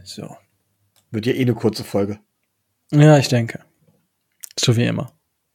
So. Wird ja eh eine kurze Folge. Ja, ich denke. So wie immer.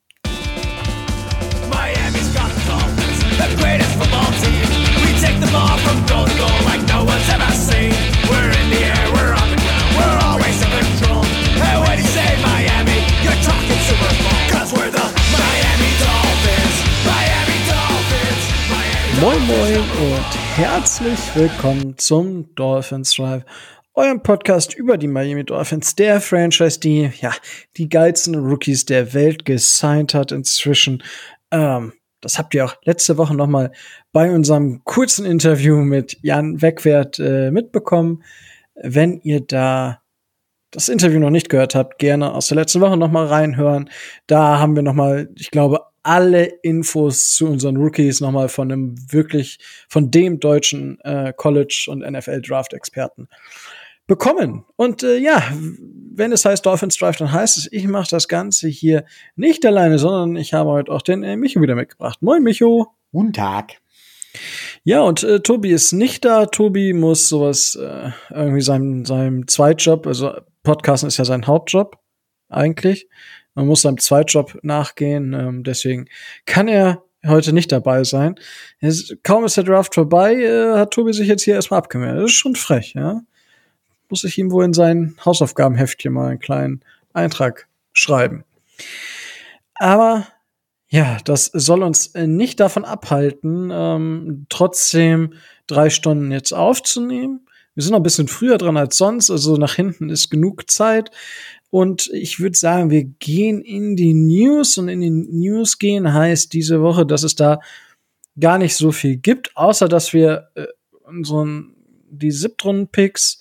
Miami's got the Dolphins, the greatest football team. We take the ball from goal to goal like no one's ever seen. We're in the air, we're on the ground, we're always in control. And when you say Miami, you're talking Super Bowl. 'Cause we're the Miami Dolphins, Miami Dolphins, Miami Moin Dolphins. Moin und herzlich willkommen zum Dolphins Drive, eurem Podcast über die Miami Dolphins, der Franchise, die die geilsten Rookies der Welt gesigned hat inzwischen. Das habt ihr auch letzte Woche noch mal bei unserem kurzen Interview mit Jan Wegwert mitbekommen. Wenn ihr da das Interview noch nicht gehört habt, gerne aus der letzten Woche noch mal reinhören. Da haben wir noch mal, ich glaube, alle Infos zu unseren Rookies noch mal von dem deutschen College- und NFL-Draft-Experten bekommen. Und wenn es heißt Dolphins Drive, dann heißt es, ich mache das Ganze hier nicht alleine, sondern ich habe heute auch den Micho wieder mitgebracht. Moin, Micho. Guten Tag. Ja, und Tobi ist nicht da. Tobi muss sowas irgendwie seinem Zweitjob, also Podcasten ist ja sein Hauptjob eigentlich. Man muss seinem Zweitjob nachgehen, deswegen kann er heute nicht dabei sein. Kaum ist der Draft vorbei, hat Tobi sich jetzt hier erstmal abgemeldet. Das ist schon frech, ja. Muss ich ihm wohl in sein Hausaufgabenheftchen mal einen kleinen Eintrag schreiben. Aber ja, das soll uns nicht davon abhalten, trotzdem 3 Stunden jetzt aufzunehmen. Wir sind noch ein bisschen früher dran als sonst, also nach hinten ist genug Zeit. Und ich würde sagen, wir gehen in die News. Und in die News gehen heißt diese Woche, dass es da gar nicht so viel gibt, außer dass wir die Siebtrunden-Picks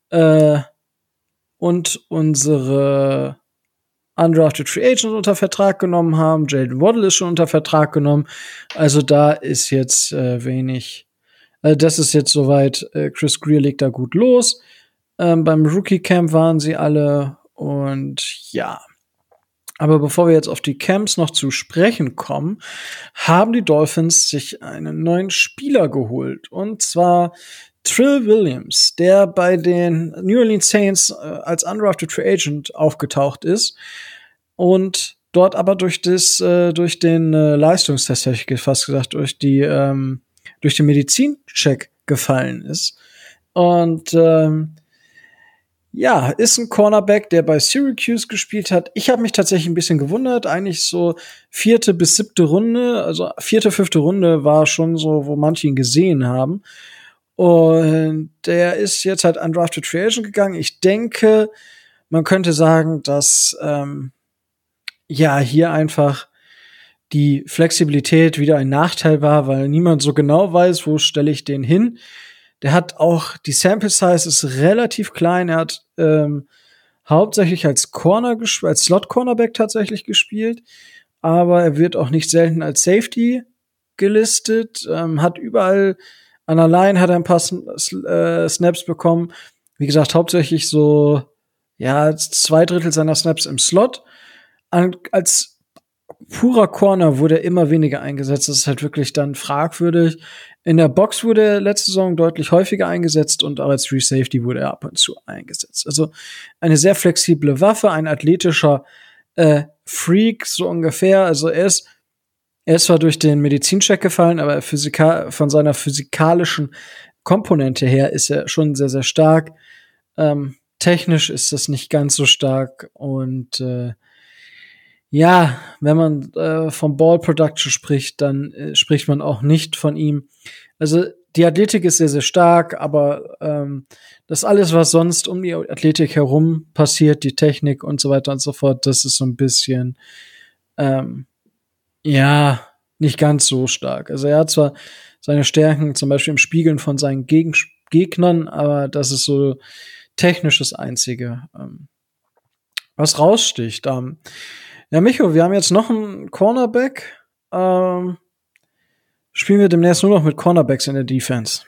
und unsere Undrafted Free Agent unter Vertrag genommen haben. Jayden Waddle ist schon unter Vertrag genommen. Also da ist jetzt wenig. Das ist jetzt soweit. Chris Grier legt da gut los. Beim Rookie Camp waren sie alle. Und ja. Aber bevor wir jetzt auf die Camps noch zu sprechen kommen, haben die Dolphins sich einen neuen Spieler geholt. Und zwar Trill Williams, der bei den New Orleans Saints als Undrafted Free Agent aufgetaucht ist und dort aber durch den Leistungstest, hätte ich fast gesagt, durch den Medizincheck gefallen ist. Und ist ein Cornerback, der bei Syracuse gespielt hat. Ich habe mich tatsächlich ein bisschen gewundert. Eigentlich so 4. bis 7. Runde, also 4., 5. Runde war schon so, wo manche ihn gesehen haben. Und der ist jetzt halt undrafted Free Agent gegangen. Ich denke, man könnte sagen, dass hier einfach die Flexibilität wieder ein Nachteil war, weil niemand so genau weiß, wo stelle ich den hin. Der hat auch, die Sample Size ist relativ klein. Er hat hauptsächlich als Slot-Cornerback tatsächlich gespielt. Aber er wird auch nicht selten als Safety gelistet. Hat überall an der Line hat er ein paar Snaps bekommen. Wie gesagt, hauptsächlich so, 2/3 seiner Snaps im Slot. Als purer Corner wurde er immer weniger eingesetzt. Das ist halt wirklich dann fragwürdig. In der Box wurde er letzte Saison deutlich häufiger eingesetzt und auch als Free Safety wurde er ab und zu eingesetzt. Also eine sehr flexible Waffe, ein athletischer Freak, so ungefähr. Also er ist zwar durch den Medizincheck gefallen, aber von seiner physikalischen Komponente her ist er schon sehr, sehr stark. Technisch ist das nicht ganz so stark. Und wenn man vom Ball Production spricht, dann spricht man auch nicht von ihm. Also die Athletik ist sehr, sehr stark, aber das alles, was sonst um die Athletik herum passiert, die Technik und so weiter und so fort, das ist so ein bisschen nicht ganz so stark. Also er hat zwar seine Stärken, zum Beispiel im Spiegeln von seinen Gegnern, aber das ist so technisch das Einzige, was raussticht. Micho, wir haben jetzt noch einen Cornerback. Spielen wir demnächst nur noch mit Cornerbacks in der Defense?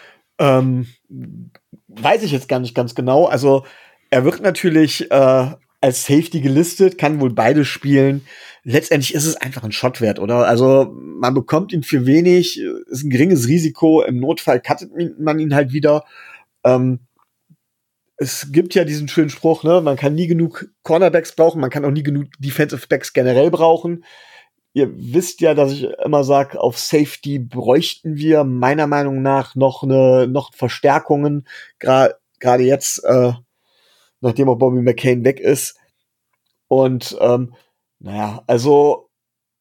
Weiß ich jetzt gar nicht ganz genau. Also er wird natürlich als Safety gelistet, kann wohl beide spielen. Letztendlich ist es einfach ein Shotwert, oder? Also man bekommt ihn für wenig, ist ein geringes Risiko. Im Notfall cuttet man ihn halt wieder. es gibt ja diesen schönen Spruch, ne, man kann nie genug Cornerbacks brauchen, man kann auch nie genug Defensive Backs generell brauchen. Ihr wisst ja, dass ich immer sage, auf Safety bräuchten wir meiner Meinung nach noch Verstärkungen, gerade jetzt, nachdem auch Bobby McCain weg ist. Und also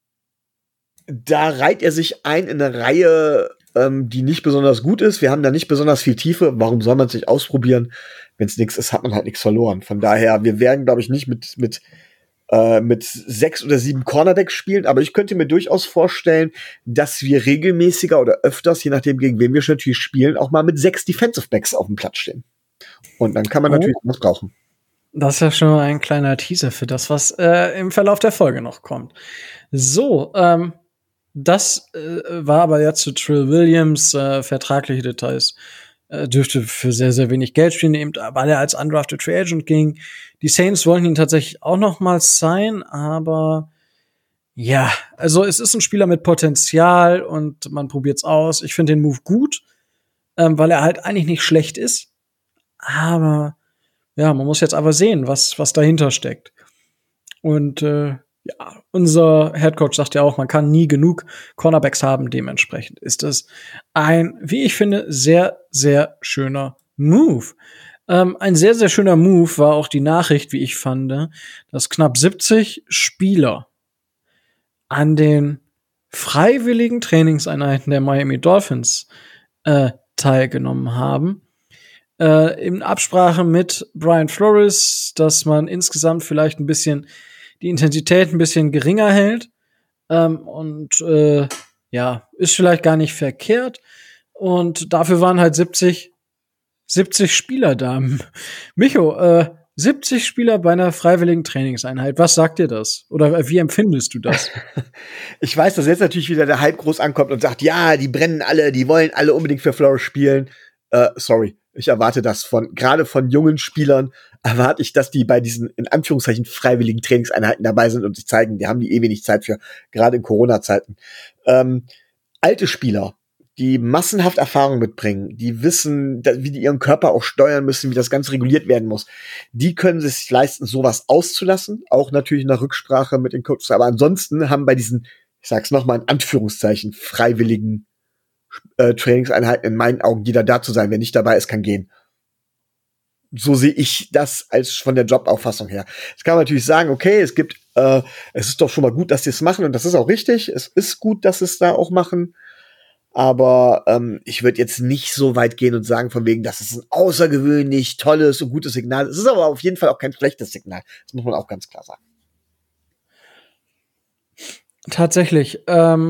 da reiht er sich ein in eine Reihe, die nicht besonders gut ist. Wir haben da nicht besonders viel Tiefe. Warum soll man es nicht ausprobieren? Wenn es nichts ist, hat man halt nichts verloren. Von daher, wir werden, glaube ich, nicht mit 6 oder 7 Cornerbacks spielen, aber ich könnte mir durchaus vorstellen, dass wir regelmäßiger oder öfters, je nachdem gegen wen wir natürlich spielen, auch mal mit 6 Defensive Backs auf dem Platz stehen. Und dann kann man natürlich was brauchen. Das ist ja schon mal ein kleiner Teaser für das, was im Verlauf der Folge noch kommt. So, das war aber jetzt zu Trill Williams, vertragliche Details. Dürfte für sehr, sehr wenig Geld spielen, eben weil er als undrafted Free Agent ging. Die Saints wollten ihn tatsächlich auch noch mal sein, aber ja, also es ist ein Spieler mit Potenzial und man probiert's aus. Ich finde den Move gut, weil er halt eigentlich nicht schlecht ist. Aber ja, man muss jetzt aber sehen, was dahinter steckt. Und ja, unser Headcoach sagt ja auch, man kann nie genug Cornerbacks haben. Dementsprechend ist es ein, wie ich finde, sehr, sehr schöner Move. Ein sehr, sehr schöner Move war auch die Nachricht, wie ich fand, dass knapp 70 Spieler an den freiwilligen Trainingseinheiten der Miami Dolphins teilgenommen haben. In Absprache mit Brian Flores, dass man insgesamt vielleicht ein bisschen die Intensität ein bisschen geringer hält. Ja, ist vielleicht gar nicht verkehrt. Und dafür waren halt 70 Spieler da. Micho, 70 Spieler bei einer freiwilligen Trainingseinheit. Was sagt dir das? Oder wie empfindest du das? Ich weiß, dass jetzt natürlich wieder der Hype groß ankommt und sagt, ja, die brennen alle, die wollen alle unbedingt für Flores spielen. Sorry. Ich erwarte das gerade von jungen Spielern, erwarte ich, dass die bei diesen, in Anführungszeichen, freiwilligen Trainingseinheiten dabei sind und sich zeigen, die haben die wenig Zeit für, gerade in Corona-Zeiten. Alte Spieler, die massenhaft Erfahrung mitbringen, die wissen, wie die ihren Körper auch steuern müssen, wie das Ganze reguliert werden muss, die können es sich leisten, sowas auszulassen, auch natürlich nach Rücksprache mit den Coaches, aber ansonsten haben bei diesen, ich sag's nochmal in Anführungszeichen, freiwilligen Trainingseinheiten in meinen Augen jeder da zu sein. Wer nicht dabei ist, kann gehen. So sehe ich das als von der Jobauffassung her. Jetzt kann man natürlich sagen, okay, es ist doch schon mal gut, dass die es machen und das ist auch richtig. Es ist gut, dass sie es da auch machen. Aber ich würde jetzt nicht so weit gehen und sagen von wegen, das ist ein außergewöhnlich tolles und gutes Signal. Es ist aber auf jeden Fall auch kein schlechtes Signal. Das muss man auch ganz klar sagen. Tatsächlich,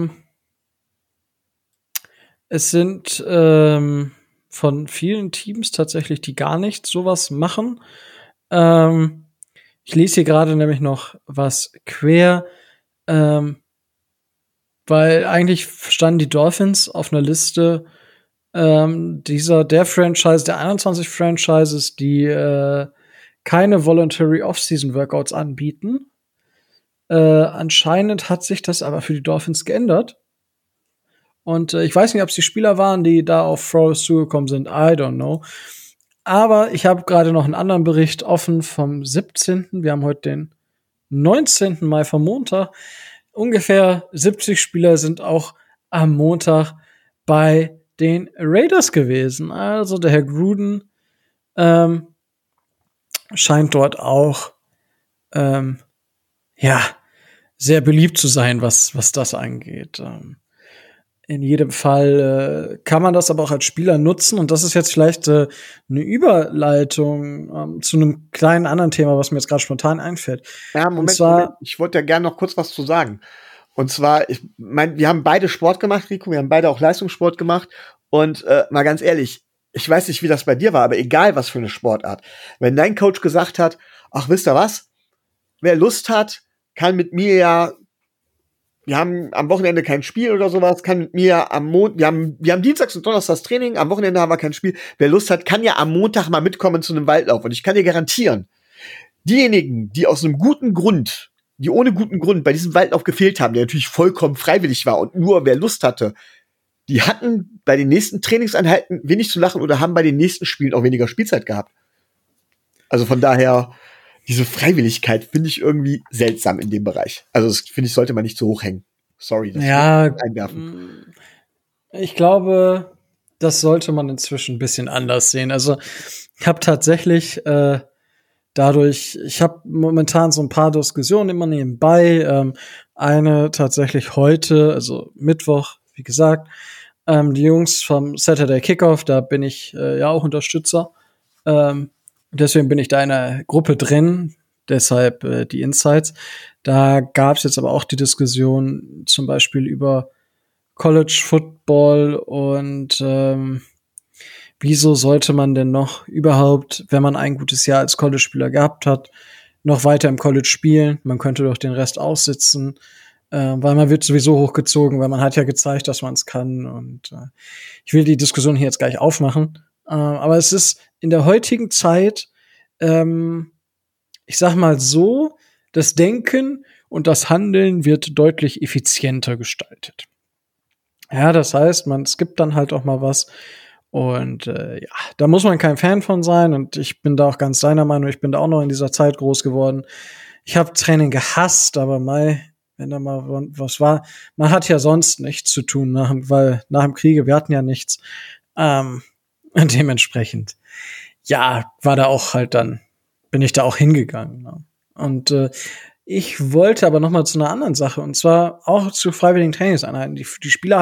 es sind von vielen Teams tatsächlich, die gar nicht sowas machen. Ich lese hier gerade nämlich noch was quer, weil eigentlich standen die Dolphins auf einer Liste der Franchise, der 21 Franchises, die keine Voluntary Off-Season Workouts anbieten. Anscheinend hat sich das aber für die Dolphins geändert. Und ich weiß nicht, ob es die Spieler waren, die da auf Flores zugekommen sind. I don't know. Aber ich habe gerade noch einen anderen Bericht offen vom 17. Wir haben heute den 19. Mai vom Montag. Ungefähr 70 Spieler sind auch am Montag bei den Raiders gewesen. Also der Herr Gruden scheint dort auch sehr beliebt zu sein, was das angeht. In jedem Fall kann man das aber auch als Spieler nutzen. Und das ist jetzt vielleicht eine Überleitung zu einem kleinen anderen Thema, was mir jetzt gerade spontan einfällt. Ja, Moment. Ich wollte ja gerne noch kurz was zu sagen. Und zwar, wir haben beide Sport gemacht, Rico. Wir haben beide auch Leistungssport gemacht. Und mal ganz ehrlich, ich weiß nicht, wie das bei dir war, aber egal, was für eine Sportart. Wenn dein Coach gesagt hat, ach, wisst ihr was? Wer Lust hat, kann mit mir wir haben am Wochenende kein Spiel oder sowas, kann mit mir wir haben Dienstags und Donnerstags Training, am Wochenende haben wir kein Spiel. Wer Lust hat, kann ja am Montag mal mitkommen zu einem Waldlauf. Und ich kann dir garantieren, diejenigen, die ohne guten Grund bei diesem Waldlauf gefehlt haben, der natürlich vollkommen freiwillig war und nur wer Lust hatte, die hatten bei den nächsten Trainingseinheiten wenig zu lachen oder haben bei den nächsten Spielen auch weniger Spielzeit gehabt. Also von daher, diese Freiwilligkeit finde ich irgendwie seltsam in dem Bereich. Also das finde ich, sollte man nicht zu hoch hängen. Sorry, das Ja, einwerfen. ich glaube, das sollte man inzwischen ein bisschen anders sehen. Also ich habe tatsächlich ich habe momentan so ein paar Diskussionen immer nebenbei. Eine tatsächlich heute, also Mittwoch, wie gesagt, die Jungs vom Saturday Kickoff, da bin ich ja auch Unterstützer. Deswegen bin ich da in einer Gruppe drin, deshalb die Insights. Da gab es jetzt aber auch die Diskussion zum Beispiel über College Football und wieso sollte man denn noch überhaupt, wenn man ein gutes Jahr als College-Spieler gehabt hat, noch weiter im College spielen? Man könnte doch den Rest aussitzen, weil man wird sowieso hochgezogen, weil man hat ja gezeigt, dass man es kann. Und ich will die Diskussion hier jetzt gleich aufmachen. Aber es ist in der heutigen Zeit, ich sag mal so, das Denken und das Handeln wird deutlich effizienter gestaltet. Ja, das heißt, man skippt dann halt auch mal was. Und ja, da muss man kein Fan von sein. Und ich bin da auch ganz deiner Meinung. Ich bin da auch noch in dieser Zeit groß geworden. Ich habe Training gehasst, aber wenn da mal was war, man hat ja sonst nichts zu tun, weil nach dem Kriege, wir hatten ja nichts. Dementsprechend, ja, bin ich da auch hingegangen. Ne? Und ich wollte aber noch mal zu einer anderen Sache, und zwar auch zu freiwilligen Trainingseinheiten. Die Spieler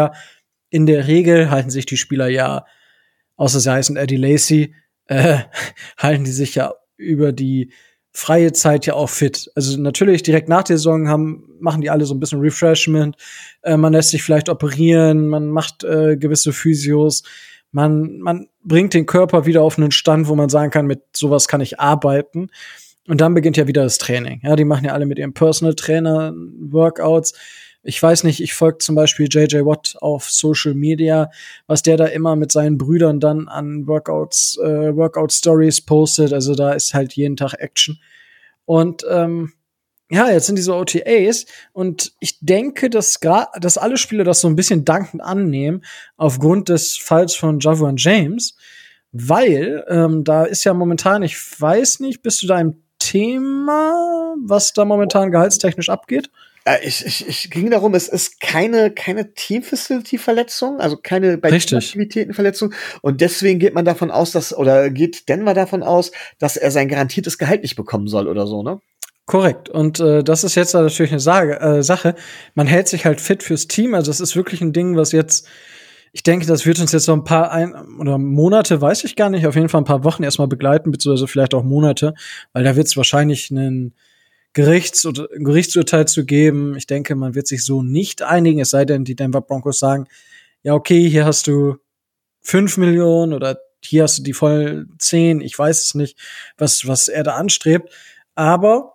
in der Regel halten sich die Spieler ja, außer sie heißen Eddie Lacy, halten die sich ja über die freie Zeit ja auch fit. Also natürlich direkt nach der Saison machen die alle so ein bisschen Refreshment. Man lässt sich vielleicht operieren, man macht gewisse Physios. Man bringt den Körper wieder auf einen Stand, wo man sagen kann, mit sowas kann ich arbeiten. Und dann beginnt ja wieder das Training. Ja, die machen ja alle mit ihrem Personal Trainer Workouts. Ich weiß nicht, ich folge zum Beispiel JJ Watt auf Social Media, was der da immer mit seinen Brüdern dann an Workout-Stories postet. Also da ist halt jeden Tag Action. Und ja, jetzt sind diese OTAs und ich denke, dass alle Spieler das so ein bisschen dankend annehmen aufgrund des Falls von Javion James, weil da ist ja momentan, ich weiß nicht, bist du da im Thema, was da momentan gehaltstechnisch abgeht? Ich ging darum, es ist keine Team-Facility-Verletzung, also keine bei Teamaktivitäten-Verletzung. Und deswegen geht Denver davon aus, dass er sein garantiertes Gehalt nicht bekommen soll oder so, ne? Korrekt. Und das ist jetzt natürlich eine Sache. Man hält sich halt fit fürs Team. Also das ist wirklich ein Ding, was jetzt, ich denke, das wird uns jetzt so ein paar oder Monate, weiß ich gar nicht, auf jeden Fall ein paar Wochen erstmal begleiten, beziehungsweise vielleicht auch Monate, weil da wird es wahrscheinlich ein Gerichtsurteil zu geben. Ich denke, man wird sich so nicht einigen, es sei denn, die Denver Broncos sagen, ja, okay, hier hast du 5 Millionen oder hier hast du die voll 10, ich weiß es nicht, was er da anstrebt. Aber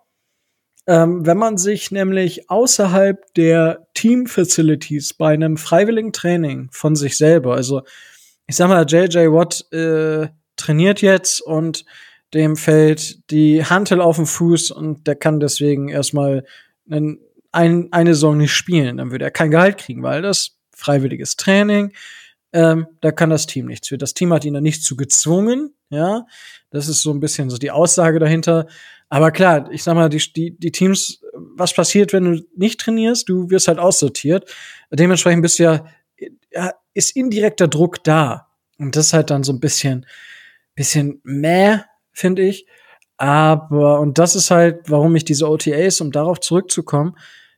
wenn man sich nämlich außerhalb der Team-Facilities bei einem freiwilligen Training von sich selber, also ich sag mal, JJ Watt trainiert jetzt und dem fällt die Hantel auf den Fuß und der kann deswegen erstmal eine Saison nicht spielen. Dann würde er kein Gehalt kriegen, weil das freiwilliges Training, da kann das Team nichts für. Das Team hat ihn da nicht zu gezwungen, ja. Das ist so ein bisschen so die Aussage dahinter. Aber klar, ich sag mal, die Teams, was passiert, wenn du nicht trainierst? Du wirst halt aussortiert. Dementsprechend ist indirekter Druck da. Und das ist halt dann so ein bisschen mäh, finde ich. Und das ist halt, warum ich diese OTAs, um darauf zurückzukommen,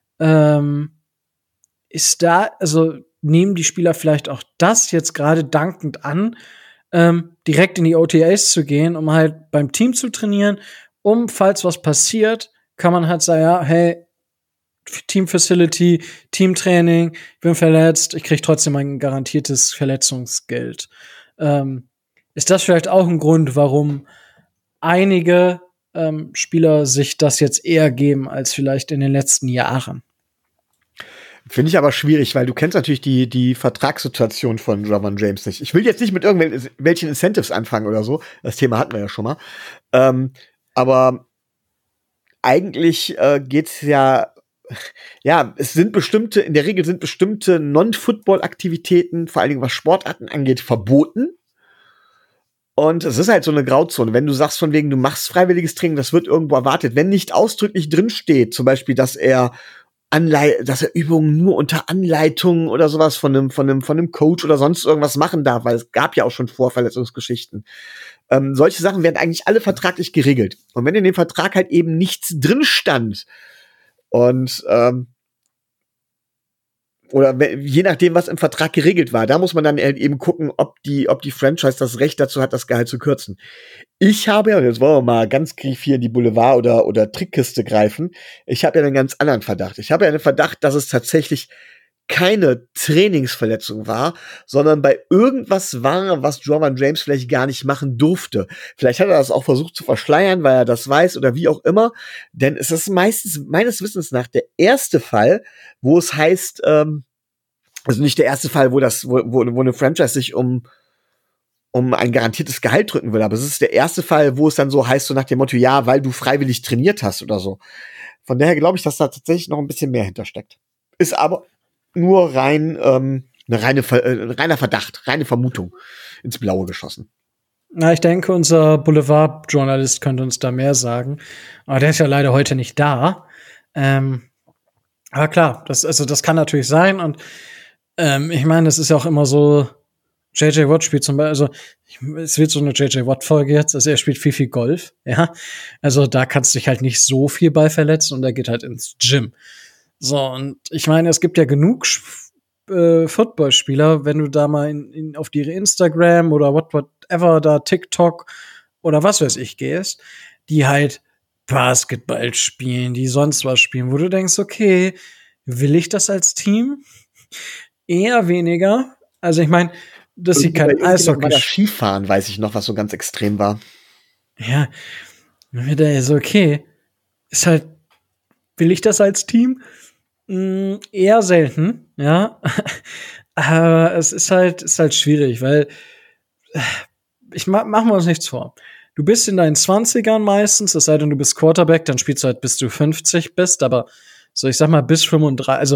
also nehmen die Spieler vielleicht auch das jetzt gerade dankend an, direkt in die OTAs zu gehen, um halt beim Team zu trainieren, falls was passiert, kann man halt sagen, ja, hey, Team Facility, Teamtraining, ich bin verletzt, ich krieg trotzdem ein garantiertes Verletzungsgeld. Ist das vielleicht auch ein Grund, warum einige Spieler sich das jetzt eher geben als vielleicht in den letzten Jahren? Finde ich aber schwierig, weil du kennst natürlich die Vertragssituation von Javion James nicht. Ich will jetzt nicht mit irgendwelchen Incentives anfangen oder so. Das Thema hatten wir ja schon mal. Aber eigentlich geht's ja, in der Regel sind bestimmte Non-Football-Aktivitäten, vor allen Dingen was Sportarten angeht, verboten. Und es ist halt so eine Grauzone. Wenn du sagst von wegen, du machst freiwilliges Training, das wird irgendwo erwartet. Wenn nicht ausdrücklich drin steht, zum Beispiel, dass er Übungen nur unter Anleitung oder sowas von einem Coach oder sonst irgendwas machen darf, weil es gab ja auch schon Vorverletzungsgeschichten. Solche Sachen werden eigentlich alle vertraglich geregelt. Und wenn in dem Vertrag halt eben nichts drin stand und oder je nachdem, was im Vertrag geregelt war, da muss man dann eben gucken, ob die Franchise das Recht dazu hat, das Gehalt zu kürzen. Ich habe ja, und jetzt wollen wir mal ganz griff hier in die Boulevard- oder Trickkiste greifen, ich habe ja einen ganz anderen Verdacht. Ich habe ja einen Verdacht, dass es tatsächlich keine Trainingsverletzung war, sondern bei irgendwas war, was Jordan James vielleicht gar nicht machen durfte. Vielleicht hat er das auch versucht zu verschleiern, weil er das weiß oder wie auch immer. Denn es ist meistens, meines Wissens nach, der erste Fall, wo es heißt, also nicht der erste Fall, wo eine Franchise sich um ein garantiertes Gehalt drücken will, aber es ist der erste Fall, wo es dann so heißt, so nach dem Motto, ja, weil du freiwillig trainiert hast oder so. Von daher glaube ich, dass da tatsächlich noch ein bisschen mehr hintersteckt. Ist aber nur reiner Verdacht, reine Vermutung ins Blaue geschossen. Na, ich denke, unser Boulevard-Journalist könnte uns da mehr sagen. Aber der ist ja leider heute nicht da. Aber klar, das kann natürlich sein. Und ich meine, es ist ja auch immer so, J.J. Watt spielt zum Beispiel, also es wird so eine J.J. Watt-Folge jetzt, also er spielt viel Golf, ja. Also da kannst du dich halt nicht so viel bei verletzen und er geht halt ins Gym. So, und ich meine, es gibt ja genug Footballspieler, wenn du da mal auf die Instagram oder whatever da TikTok oder was weiß ich gehst, die halt Basketball spielen, die sonst was spielen, wo du denkst, okay, will ich das als Team? Eher weniger. Also ich meine, dass sie kein Eishockey Skifahren, weiß ich noch, was so ganz extrem war. Ja, dann wird er so, okay, ist halt, will ich das als Team? Eher selten, ja. Aber es ist halt schwierig, weil machen wir uns nichts vor. Du bist in deinen 20ern meistens, es sei denn, du bist Quarterback, dann spielst du halt, bis du 50 bist, aber so, ich sag mal, bis 35, also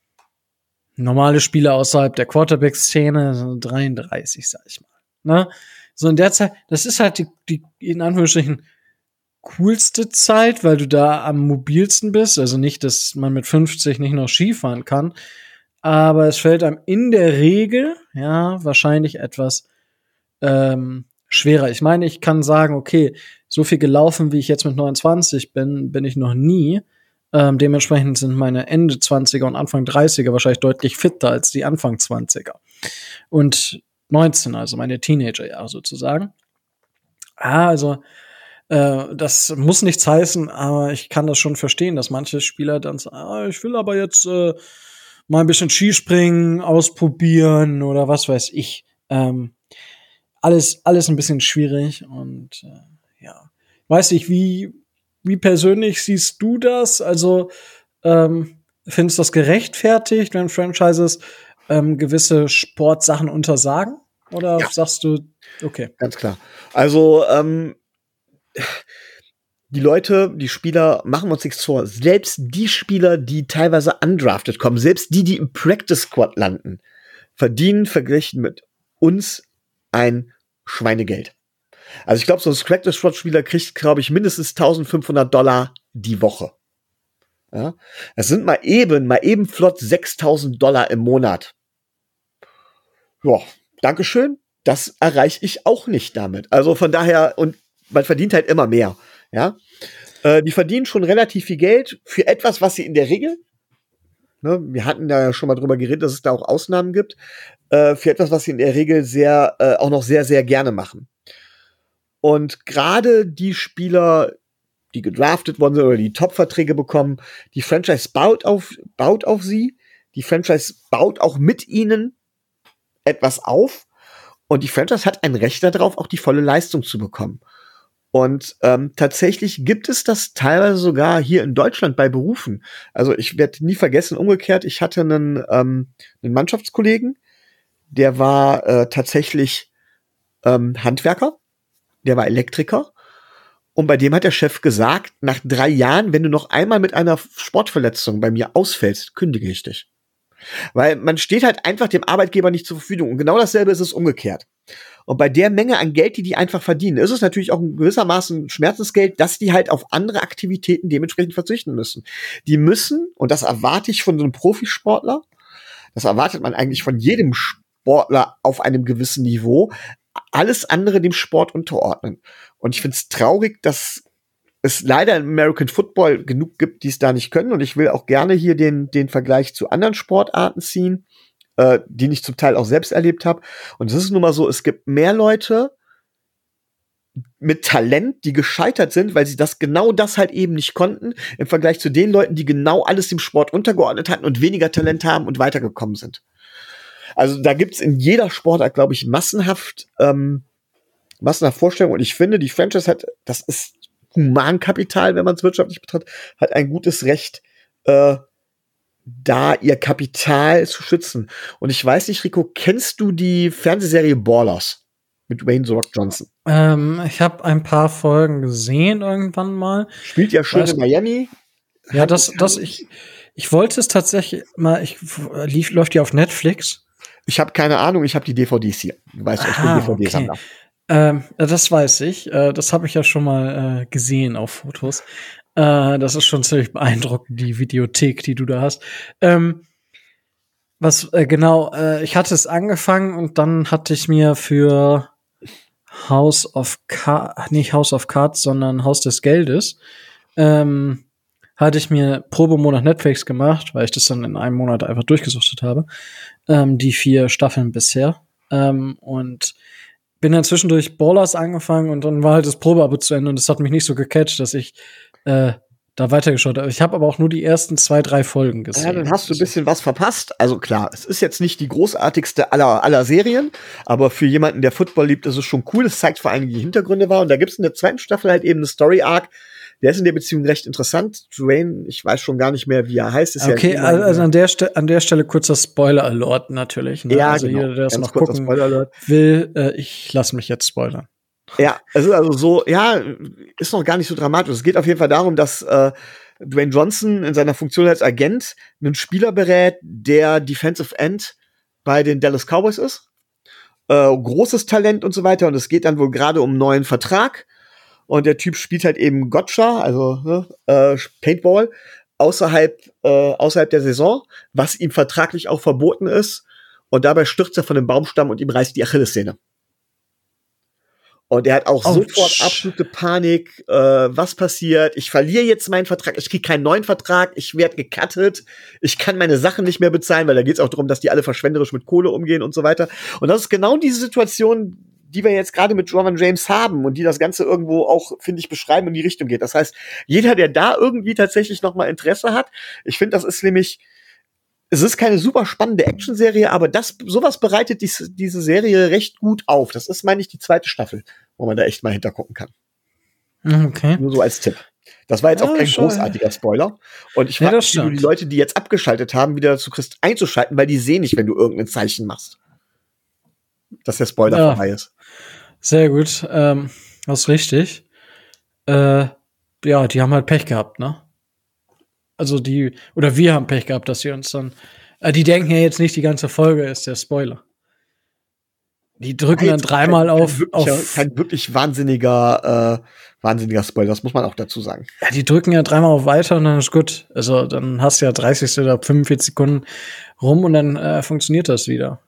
normale Spieler außerhalb der Quarterback-Szene, so 33, sag ich mal. Ne? So in der Zeit, das ist halt die in Anführungsstrichen coolste Zeit, weil du da am mobilsten bist. Also nicht, dass man mit 50 nicht noch Skifahren kann, aber es fällt einem in der Regel, ja, wahrscheinlich etwas schwerer. Ich meine, ich kann sagen, okay, so viel gelaufen, wie ich jetzt mit 29 bin ich noch nie. Dementsprechend sind meine Ende 20er und Anfang 30er wahrscheinlich deutlich fitter als die Anfang 20er. Und 19, also meine Teenagerjahre sozusagen. Also das muss nichts heißen, aber ich kann das schon verstehen, dass manche Spieler dann sagen, ich will aber jetzt mal ein bisschen Skispringen ausprobieren oder was weiß ich. Alles ein bisschen schwierig und ja. Weiß ich, wie persönlich siehst du das? Also findest du das gerechtfertigt, wenn Franchises gewisse Sportsachen untersagen? Oder sagst du, okay. Ganz klar. Also die Spieler, machen wir uns nichts vor, selbst die Spieler, die teilweise undrafted kommen, selbst die im Practice Squad landen, verdienen verglichen mit uns ein Schweinegeld. Also ich glaube, so ein Practice Squad Spieler kriegt, glaube ich, mindestens $1.500 die Woche. Ja? Das sind mal eben flott $6.000 im Monat. Ja, Dankeschön. Das erreiche ich auch nicht damit. Also von daher, und man verdient halt immer mehr. Ja, die verdienen schon relativ viel Geld für etwas, was sie in der Regel, ne, wir hatten da ja schon mal drüber geredet, dass es da auch Ausnahmen gibt, für etwas, was sie in der Regel auch noch sehr, sehr gerne machen. Und gerade die Spieler, die gedraftet worden sind oder die Top-Verträge bekommen, die Franchise baut auf sie, die Franchise baut auch mit ihnen etwas auf und die Franchise hat ein Recht darauf, auch die volle Leistung zu bekommen. Und tatsächlich gibt es das teilweise sogar hier in Deutschland bei Berufen. Also ich werde nie vergessen, umgekehrt, ich hatte einen Mannschaftskollegen, der war tatsächlich Handwerker, der war Elektriker. Und bei dem hat der Chef gesagt, nach 3 Jahren, wenn du noch einmal mit einer Sportverletzung bei mir ausfällst, kündige ich dich. Weil man steht halt einfach dem Arbeitgeber nicht zur Verfügung. Und genau dasselbe ist es umgekehrt. Und bei der Menge an Geld, die einfach verdienen, ist es natürlich auch in gewissermaßen Schmerzensgeld, dass die halt auf andere Aktivitäten dementsprechend verzichten müssen. Die müssen, und das erwarte ich von so einem Profisportler, das erwartet man eigentlich von jedem Sportler auf einem gewissen Niveau, alles andere dem Sport unterordnen. Und ich finde es traurig, dass es leider im American Football genug gibt, die es da nicht können. Und ich will auch gerne hier den Vergleich zu anderen Sportarten ziehen, die ich zum Teil auch selbst erlebt habe. Und es ist nun mal so, es gibt mehr Leute mit Talent, die gescheitert sind, weil sie genau das halt eben nicht konnten, im Vergleich zu den Leuten, die genau alles dem Sport untergeordnet hatten und weniger Talent haben und weitergekommen sind. Also da gibt's in jeder Sportart, glaube ich, massenhaft Vorstellungen. Und ich finde, die Franchise das ist Humankapital, wenn man es wirtschaftlich betrachtet, hat ein gutes Recht, da ihr Kapital zu schützen. Und ich weiß nicht, Rico, kennst du die Fernsehserie Ballers mit Dwayne The Rock Johnson? Ich habe ein paar Folgen gesehen irgendwann mal. Spielt ja schön in Miami. Ja, ich wollte es tatsächlich mal, läuft die auf Netflix? Ich habe keine Ahnung, ich habe die DVDs hier. Du weißt, ich bin DVD-Sammler. Das weiß ich. Das habe ich ja schon mal gesehen auf Fotos. Das ist schon ziemlich beeindruckend, die Videothek, die du da hast. Ich hatte es angefangen und dann hatte ich mir für House of Cards, sondern Haus des Geldes, hatte ich mir Probemonat Netflix gemacht, weil ich das dann in einem Monat einfach durchgesuchtet habe. Die 4 Staffeln bisher. Und bin dann zwischendurch Ballers angefangen und dann war halt das Probeabo zu Ende und das hat mich nicht so gecatcht, dass ich da weitergeschaut habe. Ich habe aber auch nur die ersten 2, 3 Folgen gesehen. Ja, dann hast du ein bisschen was verpasst. Also klar, es ist jetzt nicht die großartigste aller Serien, aber für jemanden, der Football liebt, ist es schon cool. Es zeigt vor allem, wie die Hintergründe war. Und da gibt es in der 2. Staffel halt eben eine Story-Arc. Der ist in der Beziehung recht interessant. Dwayne, ich weiß schon gar nicht mehr, wie er heißt. Ist okay, ja also an der Stelle kurzer Spoiler-Alert natürlich. Ne? Ja, also genau. jeder, der das Ganz noch kurzer gucken will, ich lasse mich jetzt spoilern. Ja, also so, ja, ist noch gar nicht so dramatisch. Es geht auf jeden Fall darum, dass Dwayne Johnson in seiner Funktion als Agent einen Spieler berät, der Defensive End bei den Dallas Cowboys ist. Großes Talent und so weiter. Und es geht dann wohl gerade um einen neuen Vertrag. Und der Typ spielt halt eben Gotcha, also Paintball, außerhalb der Saison, was ihm vertraglich auch verboten ist. Und dabei stürzt er von dem Baumstamm und ihm reißt die Achillessehne. Und er hat auch sofort absolute Panik. Was passiert? Ich verliere jetzt meinen Vertrag. Ich kriege keinen neuen Vertrag. Ich werde gecuttet. Ich kann meine Sachen nicht mehr bezahlen, weil da geht es auch darum, dass die alle verschwenderisch mit Kohle umgehen und so weiter. Und das ist genau diese Situation, die wir jetzt gerade mit Roman James haben und die das Ganze irgendwo auch, finde ich, beschreiben in die Richtung geht. Das heißt, jeder, der da irgendwie tatsächlich noch mal Interesse hat, ich finde, das ist nämlich, es ist keine super spannende Actionserie, aber sowas bereitet diese Serie recht gut auf. Das ist, meine ich, die 2. Staffel, wo man da echt mal hintergucken kann. Okay. Nur so als Tipp. Das war jetzt auch kein großartiger Spoiler. Und ich frage mich, wie du die Leute, die jetzt abgeschaltet haben, wieder dazu kriegst, einzuschalten, weil die sehen nicht, wenn du irgendein Zeichen machst, dass der Spoiler vorbei ist. Sehr gut. Das ist richtig. Ja, die haben halt Pech gehabt, ne? Also wir haben Pech gehabt, dass sie uns dann, die denken ja jetzt nicht, die ganze Folge ist der Spoiler. Die drücken dann dreimal auf. Kein wirklich wahnsinniger Spoiler, das muss man auch dazu sagen. Ja, die drücken ja dreimal auf Weiter und dann ist gut. Also dann hast du ja 30 oder 45 Sekunden rum und dann funktioniert das wieder.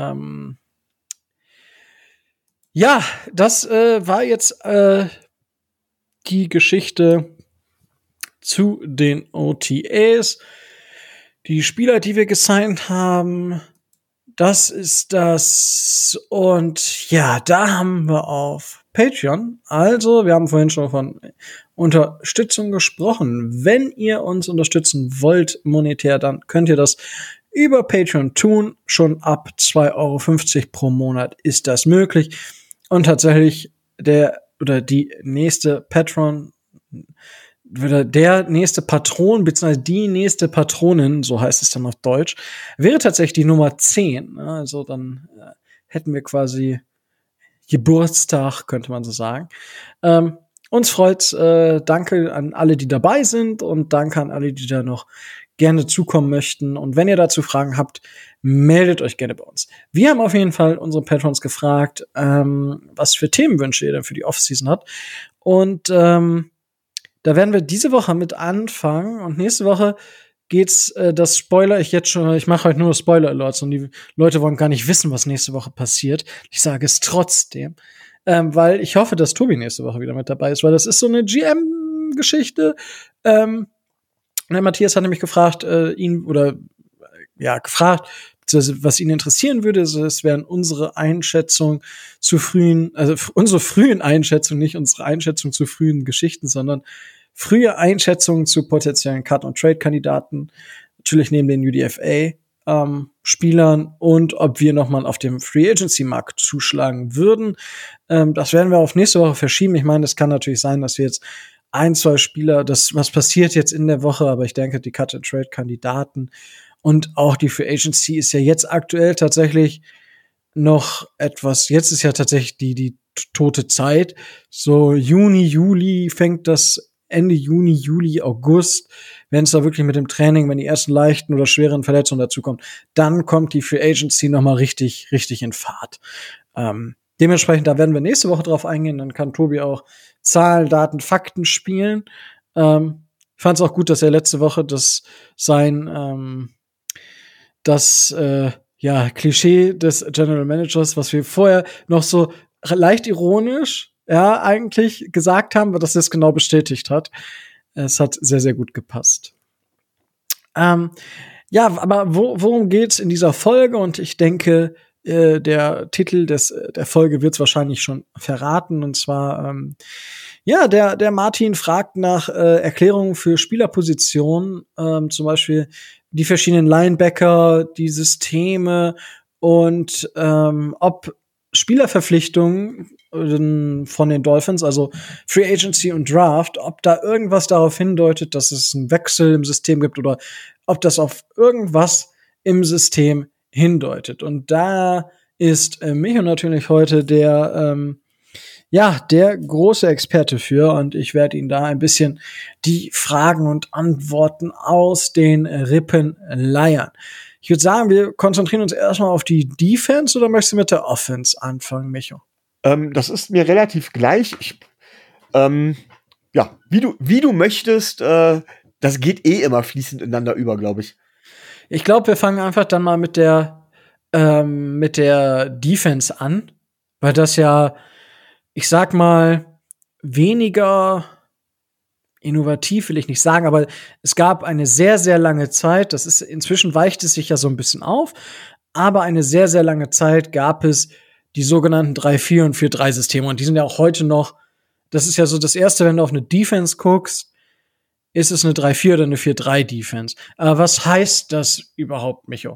Ja, das war jetzt die Geschichte zu den OTAs. Die Spieler, die wir gesigned haben, das ist das. Und ja, da haben wir auf Patreon. Also, wir haben vorhin schon von Unterstützung gesprochen. Wenn ihr uns unterstützen wollt monetär, dann könnt ihr das über Patreon tun. Schon ab 2,50 € pro Monat ist das möglich. Und tatsächlich der nächste Patron der nächste Patron, beziehungsweise die nächste Patronin, so heißt es dann auf Deutsch, wäre tatsächlich die Nummer 10. Also dann hätten wir quasi Geburtstag, könnte man so sagen. Uns freut's. Danke an alle, die dabei sind und danke an alle, die da noch gerne zukommen möchten. Und wenn ihr dazu Fragen habt, meldet euch gerne bei uns. Wir haben auf jeden Fall unsere Patrons gefragt, was für Themenwünsche ihr denn für die Offseason habt. Und da werden wir diese Woche mit anfangen. Und nächste Woche geht's, das spoiler ich jetzt schon, ich mache heute nur Spoiler-Alerts und die Leute wollen gar nicht wissen, was nächste Woche passiert. Ich sage es trotzdem, weil ich hoffe, dass Tobi nächste Woche wieder mit dabei ist, weil das ist so eine GM-Geschichte. Matthias hat nämlich gefragt, was ihn interessieren würde. Es wären unsere Einschätzung zu frühen, also unsere frühen Einschätzungen, nicht unsere Einschätzung zu frühen Geschichten, sondern frühe Einschätzungen zu potenziellen Cut- und Trade-Kandidaten, natürlich neben den UDFA-Spielern und ob wir nochmal auf dem Free-Agency-Markt zuschlagen würden. Das werden wir auf nächste Woche verschieben. Ich meine, es kann natürlich sein, dass wir jetzt 1-2 Spieler, was passiert jetzt in der Woche, aber ich denke, die Cut-and-Trade-Kandidaten und auch die Free-Agency ist ja jetzt aktuell tatsächlich noch etwas, jetzt ist ja tatsächlich die tote Zeit. So Juni, Juli fängt das Ende Juni, Juli, August, wenn es da wirklich mit dem Training, wenn die ersten leichten oder schweren Verletzungen dazukommen, dann kommt die Free Agency nochmal richtig in Fahrt. Dementsprechend, da werden wir nächste Woche drauf eingehen, dann kann Tobi auch Zahlen, Daten, Fakten spielen. Ich fand es auch gut, dass er letzte Woche Klischee des General Managers, was wir vorher noch so leicht ironisch eigentlich gesagt haben, dass er es genau bestätigt hat. Es hat sehr, sehr gut gepasst. Aber worum geht's in dieser Folge? Und ich denke, der Titel der Folge wird's wahrscheinlich schon verraten. Und zwar, der Martin fragt nach Erklärungen für Spielerpositionen, zum Beispiel die verschiedenen Linebacker, die Systeme und ob Spielerverpflichtungen von den Dolphins, also Free Agency und Draft, ob da irgendwas darauf hindeutet, dass es einen Wechsel im System gibt oder ob das auf irgendwas im System hindeutet. Und da ist Micho natürlich heute der große Experte für, und ich werde ihn da ein bisschen die Fragen und Antworten aus den Rippen leiern. Ich würde sagen, wir konzentrieren uns erstmal auf die Defense, oder möchtest du mit der Offense anfangen, Micho? Das ist mir relativ gleich. Wie du möchtest, das geht immer fließend ineinander über, glaube ich. Ich glaube, wir fangen einfach dann mal mit der Defense an, weil das ja, ich sag mal, weniger innovativ will ich nicht sagen, aber es gab eine sehr, sehr lange Zeit, inzwischen weicht es sich ja so ein bisschen auf, aber eine sehr, sehr lange Zeit gab es die sogenannten 3-4 und 4-3-Systeme, und die sind ja auch heute noch, das ist ja so das Erste, wenn du auf eine Defense guckst, ist es eine 3-4 oder eine 4-3-Defense. Aber was heißt das überhaupt, Micho?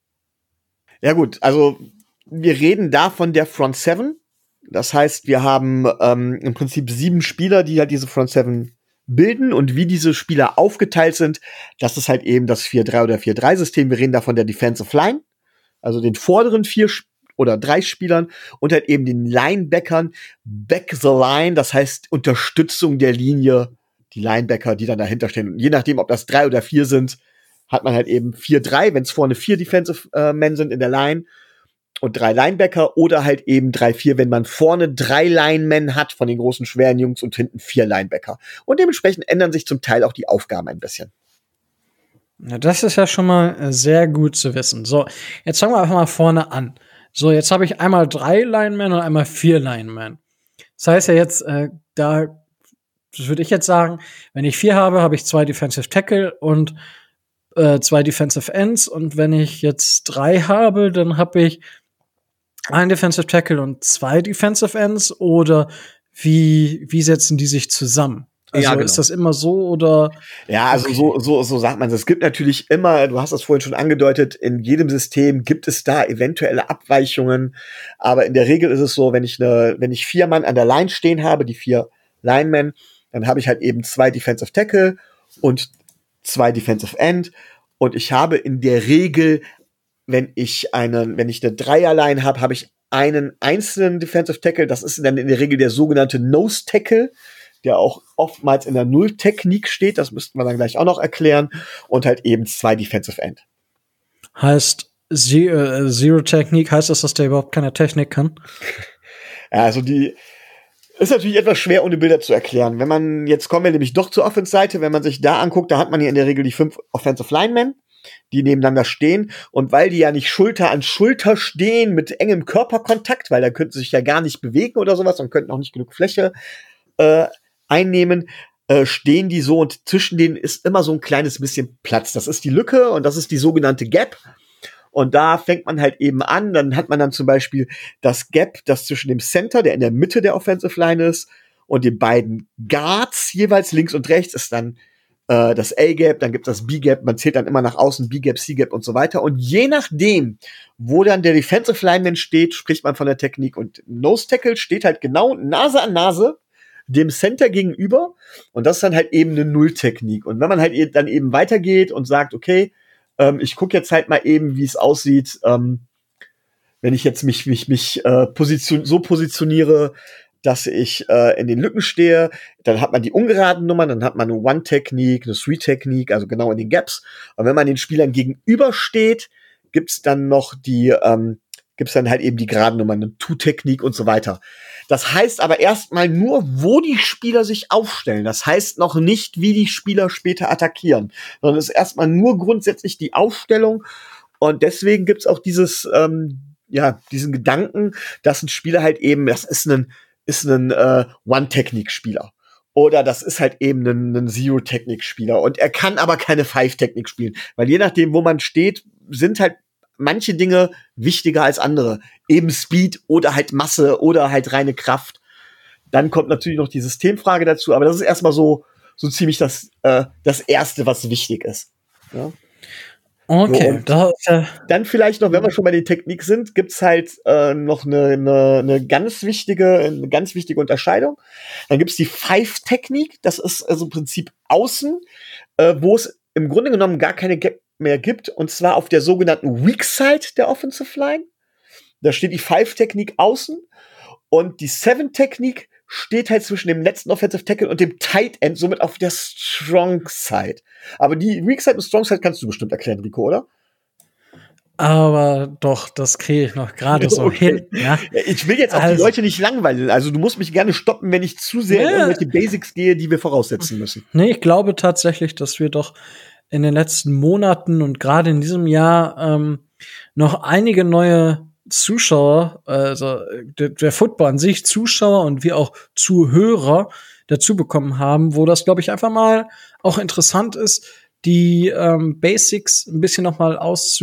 Ja gut, also wir reden da von der Front 7. Das heißt, wir haben im Prinzip 7 Spieler, die halt diese Front 7 bilden, und wie diese Spieler aufgeteilt sind, das ist halt eben das 4-3 oder 4-3-System. Wir reden da von der Defensive Line, also den vorderen 4 oder 3 Spielern, und halt eben den Linebackern, back the line, das heißt Unterstützung der Linie, die Linebacker, die dann dahinter stehen. Und je nachdem, ob das 3 oder 4 sind, hat man halt eben 4-3, wenn es vorne 4 Defensive Men sind in der Line und 3 Linebacker, oder halt eben 3-4, wenn man vorne 3 Linemen hat von den großen, schweren Jungs und hinten 4 Linebacker. Und dementsprechend ändern sich zum Teil auch die Aufgaben ein bisschen. Na, das ist ja schon mal sehr gut zu wissen. So, jetzt fangen wir einfach mal vorne an. So, jetzt habe ich einmal 3 Linemen und einmal 4 Linemen. Das heißt ja jetzt, das würde ich jetzt sagen, wenn ich 4 habe, habe ich 2 Defensive Tackle und 2 Defensive Ends. Und wenn ich jetzt 3 habe, dann habe ich 1 Defensive Tackle und 2 Defensive Ends. Oder wie setzen die sich zusammen? Also ja, genau. Ist das immer so, oder? Ja, also okay. so sagt man es. Es gibt natürlich immer, du hast das vorhin schon angedeutet, in jedem System gibt es da eventuelle Abweichungen. Aber in der Regel ist es so, wenn ich 4 Mann an der Line stehen habe, die 4 Linemen, dann habe ich halt eben 2 Defensive Tackle und 2 Defensive End. Und ich habe in der Regel, wenn ich eine Dreierline habe ich einen einzelnen Defensive Tackle. Das ist dann in der Regel der sogenannte Nose Tackle. der auch oftmals in der Null-Technik steht, das müssten wir dann gleich auch noch erklären, und halt eben 2 Defensive End. Heißt Zero-Technik, heißt das, dass der überhaupt keine Technik kann? Ja, also die ist natürlich etwas schwer ohne Bilder zu erklären. Jetzt kommen wir nämlich doch zur Offense-Seite, wenn man sich da anguckt, da hat man hier in der Regel die 5 Offensive Linemen, die nebeneinander stehen, und weil die ja nicht Schulter an Schulter stehen mit engem Körperkontakt, weil da könnten sie sich ja gar nicht bewegen oder sowas und könnten auch nicht genug Fläche einnehmen, stehen die so, und zwischen denen ist immer so ein kleines bisschen Platz. Das ist die Lücke und das ist die sogenannte Gap. Und da fängt man halt eben an, dann hat man dann zum Beispiel das Gap, das zwischen dem Center, der in der Mitte der Offensive Line ist, und den beiden Guards jeweils links und rechts ist dann das A-Gap, dann gibt es das B-Gap, man zählt dann immer nach außen, B-Gap, C-Gap und so weiter. Und je nachdem, wo dann der Defensive Lineman steht, spricht man von der Technik. Und Nose Tackle steht halt genau Nase an Nase dem Center gegenüber, und das ist dann halt eben eine Null-Technik. Und wenn man halt dann eben weitergeht und sagt, okay, ich gucke jetzt halt mal eben, wie es aussieht, wenn ich jetzt mich positioniere, dass ich in den Lücken stehe, dann hat man die ungeraden Nummern, dann hat man eine One-Technik, eine Three-Technik, also genau in den Gaps. Und wenn man den Spielern gegenüber steht, gibt's dann halt eben die geraden Nummern, eine Two-Technik und so weiter. Das heißt aber erstmal nur, wo die Spieler sich aufstellen. Das heißt noch nicht, wie die Spieler später attackieren, sondern es ist erstmal nur grundsätzlich die Aufstellung. Und deswegen gibt's auch diesen Gedanken, dass ein Spieler halt eben, das ist ein One-Technik-Spieler. Oder das ist halt eben ein Zero-Technik-Spieler. Und er kann aber keine Five-Technik spielen. Weil je nachdem, wo man steht, sind halt manche Dinge wichtiger als andere. Eben Speed oder halt Masse oder halt reine Kraft. Dann kommt natürlich noch die Systemfrage dazu. Aber das ist erstmal so ziemlich das Erste, was wichtig ist. Ja? Okay, so, dann vielleicht noch, wenn wir schon bei den Technik sind, gibt's halt noch eine ganz wichtige Unterscheidung. Dann gibt's die Five-Technik. Das ist also im Prinzip außen, wo es im Grunde genommen gar keine Gap mehr gibt, und zwar auf der sogenannten Weak Side der Offensive Line. Da steht die Five-Technik außen, und die Seven-Technik steht halt zwischen dem letzten Offensive Tackle und dem Tight End, somit auf der Strong Side. Aber die Weak Side und Strong Side kannst du bestimmt erklären, Rico, oder? Aber doch, das kriege ich noch gerade so hin. Ja? Ich will jetzt auch die Leute nicht langweilen. Also du musst mich gerne stoppen, wenn ich zu sehr in irgendwelche Basics gehe, die wir voraussetzen müssen. Nee, ich glaube tatsächlich, dass wir doch in den letzten Monaten und gerade in diesem Jahr noch einige neue Zuschauer, also der Football an sich, Zuschauer und wir auch Zuhörer dazu bekommen haben, wo das, glaube ich, einfach mal auch interessant ist, die Basics ein bisschen noch mal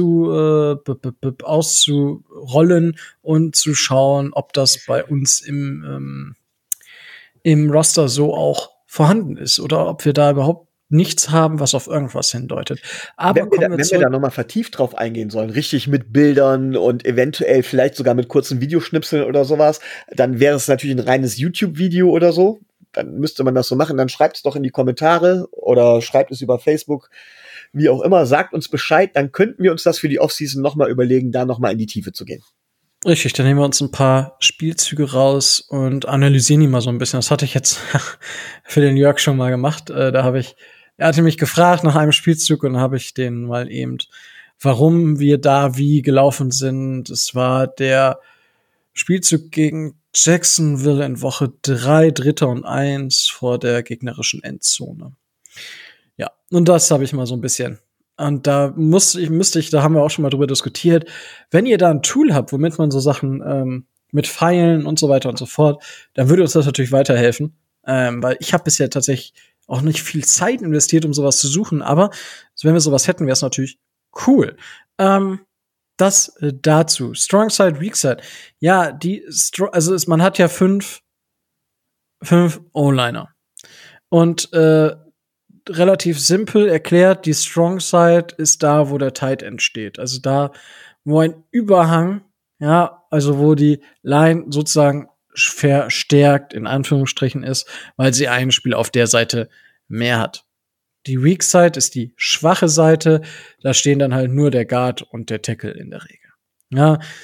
auszurollen und zu schauen, ob das bei uns im Roster so auch vorhanden ist oder ob wir da überhaupt nichts haben, was auf irgendwas hindeutet. Aber wenn wir da noch mal vertieft drauf eingehen sollen, richtig mit Bildern und eventuell vielleicht sogar mit kurzen Videoschnipseln oder sowas, dann wäre es natürlich ein reines YouTube-Video oder so. Dann müsste man das so machen. Dann schreibt es doch in die Kommentare oder schreibt es über Facebook, wie auch immer. Sagt uns Bescheid, dann könnten wir uns das für die Offseason noch mal überlegen, da noch mal in die Tiefe zu gehen. Richtig, dann nehmen wir uns ein paar Spielzüge raus und analysieren die mal so ein bisschen. Das hatte ich jetzt für den Jörg schon mal gemacht. Er hatte mich gefragt nach einem Spielzug und habe ich den mal eben, warum wir da wie gelaufen sind. Es war der Spielzug gegen Jacksonville in Woche 3, 3. und 1 vor der gegnerischen Endzone. Ja, und das habe ich mal so ein bisschen. Und da da haben wir auch schon mal drüber diskutiert, wenn ihr da ein Tool habt, womit man so Sachen mit Pfeilen und so weiter und so fort, dann würde uns das natürlich weiterhelfen. Weil ich habe bisher tatsächlich auch nicht viel Zeit investiert, um sowas zu suchen, aber wenn wir sowas hätten, wäre es natürlich cool. Das dazu. Strong Side, Weak Side. Ja, man hat ja fünf O-Liner. Und relativ simpel erklärt, die Strong Side ist da, wo der Tight End steht. Also da, wo ein Überhang, ja, also wo die Line sozusagen verstärkt, in Anführungsstrichen ist, weil sie einen Spieler auf der Seite mehr hat. Die Weak Side ist die schwache Seite, da stehen dann halt nur der Guard und der Tackle in der Regel. Ja,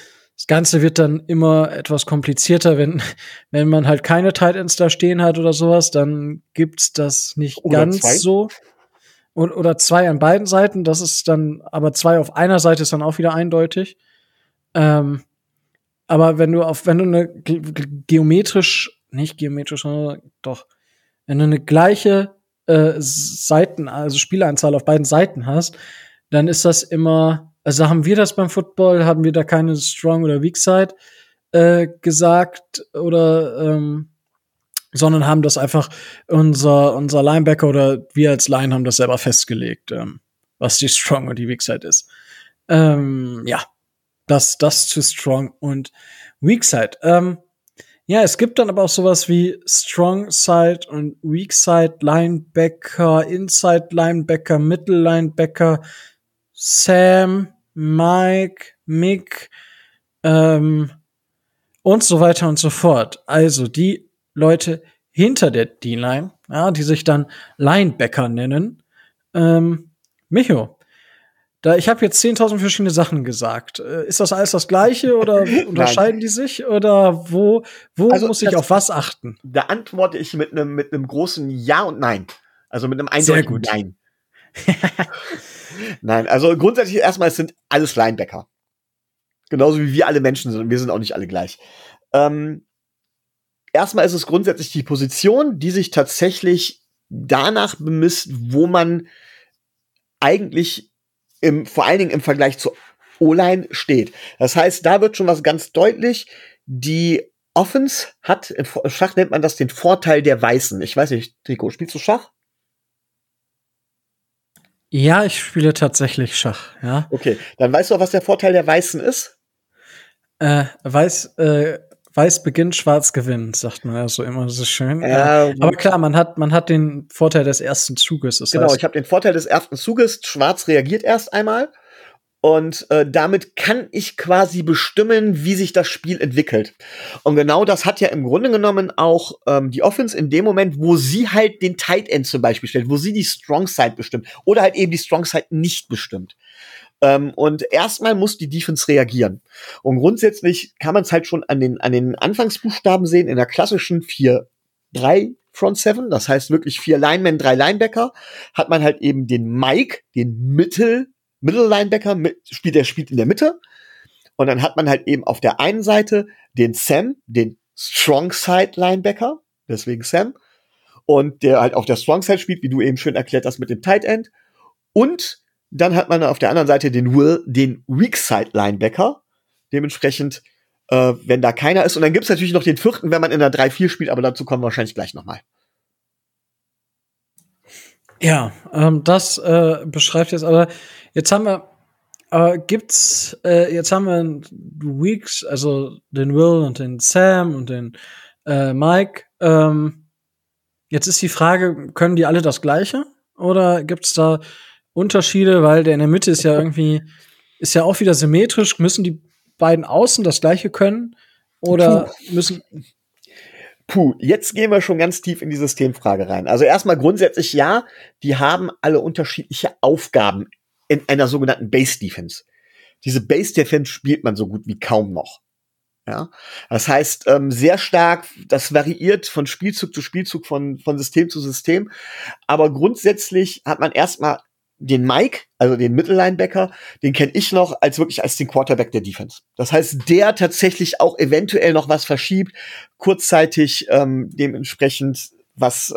Das Ganze wird dann immer etwas komplizierter, wenn man halt keine Tight Ends da stehen hat oder sowas, dann gibt's das nicht Oder ganz zwei. so. Oder zwei an beiden Seiten, das ist dann, aber zwei auf einer Seite ist dann auch wieder eindeutig. Aber wenn du eine nicht geometrisch, sondern doch, wenn du eine gleiche Seiten, also Spielanzahl auf beiden Seiten hast, dann ist das immer, also haben wir das beim Football, haben wir da keine Strong oder Weak Side gesagt oder sondern haben das einfach unser Linebacker oder wir als Line haben das selber festgelegt, was die Strong und die Weak Side ist. Ja, das zu Strong und Weak Side. Ja, es gibt dann aber auch sowas wie Strong Side und Weak Side Linebacker, Inside Linebacker, Middle Linebacker, Sam, Mike, Mick, und so weiter und so fort. Also die Leute hinter der D-Line, ja, die sich dann Linebacker nennen. Micho, ich habe jetzt 10.000 verschiedene Sachen gesagt. Ist das alles das Gleiche oder unterscheiden die sich? Oder wo Also, muss ich auf was achten? Da antworte ich mit einem großen Ja und Nein. Also mit einem Sehr eindeutigen gut. Nein. Nein, also grundsätzlich erstmal, es sind alles Linebacker. Genauso wie wir alle Menschen sind. Und wir sind auch nicht alle gleich. Erstmal ist es grundsätzlich die Position, die sich tatsächlich danach bemisst, wo man eigentlich vor allen Dingen im Vergleich zur O-Line steht. Das heißt, da wird schon was ganz deutlich. Die Offense hat, im Schach nennt man das den Vorteil der Weißen. Ich weiß nicht, Trikot, spielst du Schach? Ja, ich spiele tatsächlich Schach, ja. Okay, dann weißt du auch, was der Vorteil der Weißen ist? Weiß beginnt, schwarz gewinnt, sagt man ja so immer so schön. Aber klar, man hat den Vorteil des ersten Zuges. Das genau, heißt, ich habe den Vorteil des ersten Zuges. Schwarz reagiert erst einmal. Und damit kann ich quasi bestimmen, wie sich das Spiel entwickelt. Und genau das hat ja im Grunde genommen auch die Offense in dem Moment, wo sie halt den Tight End zum Beispiel stellt, wo sie die Strong Side bestimmt oder halt eben die Strong Side nicht bestimmt. Und erstmal muss die Defense reagieren. Und grundsätzlich kann man es halt schon an den Anfangsbuchstaben sehen, in der klassischen 4-3 Front Seven, das heißt wirklich 4 Linemen, 3 Linebacker, hat man halt eben den Mike, den Middle Linebacker, der spielt in der Mitte. Und dann hat man halt eben auf der einen Seite den Sam, den Strong Side Linebacker, deswegen Sam. Und der halt auf der Strong Side spielt, wie du eben schön erklärt hast mit dem Tight End. Und dann hat man auf der anderen Seite den Weak Side Linebacker. Dementsprechend, wenn da keiner ist. Und dann gibt's natürlich noch den vierten, wenn man in der 3-4 spielt, aber dazu kommen wir wahrscheinlich gleich nochmal. ja, das beschreibt jetzt aber, jetzt haben wir Weeks, also den Will und den Sam und den Mike. Jetzt ist die Frage, können die alle das Gleiche? Oder gibt's da Unterschiede? Weil der in der Mitte ist ja auch wieder symmetrisch. Müssen die beiden Außen das Gleiche können? Oder müssen... Jetzt gehen wir schon ganz tief in die Systemfrage rein. Also erstmal grundsätzlich ja, die haben alle unterschiedliche Aufgaben in einer sogenannten Base Defense. Diese Base Defense spielt man so gut wie kaum noch. Ja, das heißt sehr stark, das variiert von Spielzug zu Spielzug, von System zu System. Aber grundsätzlich hat man erstmal den Mike, also den Mittellinebacker, den kenne ich noch als den Quarterback der Defense. Das heißt, der tatsächlich auch eventuell noch was verschiebt, kurzzeitig dementsprechend was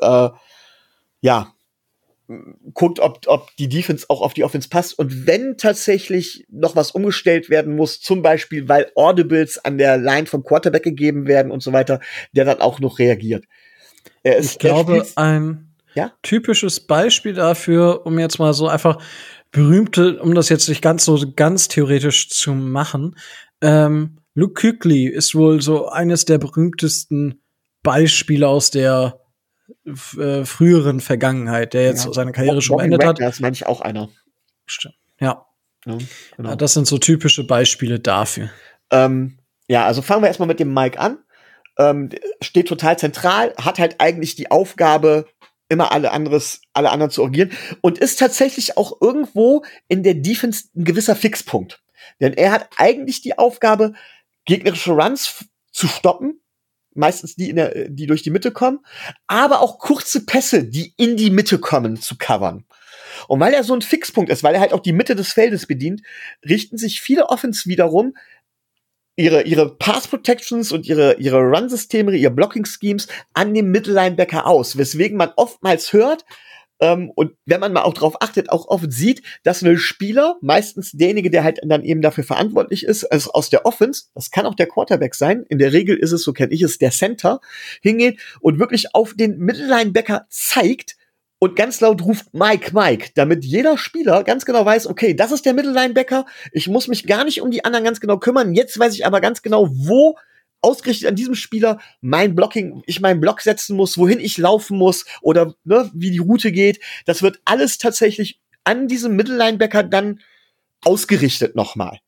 guckt, ob die Defense auch auf die Offense passt. Und wenn tatsächlich noch was umgestellt werden muss, zum Beispiel, weil Audibles an der Line vom Quarterback gegeben werden und so weiter, der dann auch noch reagiert. Ich glaube, ein typisches Beispiel dafür, um jetzt mal so einfach um das jetzt nicht ganz theoretisch zu machen, Luke Kuechly ist wohl so eines der berühmtesten Beispiele aus der früheren Vergangenheit, der jetzt seine Karriere schon beendet hat. Das meine ich auch einer. Stimmt. Ja. Genau. Ja, das sind so typische Beispiele dafür. Also fangen wir erstmal mit dem Mike an. Steht total zentral, hat halt eigentlich die Aufgabe, immer alle anderen zu agieren und ist tatsächlich auch irgendwo in der Defense ein gewisser Fixpunkt. Denn er hat eigentlich die Aufgabe, gegnerische Runs zu stoppen, meistens die durch die Mitte kommen, aber auch kurze Pässe, die in die Mitte kommen, zu covern. Und weil er so ein Fixpunkt ist, weil er halt auch die Mitte des Feldes bedient, richten sich viele Offense wiederum ihre Pass-Protections und ihre Run-Systeme, ihre Blocking-Schemes an dem Middle-Linebacker aus, weswegen man oftmals hört, und wenn man mal auch drauf achtet, auch oft sieht, dass ein Spieler, meistens derjenige, der halt dann eben dafür verantwortlich ist, also aus der Offense, das kann auch der Quarterback sein, in der Regel ist es, so kenne ich es, der Center, hingeht und wirklich auf den Middle-Linebacker zeigt und ganz laut ruft Mike, Mike, damit jeder Spieler ganz genau weiß, okay, das ist der Middle-Linebacker, ich muss mich gar nicht um die anderen ganz genau kümmern, jetzt weiß ich aber ganz genau, wo ausgerichtet an diesem Spieler ich meinen Block setzen muss, wohin ich laufen muss oder wie die Route geht. Das wird alles tatsächlich an diesem Middle-Linebacker dann ausgerichtet nochmal.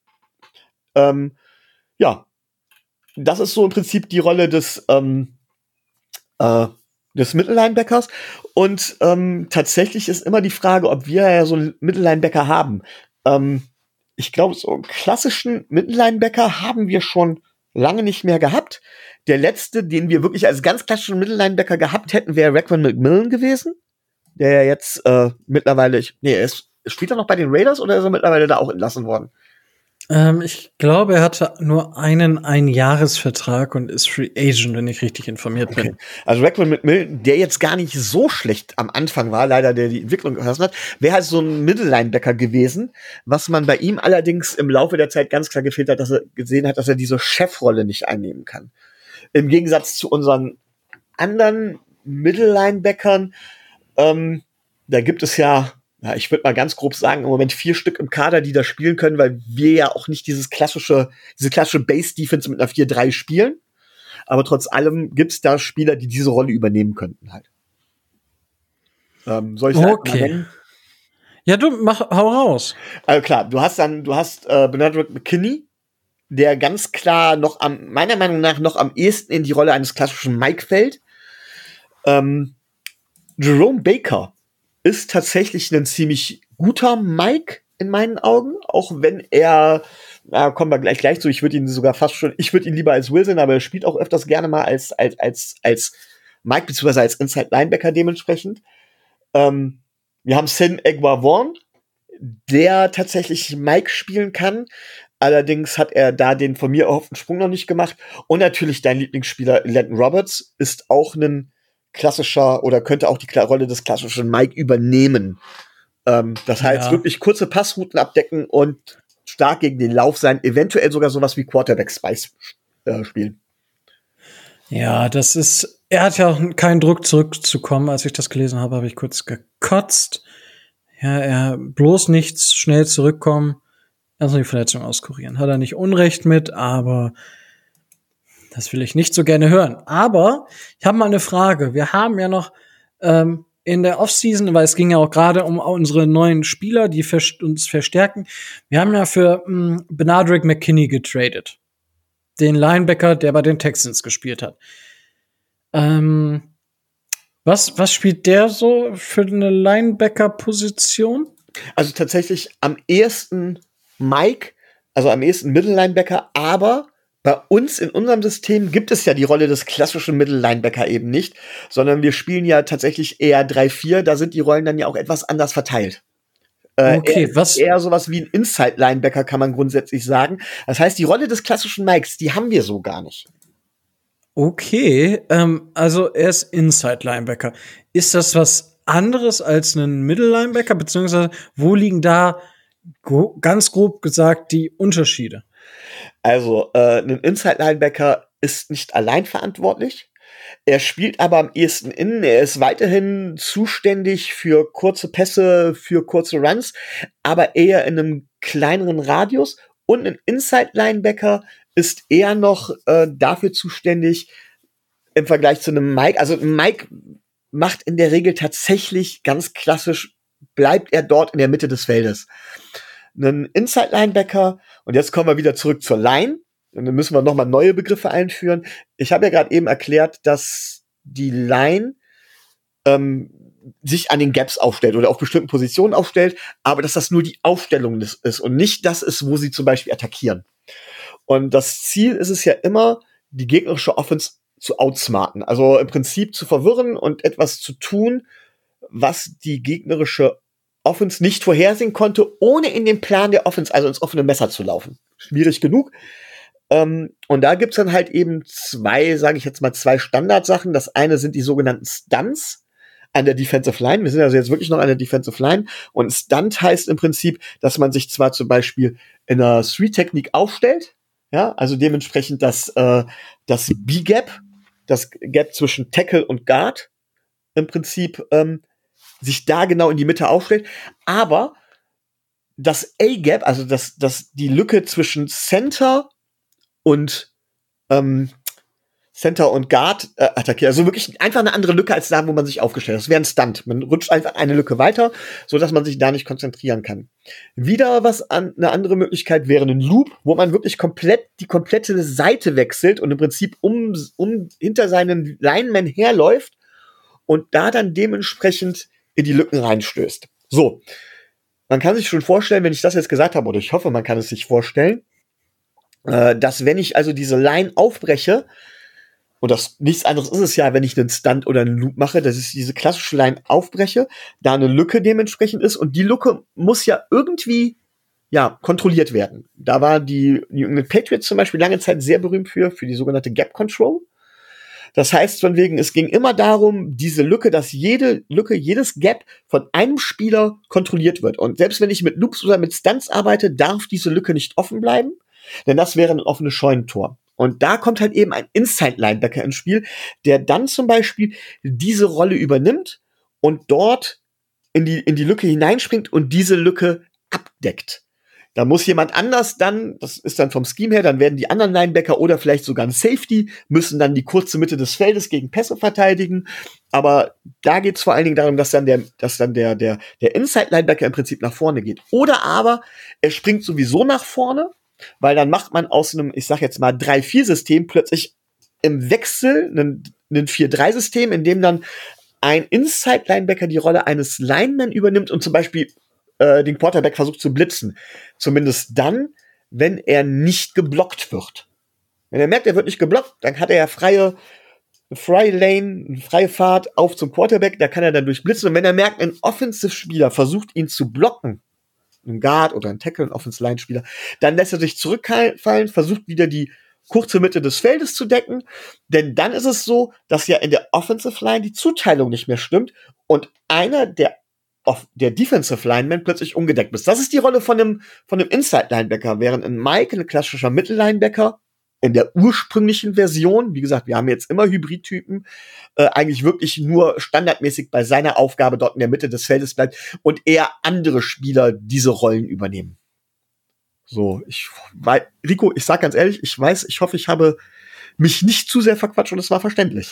Ja, das ist so im Prinzip die Rolle des Middle-Linebackers. Und tatsächlich ist immer die Frage, ob wir ja so einen Middle-Linebacker haben. Ich glaube, so einen klassischen Middle-Linebacker haben wir schon lange nicht mehr gehabt. Der letzte, den wir wirklich als ganz klassischen Middle-Linebacker gehabt hätten, wäre Raekwon McMillan gewesen, der ja jetzt mittlerweile, spielt er noch bei den Raiders oder ist er mittlerweile da auch entlassen worden? Ich glaube, er hatte nur einen Einjahresvertrag und ist Free Agent, wenn ich richtig informiert bin. Okay. Also Raekwon McMillan, der jetzt gar nicht so schlecht am Anfang war, leider der die Entwicklung gehasst hat, wäre halt so ein Middle-Linebacker gewesen, was man bei ihm allerdings im Laufe der Zeit ganz klar gefehlt hat, dass er gesehen hat, dass er diese Chefrolle nicht einnehmen kann. Im Gegensatz zu unseren anderen Middle-Linebackern, da gibt es ja, ich würde mal ganz grob sagen, im Moment 4 Stück im Kader, die da spielen können, weil wir ja auch nicht diese klassische Base-Defense mit einer 4-3 spielen. Aber trotz allem gibt's da Spieler, die diese Rolle übernehmen könnten halt. Soll ich sagen? Okay. Ja, hau raus. Also klar, du hast Benardrick McKinney, der ganz klar meiner Meinung nach noch am ehesten in die Rolle eines klassischen Mike fällt. Jerome Baker ist tatsächlich ein ziemlich guter Mike in meinen Augen, auch wenn er, kommen wir gleich zu, ich würde ihn lieber als Wilson, aber er spielt auch öfters gerne mal als Mike, beziehungsweise als Inside Linebacker dementsprechend. Wir haben Sam Egwavon, der tatsächlich Mike spielen kann, allerdings hat er da den von mir erhofften Sprung noch nicht gemacht. Und natürlich dein Lieblingsspieler Landon Roberts ist auch ein klassischer oder könnte auch die Rolle des klassischen Mike übernehmen. Das heißt, wirklich kurze Passrouten abdecken und stark gegen den Lauf sein, eventuell sogar sowas wie Quarterback Spice spielen. Ja, er hat ja auch keinen Druck zurückzukommen. Als ich das gelesen habe, habe ich kurz gekotzt. Ja, er bloß nichts, schnell zurückkommen, erstmal die Verletzung auskurieren. Hat er nicht Unrecht mit, aber das will ich nicht so gerne hören. Aber ich habe mal eine Frage. Wir haben ja noch in der Offseason, weil es ging ja auch gerade um unsere neuen Spieler, die uns verstärken. Wir haben ja für Benardrick McKinney getradet. Den Linebacker, der bei den Texans gespielt hat. Was spielt der so für eine Linebacker-Position? Also tatsächlich am ehesten Mike, also am ehesten Middle-Linebacker, aber bei uns in unserem System gibt es ja die Rolle des klassischen Middle-Linebacker eben nicht, sondern wir spielen ja tatsächlich eher 3-4, da sind die Rollen dann ja auch etwas anders verteilt. Okay, eher sowas wie ein Inside-Linebacker, kann man grundsätzlich sagen. Das heißt, die Rolle des klassischen Mikes, die haben wir so gar nicht. Okay, also er ist Inside-Linebacker. Ist das was anderes als ein Middle-Linebacker, beziehungsweise wo liegen da ganz grob gesagt die Unterschiede? Also, ein Inside-Linebacker ist nicht allein verantwortlich. Er spielt aber am ehesten innen. Er ist weiterhin zuständig für kurze Pässe, für kurze Runs, aber eher in einem kleineren Radius. Und ein Inside-Linebacker ist eher noch dafür zuständig im Vergleich zu einem Mike. Also ein Mike macht in der Regel tatsächlich ganz klassisch, bleibt er dort in der Mitte des Feldes. Ein Inside-Linebacker, und jetzt kommen wir wieder zurück zur Line, und dann müssen wir nochmal neue Begriffe einführen. Ich habe ja gerade eben erklärt, dass die Line sich an den Gaps aufstellt oder auf bestimmten Positionen aufstellt, aber dass das nur die Aufstellung ist und nicht das ist, wo sie zum Beispiel attackieren. Und das Ziel ist es ja immer, die gegnerische Offense zu outsmarten. Also im Prinzip zu verwirren und etwas zu tun, was die gegnerische Offense nicht vorhersehen konnte, ohne in den Plan der Offense, also ins offene Messer zu laufen. Schwierig genug. Und da gibt's dann halt eben zwei Standardsachen. Das eine sind die sogenannten Stunts an der Defensive Line. Wir sind also jetzt wirklich noch an der Defensive Line. Und Stunt heißt im Prinzip, dass man sich zwar zum Beispiel in einer Three-Technik aufstellt, ja, also dementsprechend das B-Gap, das Gap zwischen Tackle und Guard, im Prinzip sich da genau in die Mitte aufstellt, aber das A-Gap, also die Lücke zwischen Center und Guard attackiert. Also wirklich einfach eine andere Lücke als da, wo man sich aufgestellt hat. Das wäre ein Stunt. Man rutscht einfach eine Lücke weiter, so dass man sich da nicht konzentrieren kann. Wieder eine andere Möglichkeit wäre ein Loop, wo man wirklich die komplette Seite wechselt und im Prinzip hinter seinen Linemen herläuft und da dann dementsprechend in die Lücken reinstößt. So. Man kann sich schon vorstellen, wenn ich das jetzt gesagt habe, oder ich hoffe, man kann es sich vorstellen, dass wenn ich also diese Line aufbreche, und das nichts anderes ist es ja, wenn ich einen Stunt oder einen Loop mache, dass ich diese klassische Line aufbreche, da eine Lücke dementsprechend ist und die Lücke muss ja irgendwie kontrolliert werden. Da war die New England Patriots zum Beispiel lange Zeit sehr berühmt für die sogenannte Gap Control. Das heißt von wegen, es ging immer darum, diese Lücke, dass jedes Gap von einem Spieler kontrolliert wird. Und selbst wenn ich mit Loops oder mit Stunts arbeite, darf diese Lücke nicht offen bleiben, denn das wäre ein offenes Scheunentor. Und da kommt halt eben ein Inside-Linebacker ins Spiel, der dann zum Beispiel diese Rolle übernimmt und dort in die Lücke hineinspringt und diese Lücke abdeckt. Da muss jemand anders dann, das ist dann vom Scheme her, dann werden die anderen Linebacker oder vielleicht sogar ein Safety, müssen dann die kurze Mitte des Feldes gegen Pässe verteidigen. Aber da geht es vor allen Dingen darum, dass dann der Inside-Linebacker im Prinzip nach vorne geht. Oder aber er springt sowieso nach vorne, weil dann macht man aus einem, ich sag jetzt mal, 3-4-System plötzlich im Wechsel ein 4-3-System, in dem dann ein Inside-Linebacker die Rolle eines Linemen übernimmt und zum Beispiel den Quarterback versucht zu blitzen. Zumindest dann, wenn er nicht geblockt wird. Wenn er merkt, er wird nicht geblockt, dann hat er ja freie Lane, eine freie Fahrt auf zum Quarterback, da kann er dann durchblitzen. Und wenn er merkt, ein Offensive-Spieler versucht, ihn zu blocken, ein Guard oder ein Tackle, ein Offensive-Line-Spieler, dann lässt er sich zurückfallen, versucht wieder die kurze Mitte des Feldes zu decken, denn dann ist es so, dass ja in der Offensive Line die Zuteilung nicht mehr stimmt und einer der Defensive Lineman plötzlich ungedeckt ist. Das ist die Rolle von einem Inside-Linebacker, während ein Mike, ein klassischer Mittellinebacker, in der ursprünglichen Version, wie gesagt, wir haben jetzt immer Hybridtypen, eigentlich wirklich nur standardmäßig bei seiner Aufgabe dort in der Mitte des Feldes bleibt und eher andere Spieler diese Rollen übernehmen. So, Rico, ich sag ganz ehrlich, ich hoffe, ich habe mich nicht zu sehr verquatscht und es war verständlich.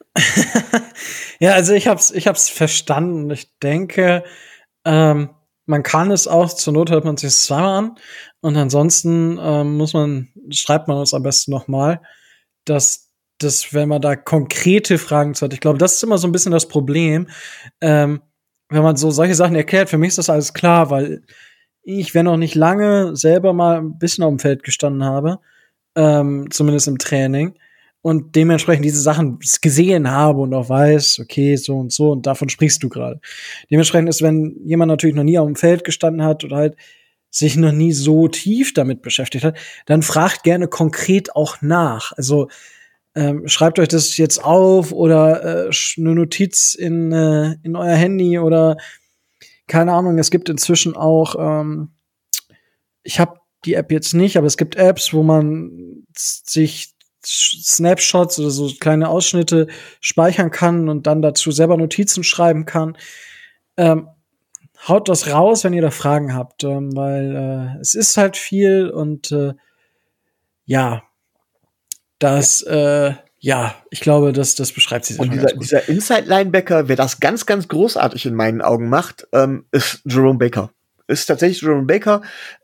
Ja, also ich hab's verstanden. Ich denke, man kann es auch, zur Not hört man sich zweimal an und ansonsten schreibt man uns am besten nochmal, dass wenn man da konkrete Fragen zu hat, ich glaube, das ist immer so ein bisschen das Problem, wenn man so solche Sachen erklärt. Für mich ist das alles klar, weil ich, wenn auch nicht lange, selber mal ein bisschen auf dem Feld gestanden habe, zumindest im Training, und dementsprechend diese Sachen gesehen habe und auch weiß, okay, so und davon sprichst du gerade. Dementsprechend ist, wenn jemand natürlich noch nie auf dem Feld gestanden hat oder halt sich noch nie so tief damit beschäftigt hat, dann fragt gerne konkret auch nach. Also schreibt euch das jetzt auf oder eine Notiz in euer Handy oder keine Ahnung, es gibt inzwischen auch, ich habe die App jetzt nicht, aber es gibt Apps, wo man sich Snapshots oder so kleine Ausschnitte speichern kann und dann dazu selber Notizen schreiben kann. Haut das raus, wenn ihr da Fragen habt, weil es ist halt viel und ich glaube, das beschreibt sie. Und dieser Inside-Linebacker, wer das ganz, ganz großartig in meinen Augen macht, ist Jerome Baker. Ist tatsächlich Jerome Baker,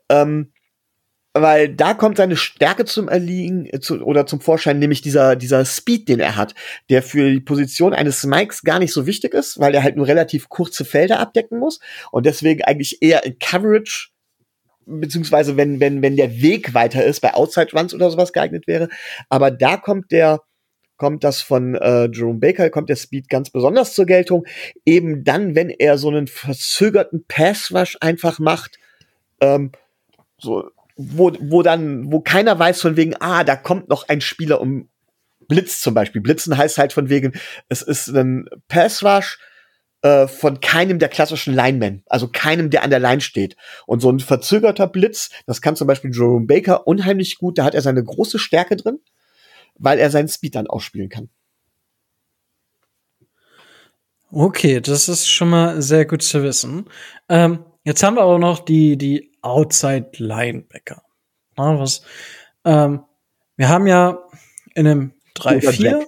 weil da kommt seine Stärke zum Erliegen oder zum Vorschein, nämlich dieser Speed, den er hat, der für die Position eines Mikes gar nicht so wichtig ist, weil er halt nur relativ kurze Felder abdecken muss und deswegen eigentlich eher in Coverage beziehungsweise wenn der Weg weiter ist, bei Outside Runs oder sowas geeignet wäre. Aber da kommt das von Jerome Baker, kommt der Speed ganz besonders zur Geltung. Eben dann, wenn er so einen verzögerten Pass-Rush einfach macht, so, wo keiner weiß von wegen, da kommt noch ein Spieler um Blitz zum Beispiel. Blitzen heißt halt von wegen, es ist ein Pass-Rush von keinem der klassischen Linemen, also keinem, der an der Line steht. Und so ein verzögerter Blitz, das kann zum Beispiel Jerome Baker unheimlich gut, da hat er seine große Stärke drin, weil er seinen Speed dann ausspielen kann. Okay, das ist schon mal sehr gut zu wissen. Jetzt haben wir auch noch die Outside Linebacker. Wir haben ja in einem 3-4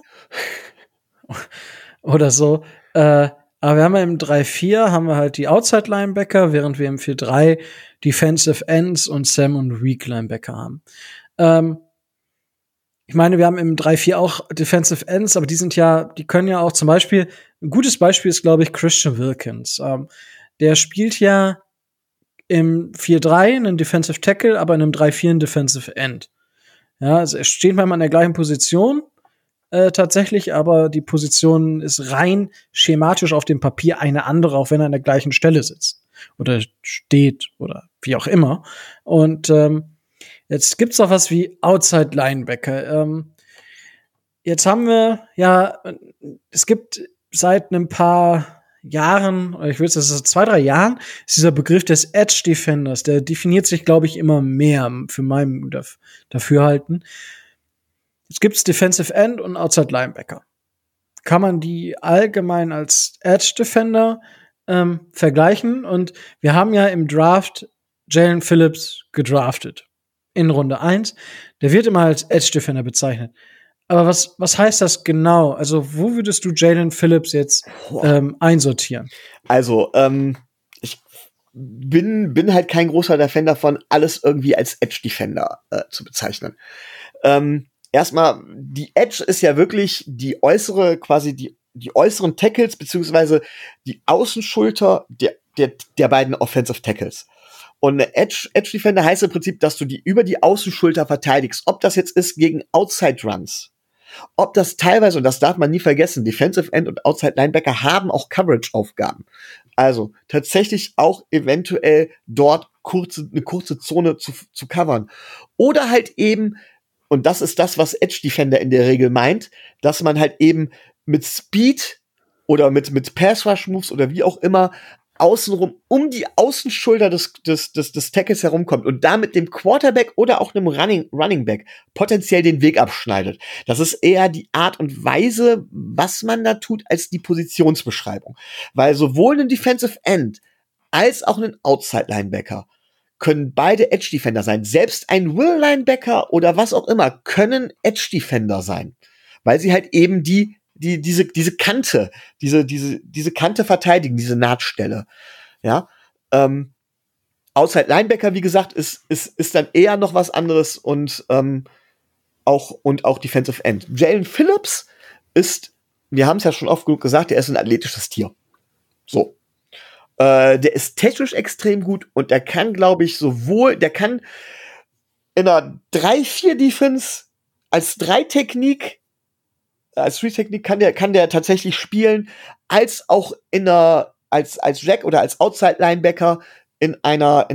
oder so, aber wir haben ja im 3-4 haben wir halt die Outside Linebacker, während wir im 4-3 Defensive Ends und Sam und Weak Linebacker haben. Ich meine, wir haben im 3-4 auch Defensive Ends, aber die können ja auch zum Beispiel, ein gutes Beispiel ist, glaube ich, Christian Wilkins. Der spielt ja im 4-3 einen Defensive Tackle, aber in einem 3-4 einen Defensive End. Ja, also er steht manchmal an der gleichen Position, tatsächlich, aber die Position ist rein schematisch auf dem Papier eine andere, auch wenn er an der gleichen Stelle sitzt oder steht oder wie auch immer. Und jetzt gibt's auch was wie Outside Linebacker. Jetzt haben wir es gibt seit ein paar Jahren, oder ich würde sagen, 2-3 Jahren, ist dieser Begriff des Edge Defenders, der definiert sich, glaube ich, immer mehr für mein Dafürhalten. Jetzt gibt's Defensive End und Outside Linebacker. Kann man die allgemein als Edge Defender vergleichen? Und wir haben ja im Draft Jalen Phillips gedraftet. In Runde 1. Der wird immer als Edge Defender bezeichnet. Aber was heißt das genau? Also, wo würdest du Jalen Phillips jetzt einsortieren? Also, ich bin halt kein großer Defender davon, alles irgendwie als Edge Defender zu bezeichnen. Erstmal, die Edge ist ja wirklich die äußere, quasi die äußeren Tackles, beziehungsweise die Außenschulter der beiden Offensive Tackles. Und eine Edge Defender heißt im Prinzip, dass du die über die Außenschulter verteidigst. Ob das jetzt ist gegen Outside Runs, ob das teilweise, und das darf man nie vergessen, Defensive End und Outside Linebacker haben auch Coverage-Aufgaben. Also tatsächlich auch eventuell dort eine kurze Zone zu covern. Oder halt eben, und das ist das, was Edge Defender in der Regel meint, dass man halt eben mit Speed oder mit Pass Rush Moves oder wie auch immer außenrum um die Außenschulter des Tackles herumkommt und damit dem Quarterback oder auch einem Running Back potenziell den Weg abschneidet. Das ist eher die Art und Weise, was man da tut, als die Positionsbeschreibung. Weil sowohl ein Defensive End als auch ein Outside Linebacker können beide Edge Defender sein. Selbst ein Will Linebacker oder was auch immer können Edge Defender sein. Weil sie halt eben diese Kante, diese Kante verteidigen, diese Nahtstelle. Ja, Outside Linebacker, wie gesagt, ist dann eher noch was anderes und auch Defensive End. Jalen Phillips ist, wir haben es ja schon oft genug gesagt, der ist ein athletisches Tier. So. Der ist technisch extrem gut und der kann, glaube ich, der kann in einer 3-4-Defense als 3-Technik, als 3-Technik kann der tatsächlich spielen, als auch als Jack oder als Outside Linebacker in einer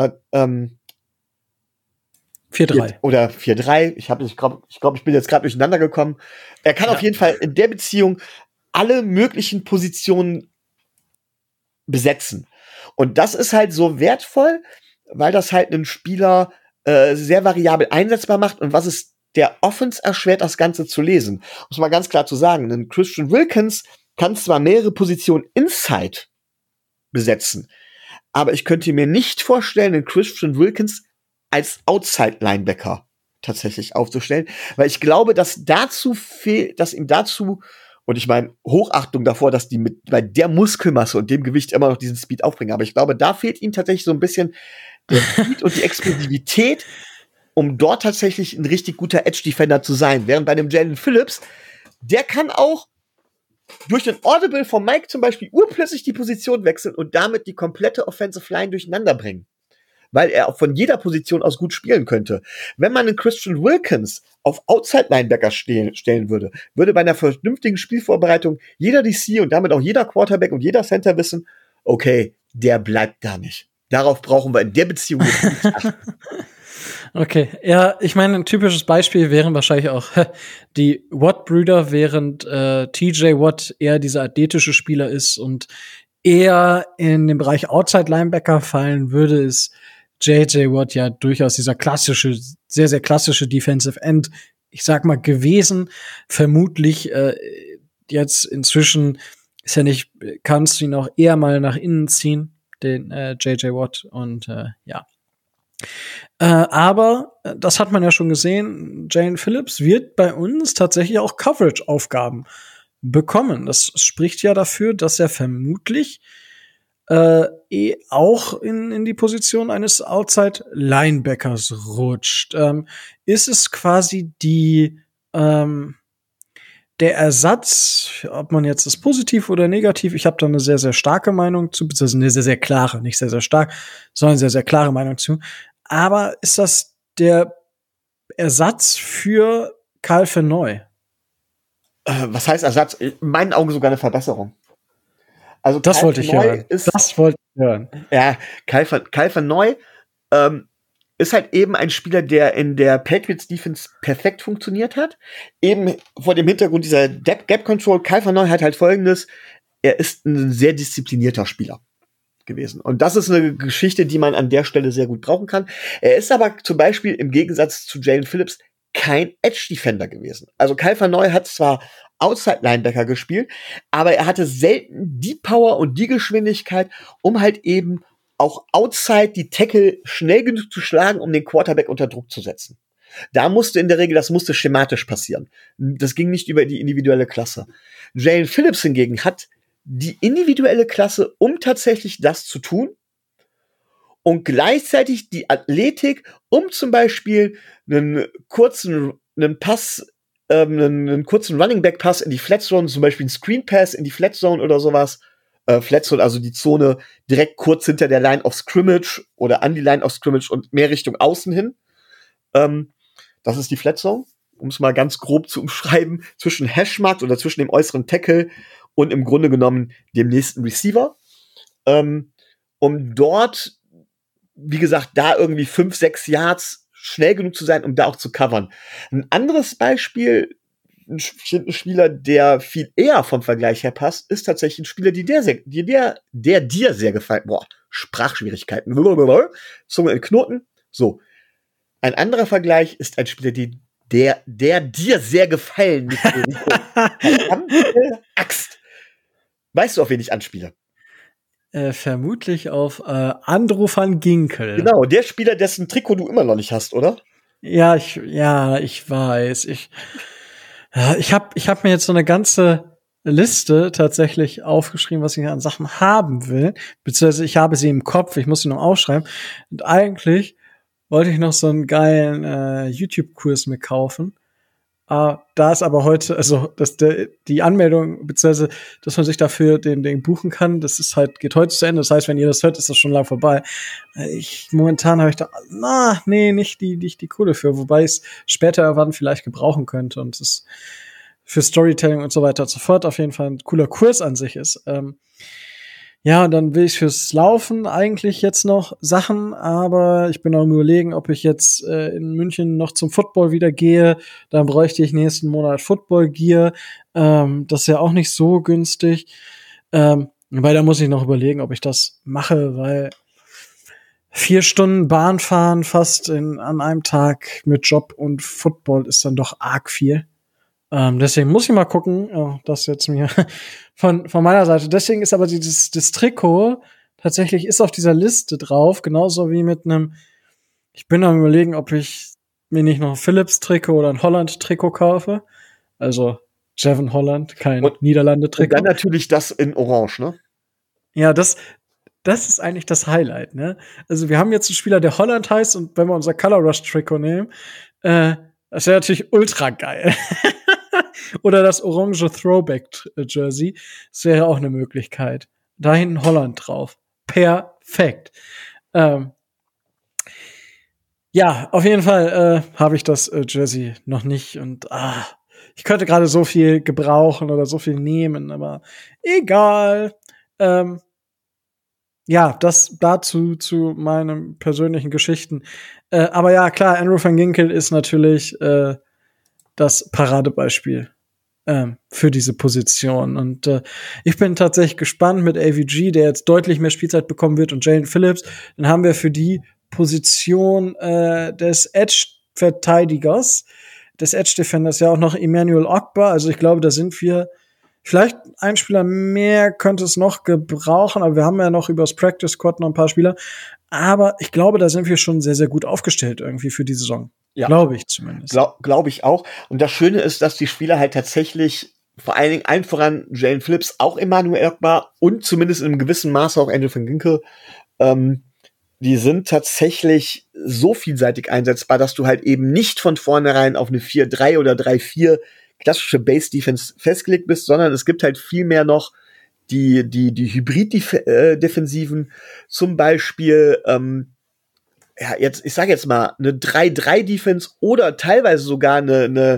4-3. Oder 4-3. Ich glaube, ich bin jetzt gerade durcheinander gekommen. Er kann auf jeden Fall in der Beziehung alle möglichen Positionen besetzen. Und das ist halt so wertvoll, weil das halt einen Spieler sehr variabel einsetzbar macht und was es der Offense erschwert, das Ganze zu lesen. Um es mal ganz klar zu sagen, ein Christian Wilkins kann zwar mehrere Positionen inside besetzen, aber ich könnte mir nicht vorstellen, einen Christian Wilkins als Outside Linebacker tatsächlich aufzustellen, weil ich glaube, dass ihm dazu, und ich meine, Hochachtung davor, dass die bei der Muskelmasse und dem Gewicht immer noch diesen Speed aufbringen, aber ich glaube, da fehlt ihm tatsächlich so ein bisschen der Speed und die Explosivität, um dort tatsächlich ein richtig guter Edge-Defender zu sein. Während bei dem Jalen Phillips, der kann auch durch den Audible von Mike zum Beispiel urplötzlich die Position wechseln und damit die komplette Offensive Line durcheinander bringen. weil er auch von jeder Position aus gut spielen könnte. Wenn man einen Christian Wilkins auf Outside-Linebacker stellen würde, würde bei einer vernünftigen Spielvorbereitung jeder DC und damit auch jeder Quarterback und jeder Center wissen, okay, der bleibt da nicht. Darauf brauchen wir in der Beziehung nicht achten. Okay, ja, ich meine, ein typisches Beispiel wären wahrscheinlich auch die Watt-Brüder, während TJ Watt eher dieser athletische Spieler ist und eher in den Bereich Outside-Linebacker fallen würde, ist JJ Watt ja durchaus dieser klassische, sehr, sehr klassische Defensive End, ich sag mal, gewesen. Vermutlich jetzt inzwischen ist ja nicht, kannst du ihn auch eher mal nach innen ziehen, den JJ Watt und ja. Aber das hat man ja schon gesehen, Jalen Phillips wird bei uns tatsächlich auch Coverage-Aufgaben bekommen. Das spricht ja dafür, dass er vermutlich auch in die Position eines Outside-Linebackers rutscht. Ist es quasi der Ersatz, ob man jetzt das positiv oder negativ, ich habe da eine sehr, sehr starke Meinung zu, beziehungsweise eine sehr, sehr klare, nicht sehr, sehr stark, sondern eine sehr, sehr klare Meinung zu. Aber ist das der Ersatz für Kyle Van Noy? Was heißt Ersatz? In meinen Augen sogar eine Verbesserung. Also das wollte ich hören. Ja, Kyle Van Noy ist halt eben ein Spieler, der in der Patriots Defense perfekt funktioniert hat. Eben vor dem Hintergrund dieser Gap Control. Kyle Van Noy hat halt Folgendes: Er ist ein sehr disziplinierter Spieler gewesen. Und das ist eine Geschichte, die man an der Stelle sehr gut brauchen kann. Er ist aber zum Beispiel im Gegensatz zu Jalen Phillips kein Edge-Defender gewesen. Also Kyle Van Noy hat zwar Outside-Linebacker gespielt, aber er hatte selten die Power und die Geschwindigkeit, um halt eben auch outside die Tackle schnell genug zu schlagen, um den Quarterback unter Druck zu setzen. Da musste in der Regel, das musste schematisch passieren. Das ging nicht über die individuelle Klasse. Jalen Phillips hingegen hat die individuelle Klasse, um tatsächlich das zu tun und gleichzeitig die Athletik, um zum Beispiel einen kurzen Running Back Pass in die Flat Zone, zum Beispiel einen Screen Pass in die Flat Zone oder sowas. Flat Zone, also die Zone direkt kurz hinter der Line of Scrimmage oder an die Line of Scrimmage und mehr Richtung außen hin. Das ist die Flat Zone, um es mal ganz grob zu umschreiben, zwischen Hashmark oder zwischen dem äußeren Tackle und im Grunde genommen dem nächsten Receiver. Um dort, wie gesagt, da irgendwie 5-6 Yards schnell genug zu sein, um da auch zu covern. Ein anderes Beispiel, ein Spieler, der viel eher vom Vergleich her passt, ist tatsächlich ein Spieler, der dir sehr gefällt. Boah, Sprachschwierigkeiten. Zunge in Knoten. So. Ein anderer Vergleich ist ein Spieler, der dir sehr gefallen mit verdammte Axt. Weißt du, auf wen ich anspiele? Vermutlich auf Andrew van Ginkel. Genau, der Spieler, dessen Trikot du immer noch nicht hast, oder? Ja, ich weiß. Ich hab mir jetzt so eine ganze Liste tatsächlich aufgeschrieben, was ich an Sachen haben will. Beziehungsweise ich habe sie im Kopf, ich muss sie noch aufschreiben. Und eigentlich wollte ich noch so einen geilen YouTube-Kurs mir kaufen. Da ist aber heute, also die Anmeldung, beziehungsweise, dass man sich dafür den buchen kann, das ist halt, geht heute zu Ende. Das heißt, wenn ihr das hört, ist das schon lang vorbei. Momentan habe ich da, nicht die Kohle für, wobei ich es später irgendwann vielleicht gebrauchen könnte und es für Storytelling und so weiter und so fort auf jeden Fall ein cooler Kurs an sich ist. Ja, und dann will ich fürs Laufen eigentlich jetzt noch Sachen, aber ich bin auch am Überlegen, ob ich jetzt in München noch zum Football wieder gehe. Dann bräuchte ich nächsten Monat Football-Gear. Das ist ja auch nicht so günstig. Weil da muss ich noch überlegen, ob ich das mache, weil 4 Stunden Bahn fahren fast an einem Tag mit Job und Football ist dann doch arg viel. Deswegen muss ich mal gucken, das jetzt mir von meiner Seite. Deswegen ist aber das Trikot tatsächlich ist auf dieser Liste drauf, genauso wie mit einem, ich bin am Überlegen, ob ich mir nicht noch ein Philips-Trikot oder ein Holland-Trikot kaufe. Also Jevon Holland, kein Niederlande-Trikot. Und dann natürlich das in Orange, ne? Ja, das ist eigentlich das Highlight, ne? Also wir haben jetzt einen Spieler, der Holland heißt, und wenn wir unser Color Rush-Trikot nehmen, das wäre natürlich ultra geil. Oder das orange Throwback-Jersey. Das wäre auch eine Möglichkeit. Da hinten Holland drauf. Perfekt. Ja, auf jeden Fall habe ich das Jersey noch nicht und ich könnte gerade so viel gebrauchen oder so viel nehmen, aber egal. Ja, das dazu zu meinen persönlichen Geschichten. Aber ja, klar, Andrew van Ginkel ist natürlich das Paradebeispiel für diese Position. Und ich bin tatsächlich gespannt mit AVG, der jetzt deutlich mehr Spielzeit bekommen wird, und Jalen Phillips. Dann haben wir für die Position des Edge-Verteidigers, des Edge-Defenders ja auch noch Emmanuel Ogbah. Also ich glaube, da sind wir vielleicht ein Spieler mehr könnte es noch gebrauchen, aber wir haben ja noch übers Practice Squad noch ein paar Spieler. Aber ich glaube, da sind wir schon sehr, sehr gut aufgestellt irgendwie für die Saison. Ja. Glaube ich zumindest. Glaube ich auch. Und das Schöne ist, dass die Spieler halt tatsächlich, vor allen Dingen allen voran Jalen Phillips, auch Emmanuel Ogbah und zumindest in einem gewissen Maße auch Andrew van Ginkel, die sind tatsächlich so vielseitig einsetzbar, dass du halt eben nicht von vornherein auf eine 4-3 oder 3-4 klassische Base-Defense festgelegt bist, sondern es gibt halt viel mehr noch die Hybrid-Defensiven, zum Beispiel, ich sage jetzt mal, eine 3-3-Defense oder teilweise sogar eine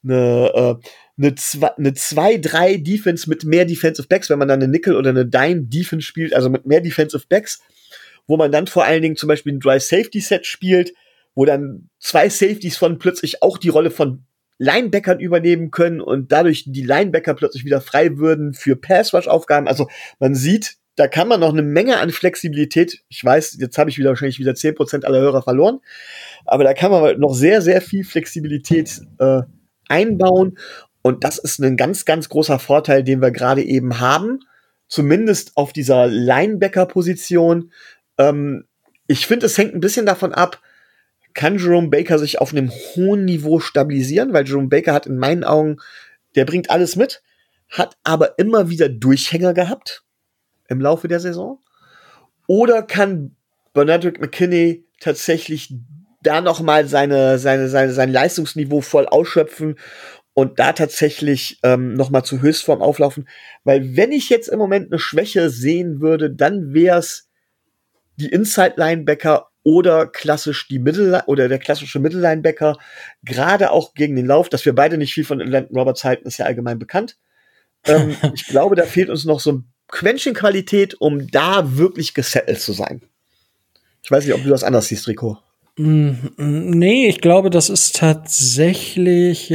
2-3-Defense mit mehr Defensive Backs, wenn man dann eine Nickel oder eine Dime-Defense spielt, also mit mehr Defensive Backs, wo man dann vor allen Dingen zum Beispiel ein Dry-Safety-Set spielt, wo dann 2 Safeties von plötzlich auch die Rolle von Linebackern übernehmen können und dadurch die Linebacker plötzlich wieder frei würden für Pass-Rush-Aufgaben. Also man sieht, da kann man noch eine Menge an Flexibilität, ich weiß, jetzt habe ich wahrscheinlich wieder 10% aller Hörer verloren, aber da kann man noch sehr, sehr viel Flexibilität einbauen und das ist ein ganz, ganz großer Vorteil, den wir gerade eben haben, zumindest auf dieser Linebacker-Position. Ich finde, es hängt ein bisschen davon ab, kann Jerome Baker sich auf einem hohen Niveau stabilisieren, weil Jerome Baker hat in meinen Augen, der bringt alles mit, hat aber immer wieder Durchhänger gehabt im Laufe der Saison. Oder kann Benardrick McKinney tatsächlich da noch mal sein Leistungsniveau voll ausschöpfen und da tatsächlich noch mal zur Höchstform auflaufen? Weil wenn ich jetzt im Moment eine Schwäche sehen würde, dann wäre es die Inside-Linebacker oder klassisch der klassische Mittellinebacker, gerade auch gegen den Lauf, dass wir beide nicht viel von Landon Roberts halten, ist ja allgemein bekannt. Ich glaube, da fehlt uns noch so ein Quäntchen Qualität, um da wirklich gesettelt zu sein. Ich weiß nicht, ob du das anders siehst, Rico. Nee, ich glaube, das ist tatsächlich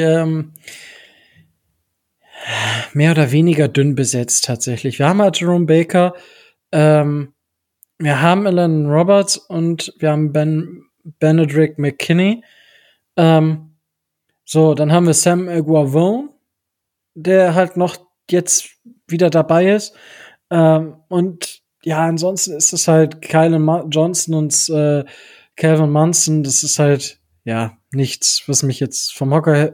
mehr oder weniger dünn besetzt tatsächlich. Wir haben halt Jerome Baker, wir haben Landon Roberts und wir haben Benardrick McKinney. So, dann haben wir Sam Eguavoen, der halt noch jetzt wieder dabei ist. Und ja, ansonsten ist es halt Kyle Johnson und Calvin Munson. Das ist halt, ja, nichts, was mich jetzt vom Hocker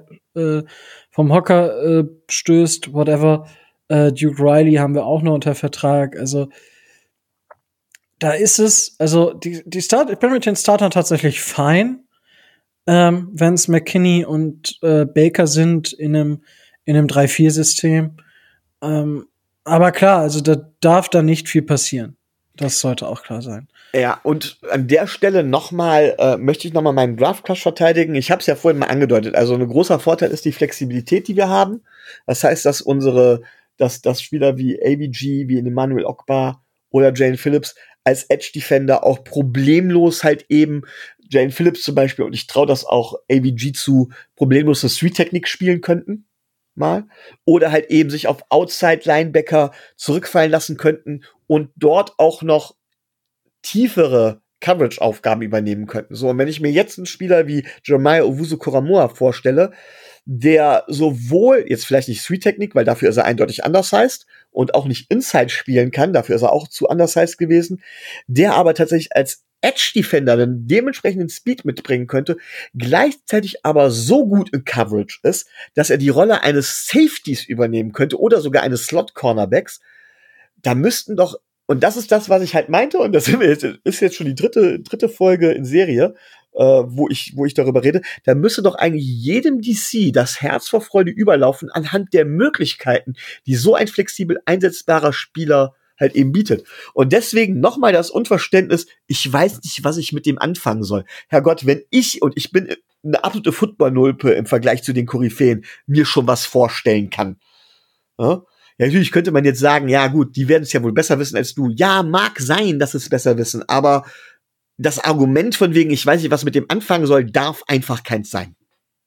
stößt, whatever. Duke Riley haben wir auch noch unter Vertrag. Also, da ist es, also ich bin mit den Startern tatsächlich fein, wenn es McKinney und Baker sind in einem 3-4-System. Aber klar, also da darf da nicht viel passieren. Das sollte auch klar sein. Ja, und an der Stelle möchte ich nochmal meinen Draft-Class verteidigen. Ich habe es ja vorhin mal angedeutet. Also ein großer Vorteil ist die Flexibilität, die wir haben. Das heißt, dass dass Spieler wie AVG, wie Emmanuel Ogbah oder Jalen Phillips als Edge-Defender auch problemlos halt eben Jalen Phillips zum Beispiel, und ich traue das auch AVG zu, problemlos eine Street-Technik spielen könnten, mal. Oder halt eben sich auf Outside-Linebacker zurückfallen lassen könnten und dort auch noch tiefere Coverage-Aufgaben übernehmen könnten. So, und wenn ich mir jetzt einen Spieler wie Jeremiah Owusu-Koramoah vorstelle, der sowohl, jetzt vielleicht nicht Street-Technik, weil dafür ist er eindeutig undersized und auch nicht Inside spielen kann, dafür ist er auch zu undersized gewesen, der aber tatsächlich als Edge-Defender den dementsprechenden Speed mitbringen könnte, gleichzeitig aber so gut in Coverage ist, dass er die Rolle eines Safeties übernehmen könnte oder sogar eines Slot-Cornerbacks. Da müssten doch, und das ist das, was ich halt meinte, und das ist jetzt schon die dritte Folge in Serie, wo ich darüber rede, da müsste doch eigentlich jedem DC das Herz vor Freude überlaufen anhand der Möglichkeiten, die so ein flexibel einsetzbarer Spieler halt eben bietet. Und deswegen nochmal das Unverständnis, ich weiß nicht, was ich mit dem anfangen soll. Herrgott, wenn ich bin eine absolute Football-Nulpe im Vergleich zu den Koryphäen, mir schon was vorstellen kann. Ja, natürlich könnte man jetzt sagen, ja gut, die werden es ja wohl besser wissen als du. Ja, mag sein, dass sie es besser wissen, aber das Argument von wegen, ich weiß nicht, was mit dem anfangen soll, darf einfach keins sein.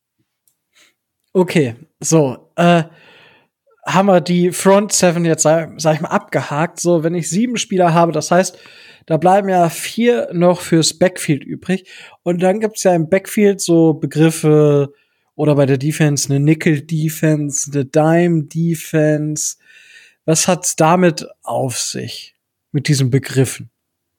Okay, so, haben wir die Front Seven jetzt, sag ich mal, abgehakt. So, wenn ich 7 Spieler habe, das heißt, da bleiben ja 4 noch fürs Backfield übrig. Und dann gibt's ja im Backfield so Begriffe oder bei der Defense eine Nickel-Defense, eine Dime-Defense. Was hat's damit auf sich, mit diesen Begriffen?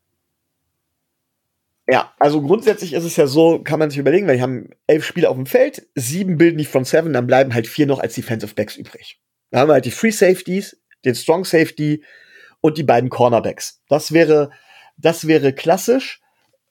Ja, also grundsätzlich ist es ja so, kann man sich überlegen, weil wir haben 11 Spieler auf dem Feld, 7 bilden die Front Seven, dann bleiben halt 4 noch als Defensive Backs übrig. Da haben wir halt die Free Safeties, den Strong Safety und die beiden Cornerbacks. Das wäre klassisch.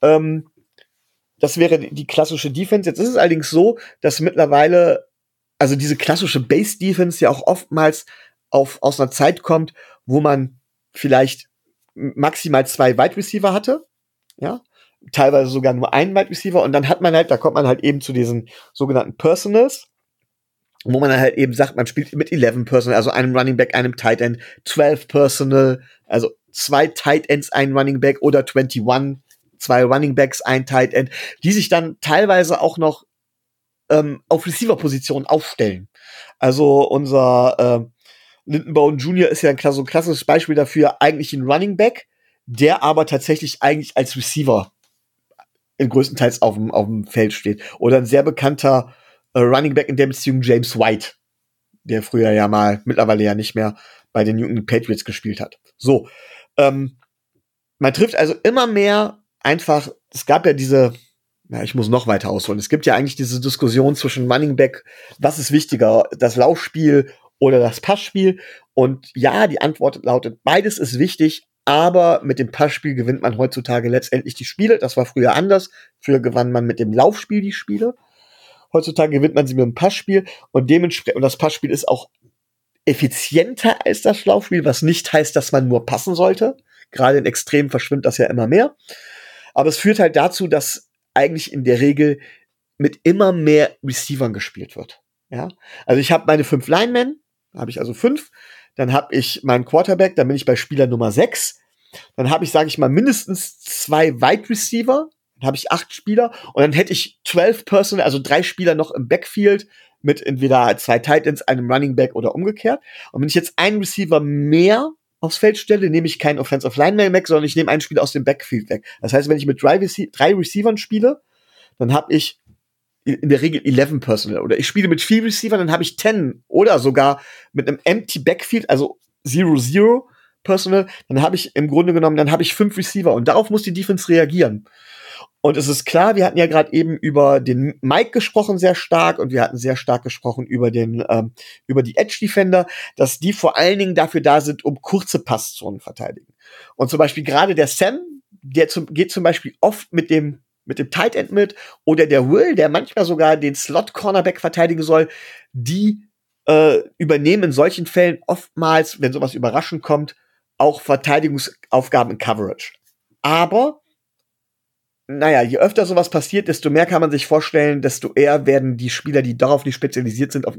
Das wäre die klassische Defense. Jetzt ist es allerdings so, dass mittlerweile, also diese klassische Base Defense ja auch oftmals aus einer Zeit kommt, wo man vielleicht maximal 2 Wide Receiver hatte. Ja. Teilweise sogar nur einen Wide Receiver. Und dann da kommt man halt eben zu diesen sogenannten Personals, wo man dann halt eben sagt, man spielt mit 11 Personal, also einem Running Back, einem Tight End, 12 Personal, also 2 Tight Ends, ein Running Back oder 21, 2 Running Backs, ein Tight End, die sich dann teilweise auch noch auf Receiver-Positionen aufstellen. Also unser Lindenbaum Jr. ist ja so ein klassisches Beispiel dafür, eigentlich ein Running Back, der aber tatsächlich eigentlich als Receiver größtenteils auf dem Feld steht. Oder ein sehr bekannter Running Back in der Beziehung James White, der früher ja mal, mittlerweile ja nicht mehr, bei den New England Patriots gespielt hat. So, man trifft also immer mehr einfach, es gab ja ich muss noch weiter ausholen, es gibt ja eigentlich diese Diskussion zwischen Running Back, was ist wichtiger, das Laufspiel oder das Passspiel? Und ja, die Antwort lautet, beides ist wichtig, aber mit dem Passspiel gewinnt man heutzutage letztendlich die Spiele. Das war früher anders. Früher gewann man mit dem Laufspiel die Spiele. Heutzutage gewinnt man sie mit dem Passspiel und dementsprechend, und das Passspiel ist auch effizienter als das Laufspiel, was nicht heißt, dass man nur passen sollte. Gerade in Extremen verschwimmt das ja immer mehr. Aber es führt halt dazu, dass eigentlich in der Regel mit immer mehr Receivern gespielt wird. Ja? Also ich habe meine 5 Linemen, habe ich also 5. Dann habe ich meinen Quarterback, dann bin ich bei Spieler Nummer 6. Dann habe ich, sage ich mal, mindestens 2 Wide Receiver. Dann habe ich 8 Spieler. Und dann hätte ich 12 Personal, also 3 Spieler noch im Backfield mit entweder 2 Tight Ends, einem Running Back oder umgekehrt. Und wenn ich jetzt einen Receiver mehr aufs Feld stelle, nehme ich keinen Offensive Lineman weg, sondern ich nehme einen Spieler aus dem Backfield weg. Das heißt, wenn ich mit 3 Receivern spiele, dann habe ich in der Regel 11 Personal. Oder ich spiele mit 4 Receivern, dann habe ich 10. Oder sogar mit einem Empty Backfield, also 0-0 Personal, dann habe ich im Grunde genommen, 5 Receiver. Und darauf muss die Defense reagieren. Und es ist klar, wir hatten ja gerade eben über den Mike gesprochen sehr stark und wir hatten sehr stark gesprochen über die Edge Defender, dass die vor allen Dingen dafür da sind, um kurze Passzonen verteidigen. Und zum Beispiel gerade der Sam, geht zum Beispiel oft mit dem Tight End mit, oder der Will, der manchmal sogar den Slot Cornerback verteidigen soll, die übernehmen in solchen Fällen oftmals, wenn sowas überraschend kommt, auch Verteidigungsaufgaben in Coverage. Aber naja, je öfter sowas passiert, desto mehr kann man sich vorstellen, desto eher werden die Spieler, die darauf nicht spezialisiert sind,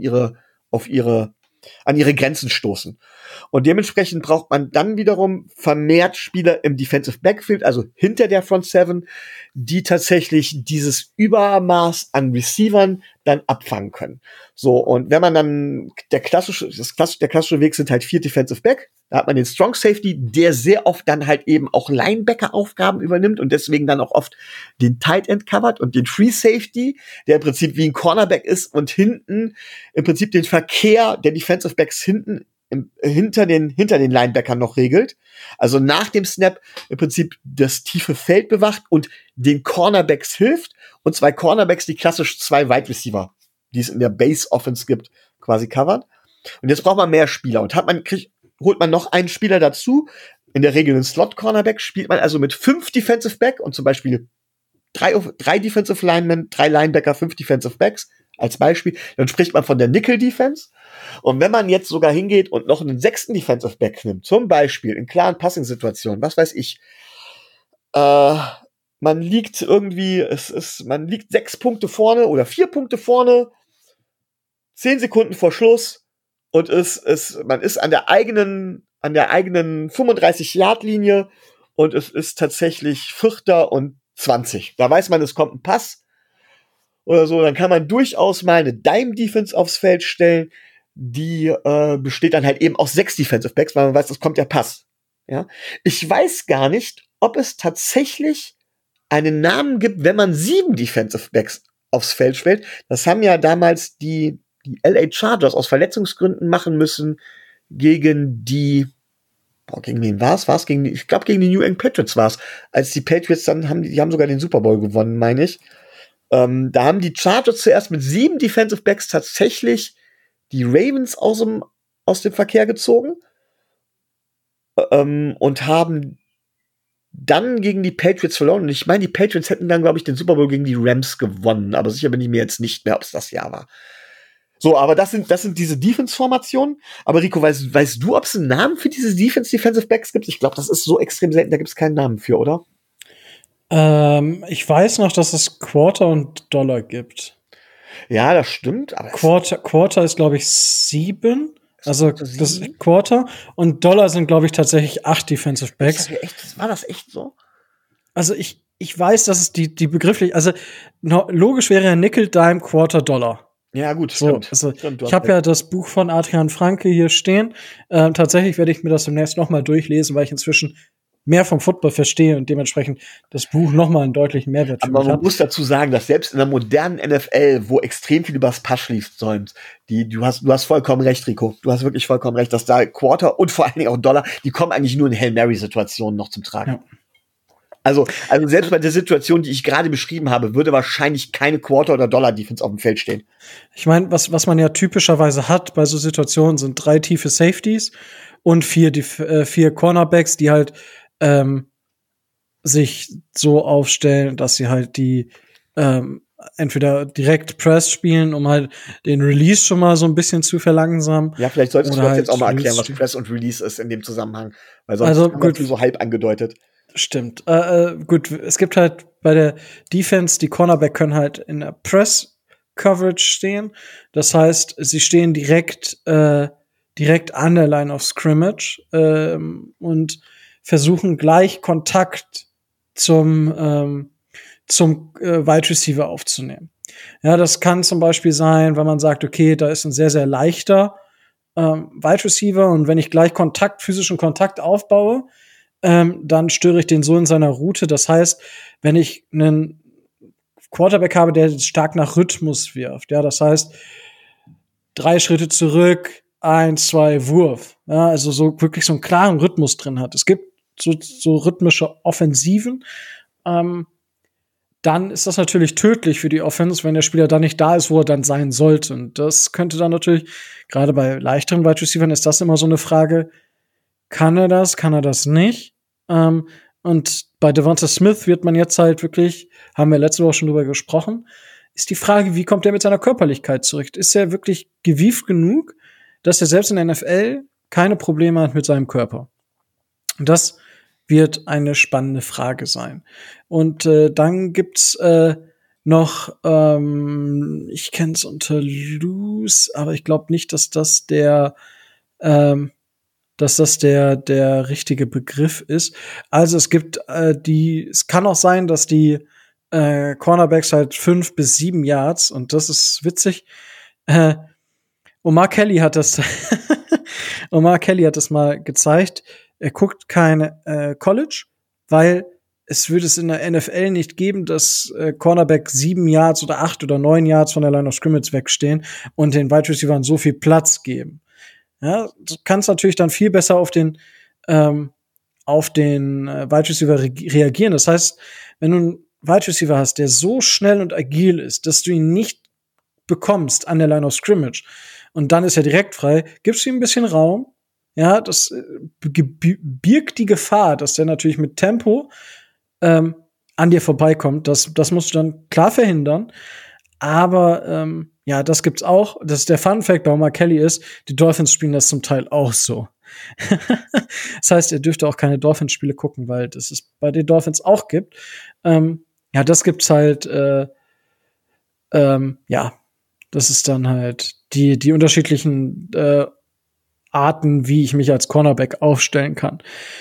an ihre Grenzen stoßen. Und dementsprechend braucht man dann wiederum vermehrt Spieler im Defensive Backfield, also hinter der Front Seven, die tatsächlich dieses Übermaß an Receivern dann abfangen können. So, und wenn man dann der klassische Weg sind halt 4 Defensive Back. Da hat man den Strong Safety, der sehr oft dann halt eben auch Linebacker-Aufgaben übernimmt und deswegen dann auch oft den Tight End covert, und den Free Safety, der im Prinzip wie ein Cornerback ist und hinten im Prinzip den Verkehr der Defensive Backs hinter den Linebackern noch regelt. Also nach dem Snap im Prinzip das tiefe Feld bewacht und den Cornerbacks hilft, und 2 Cornerbacks, die klassisch 2 Wide Receiver, die es in der Base Offense gibt, quasi covern. Und jetzt braucht man mehr Spieler und holt man noch einen Spieler dazu, in der Regel einen Slot-Cornerback, spielt man also mit 5 Defensive Back und zum Beispiel 3 Defensive Linemen, 3 Linebacker, 5 Defensive Backs, als Beispiel, dann spricht man von der Nickel-Defense. Und wenn man jetzt sogar hingeht und noch einen 6. Defensive Back nimmt, zum Beispiel in klaren Passing-Situationen, was weiß ich, man liegt irgendwie, man liegt 6 Punkte vorne oder 4 Punkte vorne, 10 Sekunden vor Schluss und man ist an der eigenen 35-Yard-Linie und es ist tatsächlich 4. und 20. Da weiß man, es kommt ein Pass oder so, dann kann man durchaus mal eine Dime-Defense aufs Feld stellen, die besteht dann halt eben aus 6 Defensive Backs, weil man weiß, es kommt der Pass. Ja? Ich weiß gar nicht, ob es tatsächlich einen Namen gibt, wenn man 7 Defensive Backs aufs Feld stellt. Das haben ja damals die LA Chargers aus Verletzungsgründen machen müssen gegen gegen wen war's? Ich glaube, gegen die New England Patriots war's. Als die Patriots dann die haben sogar den Super Bowl gewonnen, meine ich. Da haben die Chargers zuerst mit 7 Defensive Backs tatsächlich die Ravens aus dem Verkehr gezogen und haben dann gegen die Patriots verloren. Und ich meine, die Patriots hätten dann, glaube ich, den Super Bowl gegen die Rams gewonnen. Aber sicher bin ich mir jetzt nicht mehr, ob es das Jahr war. So, aber das sind diese Defense-Formationen. Aber Rico, weißt du, ob es einen Namen für diese Defensive Backs gibt? Ich glaube, das ist so extrem selten, da gibt es keinen Namen für, oder? Ich weiß noch, dass es Quarter und Dollar gibt. Ja, das stimmt. Aber Quarter ist, glaube ich, 7. Also das ist Quarter. Und Dollar sind, glaube ich, tatsächlich 8 Defensive Backs. War das echt so? Also ich weiß, dass es die begrifflich, also logisch wäre ja Nickel, Dime, Quarter, Dollar. Ja, gut, so, stimmt. Also stimmt, ich habe ja das Buch von Adrian Franke hier stehen. Tatsächlich werde ich mir das demnächst noch mal durchlesen, weil ich inzwischen mehr vom Football verstehe und dementsprechend das Buch noch mal einen deutlichen Mehrwert für mich hat. Aber man muss dazu sagen, dass selbst in der modernen NFL, wo extrem viel übers Pass säumt, du hast vollkommen recht, Rico. Du hast wirklich vollkommen recht, dass da Quarter und vor allen Dingen auch Dollar, die kommen eigentlich nur in Hail Mary-Situationen noch zum Tragen. Ja. Also selbst bei der Situation, die ich gerade beschrieben habe, würde wahrscheinlich keine Quarter- oder Dollar-Defense auf dem Feld stehen. Ich meine, was man ja typischerweise hat bei so Situationen, sind 3 tiefe Safeties und 4 Cornerbacks, die halt sich so aufstellen, dass sie halt die entweder direkt Press spielen, um halt den Release schon mal so ein bisschen zu verlangsamen. Ja, vielleicht solltest du uns halt jetzt auch mal erklären, was Press und Release ist in dem Zusammenhang. Weil sonst also, haben wir es so halb angedeutet. Stimmt. Gut, es gibt halt bei der Defense, die Cornerback können halt in der Press-Coverage stehen. Das heißt, sie stehen direkt an der Line of Scrimmage und versuchen gleich Kontakt zum Wide Receiver aufzunehmen. Ja, das kann zum Beispiel sein, wenn man sagt, okay, da ist ein sehr, sehr leichter Wide Receiver und wenn ich gleich physischen Kontakt aufbaue, dann störe ich den so in seiner Route. Das heißt, wenn ich einen Quarterback habe, der stark nach Rhythmus wirft, ja, das heißt 3 Schritte zurück, 1, 2, Wurf, ja, also so wirklich so einen klaren Rhythmus drin hat. Es gibt so rhythmische Offensiven, dann ist das natürlich tödlich für die Offense, wenn der Spieler dann nicht da ist, wo er dann sein sollte. Und das könnte dann natürlich, gerade bei leichteren Wide Receivern ist das immer so eine Frage, kann er das nicht? Und bei Devonta Smith wird man jetzt halt wirklich, haben wir letzte Woche schon drüber gesprochen, ist die Frage, wie kommt er mit seiner Körperlichkeit zurück? Ist er wirklich gewieft genug, dass er selbst in der NFL keine Probleme hat mit seinem Körper? Und das wird eine spannende Frage sein. Und dann gibt's noch, ich kenne es unter Loose, aber ich glaube nicht, dass das der richtige Begriff ist. Also es gibt es kann auch sein, dass die Cornerbacks halt 5 bis 7 Yards, und das ist witzig. Omar Kelly hat das mal gezeigt. Er guckt kein College, weil es würde es in der NFL nicht geben, dass Cornerback 7 Yards oder 8 oder 9 Yards von der Line of Scrimmage wegstehen und den Wide Receivern so viel Platz geben. Ja, du kannst natürlich dann viel besser auf den Wide Receiver reagieren. Das heißt, wenn du einen Wide Receiver hast, der so schnell und agil ist, dass du ihn nicht bekommst an der Line of Scrimmage und dann ist er direkt frei, gibst du ihm ein bisschen Raum. Ja, das birgt die Gefahr, dass der natürlich mit Tempo an dir vorbeikommt. Das musst du dann klar verhindern. Aber ja, das gibt's auch. Das ist der Fun Fact bei Omar Kelly ist, die Dolphins spielen das zum Teil auch so. Das heißt, ihr dürft auch keine Dolphins-Spiele gucken, weil das es bei den Dolphins auch gibt. Ja, das gibt's halt, ja, das ist dann halt die unterschiedlichen Arten, wie ich mich als Cornerback aufstellen kann.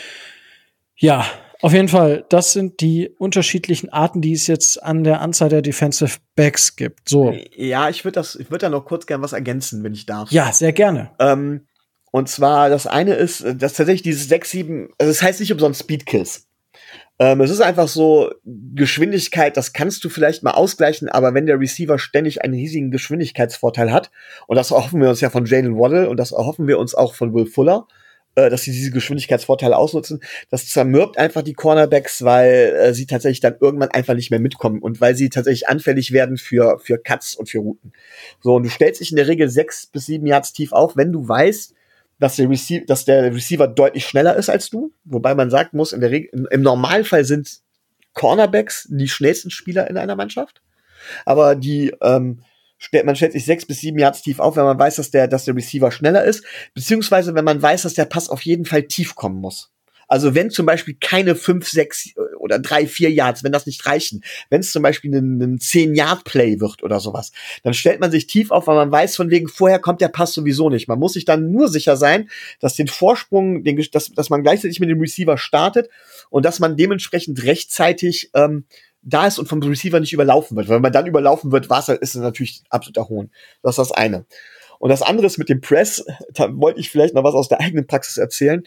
Ja, auf jeden Fall, das sind die unterschiedlichen Arten, die es jetzt an der Anzahl der Defensive Backs gibt. So. Ja, ich würde da noch kurz gern was ergänzen, wenn ich darf. Ja, sehr gerne. Und zwar, das eine ist, dass tatsächlich dieses 6, 7, also es heißt nicht umsonst Speedkills. Es ist einfach so, Geschwindigkeit, das kannst du vielleicht mal ausgleichen, aber wenn der Receiver ständig einen riesigen Geschwindigkeitsvorteil hat, und das erhoffen wir uns ja von Jalen Waddle und das erhoffen wir uns auch von Will Fuller, dass sie diese Geschwindigkeitsvorteile ausnutzen, das zermürbt einfach die Cornerbacks, weil sie tatsächlich dann irgendwann einfach nicht mehr mitkommen und weil sie tatsächlich anfällig werden für Cuts und für Routen. So, und du stellst dich in der Regel 6 bis 7 Yards tief auf, wenn du weißt, dass der Receiver deutlich schneller ist als du, wobei man sagen muss, in der Regel, im Normalfall sind Cornerbacks die schnellsten Spieler in einer Mannschaft, aber man stellt sich 6 bis 7 Yards tief auf, wenn man weiß, dass der Receiver schneller ist, beziehungsweise wenn man weiß, dass der Pass auf jeden Fall tief kommen muss. Also wenn zum Beispiel keine 5, 6 oder 3, 4 Yards, wenn das nicht reichen, wenn es zum Beispiel ein 10-Yard-Play wird oder sowas, dann stellt man sich tief auf, weil man weiß von wegen, vorher kommt der Pass sowieso nicht. Man muss sich dann nur sicher sein, dass den Vorsprung, dass man gleichzeitig mit dem Receiver startet und dass man dementsprechend rechtzeitig da ist und vom Receiver nicht überlaufen wird. Weil wenn man dann überlaufen wird, ist es natürlich absoluter Hohn. Das ist das eine. Und das andere ist mit dem Press, da wollte ich vielleicht noch was aus der eigenen Praxis erzählen.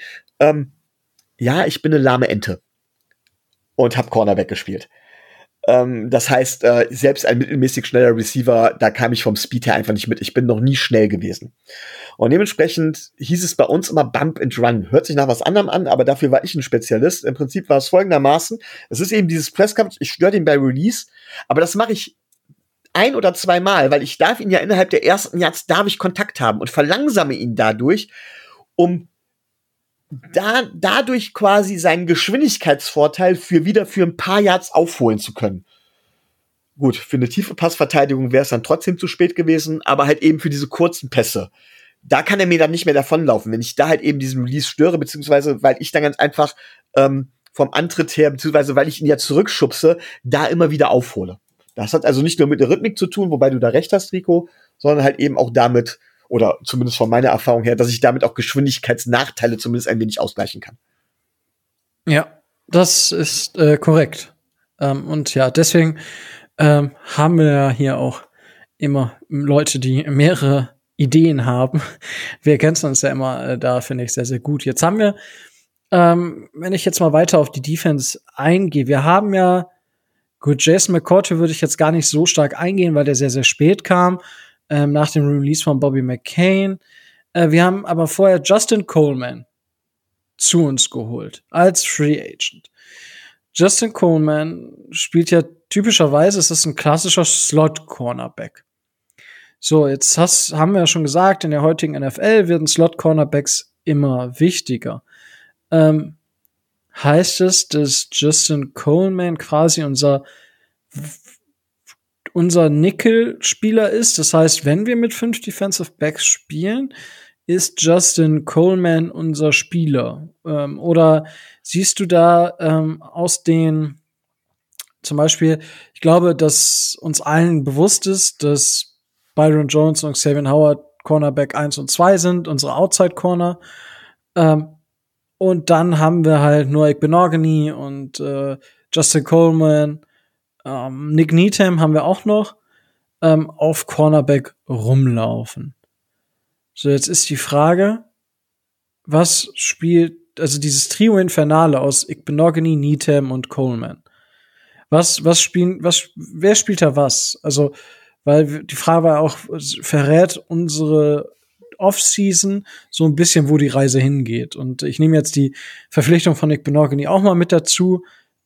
Ja, ich bin eine lahme Ente und habe Cornerback gespielt. Das heißt, selbst ein mittelmäßig schneller Receiver, da kam ich vom Speed her einfach nicht mit. Ich bin noch nie schnell gewesen. Und dementsprechend hieß es bei uns immer Bump and Run. Hört sich nach was anderem an, aber dafür war ich ein Spezialist. Im Prinzip war es folgendermaßen. Es ist eben dieses Press-Coverage, ich störe den bei Release, aber das mache ich 1 oder 2 Mal, weil ich darf ihn ja innerhalb der ersten Yards, darf ich Kontakt haben und verlangsame ihn dadurch, um dadurch quasi seinen Geschwindigkeitsvorteil für ein paar Yards aufholen zu können. Gut, für eine tiefe Passverteidigung wäre es dann trotzdem zu spät gewesen, aber halt eben für diese kurzen Pässe. Da kann er mir dann nicht mehr davonlaufen, wenn ich da halt eben diesen Release störe, beziehungsweise weil ich dann ganz einfach vom Antritt her, beziehungsweise weil ich ihn ja zurückschubse, da immer wieder aufhole. Das hat also nicht nur mit der Rhythmik zu tun, wobei du da recht hast, Rico, sondern halt eben auch damit, oder zumindest von meiner Erfahrung her, dass ich damit auch Geschwindigkeitsnachteile zumindest ein wenig ausgleichen kann. Ja, das ist korrekt. Und ja, deswegen haben wir ja hier auch immer Leute, die mehrere Ideen haben. Wir ergänzen uns ja immer da, finde ich, sehr, sehr gut. Jetzt haben wir, wenn ich jetzt mal weiter auf die Defense eingehe, wir haben ja, gut, Jason McCourty würde ich jetzt gar nicht so stark eingehen, weil der sehr, sehr spät kam. Nach dem Release von Bobby McCain. Wir haben aber vorher Justin Coleman zu uns geholt als Free Agent. Justin Coleman spielt ja typischerweise, es ist ein klassischer Slot-Cornerback. So, jetzt haben wir ja schon gesagt, in der heutigen NFL werden Slot-Cornerbacks immer wichtiger. Heißt es, dass Justin Coleman quasi unser Nickel-Spieler ist? Das heißt, wenn wir mit 5 Defensive Backs spielen, ist Justin Coleman unser Spieler? Oder siehst du da aus den, zum Beispiel, ich glaube, dass uns allen bewusst ist, dass Byron Jones und Xavier Howard Cornerback 1 und 2 sind, unsere Outside-Corner. Und dann haben wir halt Noah Igbinoghene und Justin Coleman, Nick Needham haben wir auch noch auf Cornerback rumlaufen. So, jetzt ist die Frage, was spielt, also dieses Trio Infernale aus Igbinoghene, Needham und Coleman. Wer spielt da was? Also, weil die Frage war auch, verrät unsere Offseason so ein bisschen, wo die Reise hingeht. Und ich nehme jetzt die Verpflichtung von Igbinoghene auch mal mit dazu.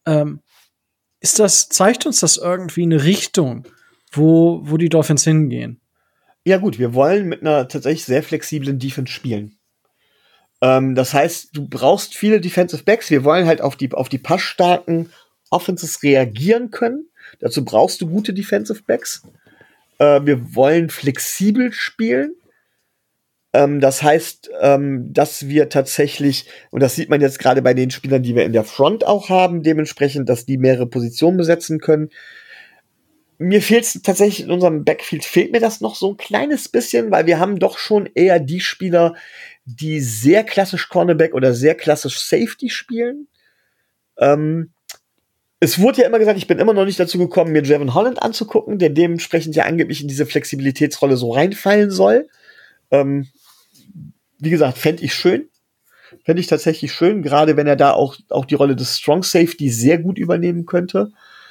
Zeigt uns das irgendwie eine Richtung, wo die Dolphins hingehen? Ja gut, wir wollen mit einer tatsächlich sehr flexiblen Defense spielen. Das heißt, du brauchst viele Defensive Backs. Wir wollen halt auf die passstarken Offenses reagieren können. Dazu brauchst du gute Defensive Backs. wir wollen flexibel spielen. Das heißt, dass wir tatsächlich, und das sieht man jetzt gerade bei den Spielern, die wir in der Front auch haben, dementsprechend, dass die mehrere Positionen besetzen können. Mir fehlt es tatsächlich in unserem Backfield, fehlt mir das noch so ein kleines bisschen, weil wir haben doch schon eher die Spieler, die sehr klassisch Cornerback oder sehr klassisch Safety spielen. Es wurde ja immer gesagt, ich bin immer noch nicht dazu gekommen, mir Jevon Holland anzugucken, der dementsprechend ja angeblich in diese Flexibilitätsrolle so reinfallen soll. Wie gesagt, fände ich tatsächlich schön, gerade wenn er da auch die Rolle des Strong Safety sehr gut übernehmen könnte.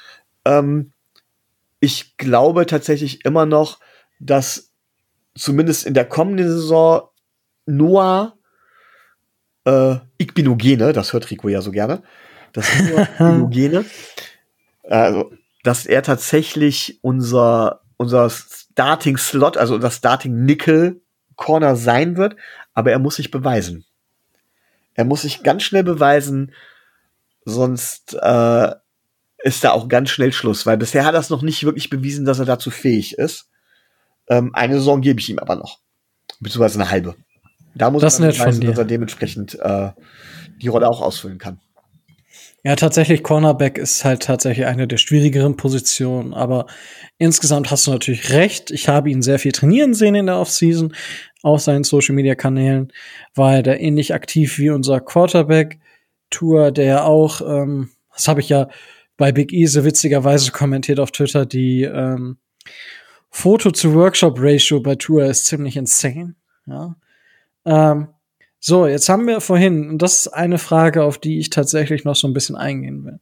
Ich glaube tatsächlich immer noch, dass zumindest in der kommenden Saison Noah Igbinogene, das hört Rico ja so gerne, das Noah Igbinogene, also dass er tatsächlich unser Starting Slot, also unser Starting Nickel Corner sein wird, aber er muss sich beweisen. Er muss sich ganz schnell beweisen, sonst ist da auch ganz schnell Schluss, weil bisher hat er es noch nicht wirklich bewiesen, dass er dazu fähig ist. Eine Saison gebe ich ihm aber noch, beziehungsweise eine halbe. Da muss er beweisen, dass er dementsprechend die Rolle auch ausfüllen kann. Ja, tatsächlich, Cornerback ist halt tatsächlich eine der schwierigeren Positionen, aber insgesamt hast du natürlich recht. Ich habe ihn sehr viel trainieren sehen in der Offseason, auf seinen Social-Media-Kanälen, war er ähnlich aktiv wie unser Quarterback-Tour, der auch, das habe ich ja bei Big Easy witzigerweise kommentiert auf Twitter, die Foto-zu-Workshop-Ratio bei Tour ist ziemlich insane, ja. So, jetzt haben wir vorhin, und das ist eine Frage, auf die ich tatsächlich noch so ein bisschen eingehen will.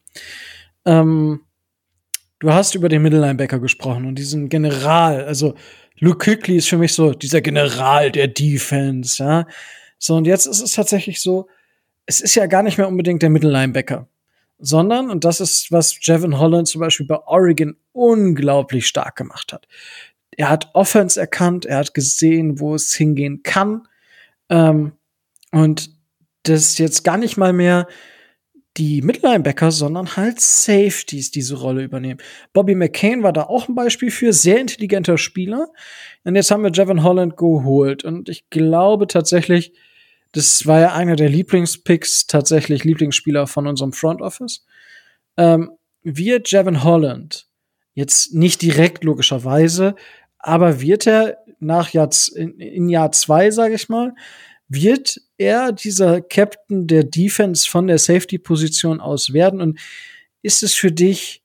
Du hast über den Mittellinebacker gesprochen und diesen General, also Luke Kuechly ist für mich so dieser General der Defense, ja. So, und jetzt ist es tatsächlich so, es ist ja gar nicht mehr unbedingt der Mittellinebacker, sondern, und das ist, was Jevon Holland zum Beispiel bei Oregon unglaublich stark gemacht hat. Er hat Offense erkannt, er hat gesehen, wo es hingehen kann, und das ist jetzt gar nicht mal mehr die Mittellinebacker, sondern halt Safeties diese Rolle übernehmen. Bobby McCain war da auch ein Beispiel für, sehr intelligenter Spieler. Und jetzt haben wir Jevon Holland geholt. Und ich glaube tatsächlich, das war ja einer der Lieblingspicks, tatsächlich Lieblingsspieler von unserem Front Office. Wird Jevon Holland jetzt nicht direkt logischerweise, aber wird er in Jahr 2, sage ich mal, wird er dieser Captain der Defense von der Safety-Position aus werden? Und ist es für dich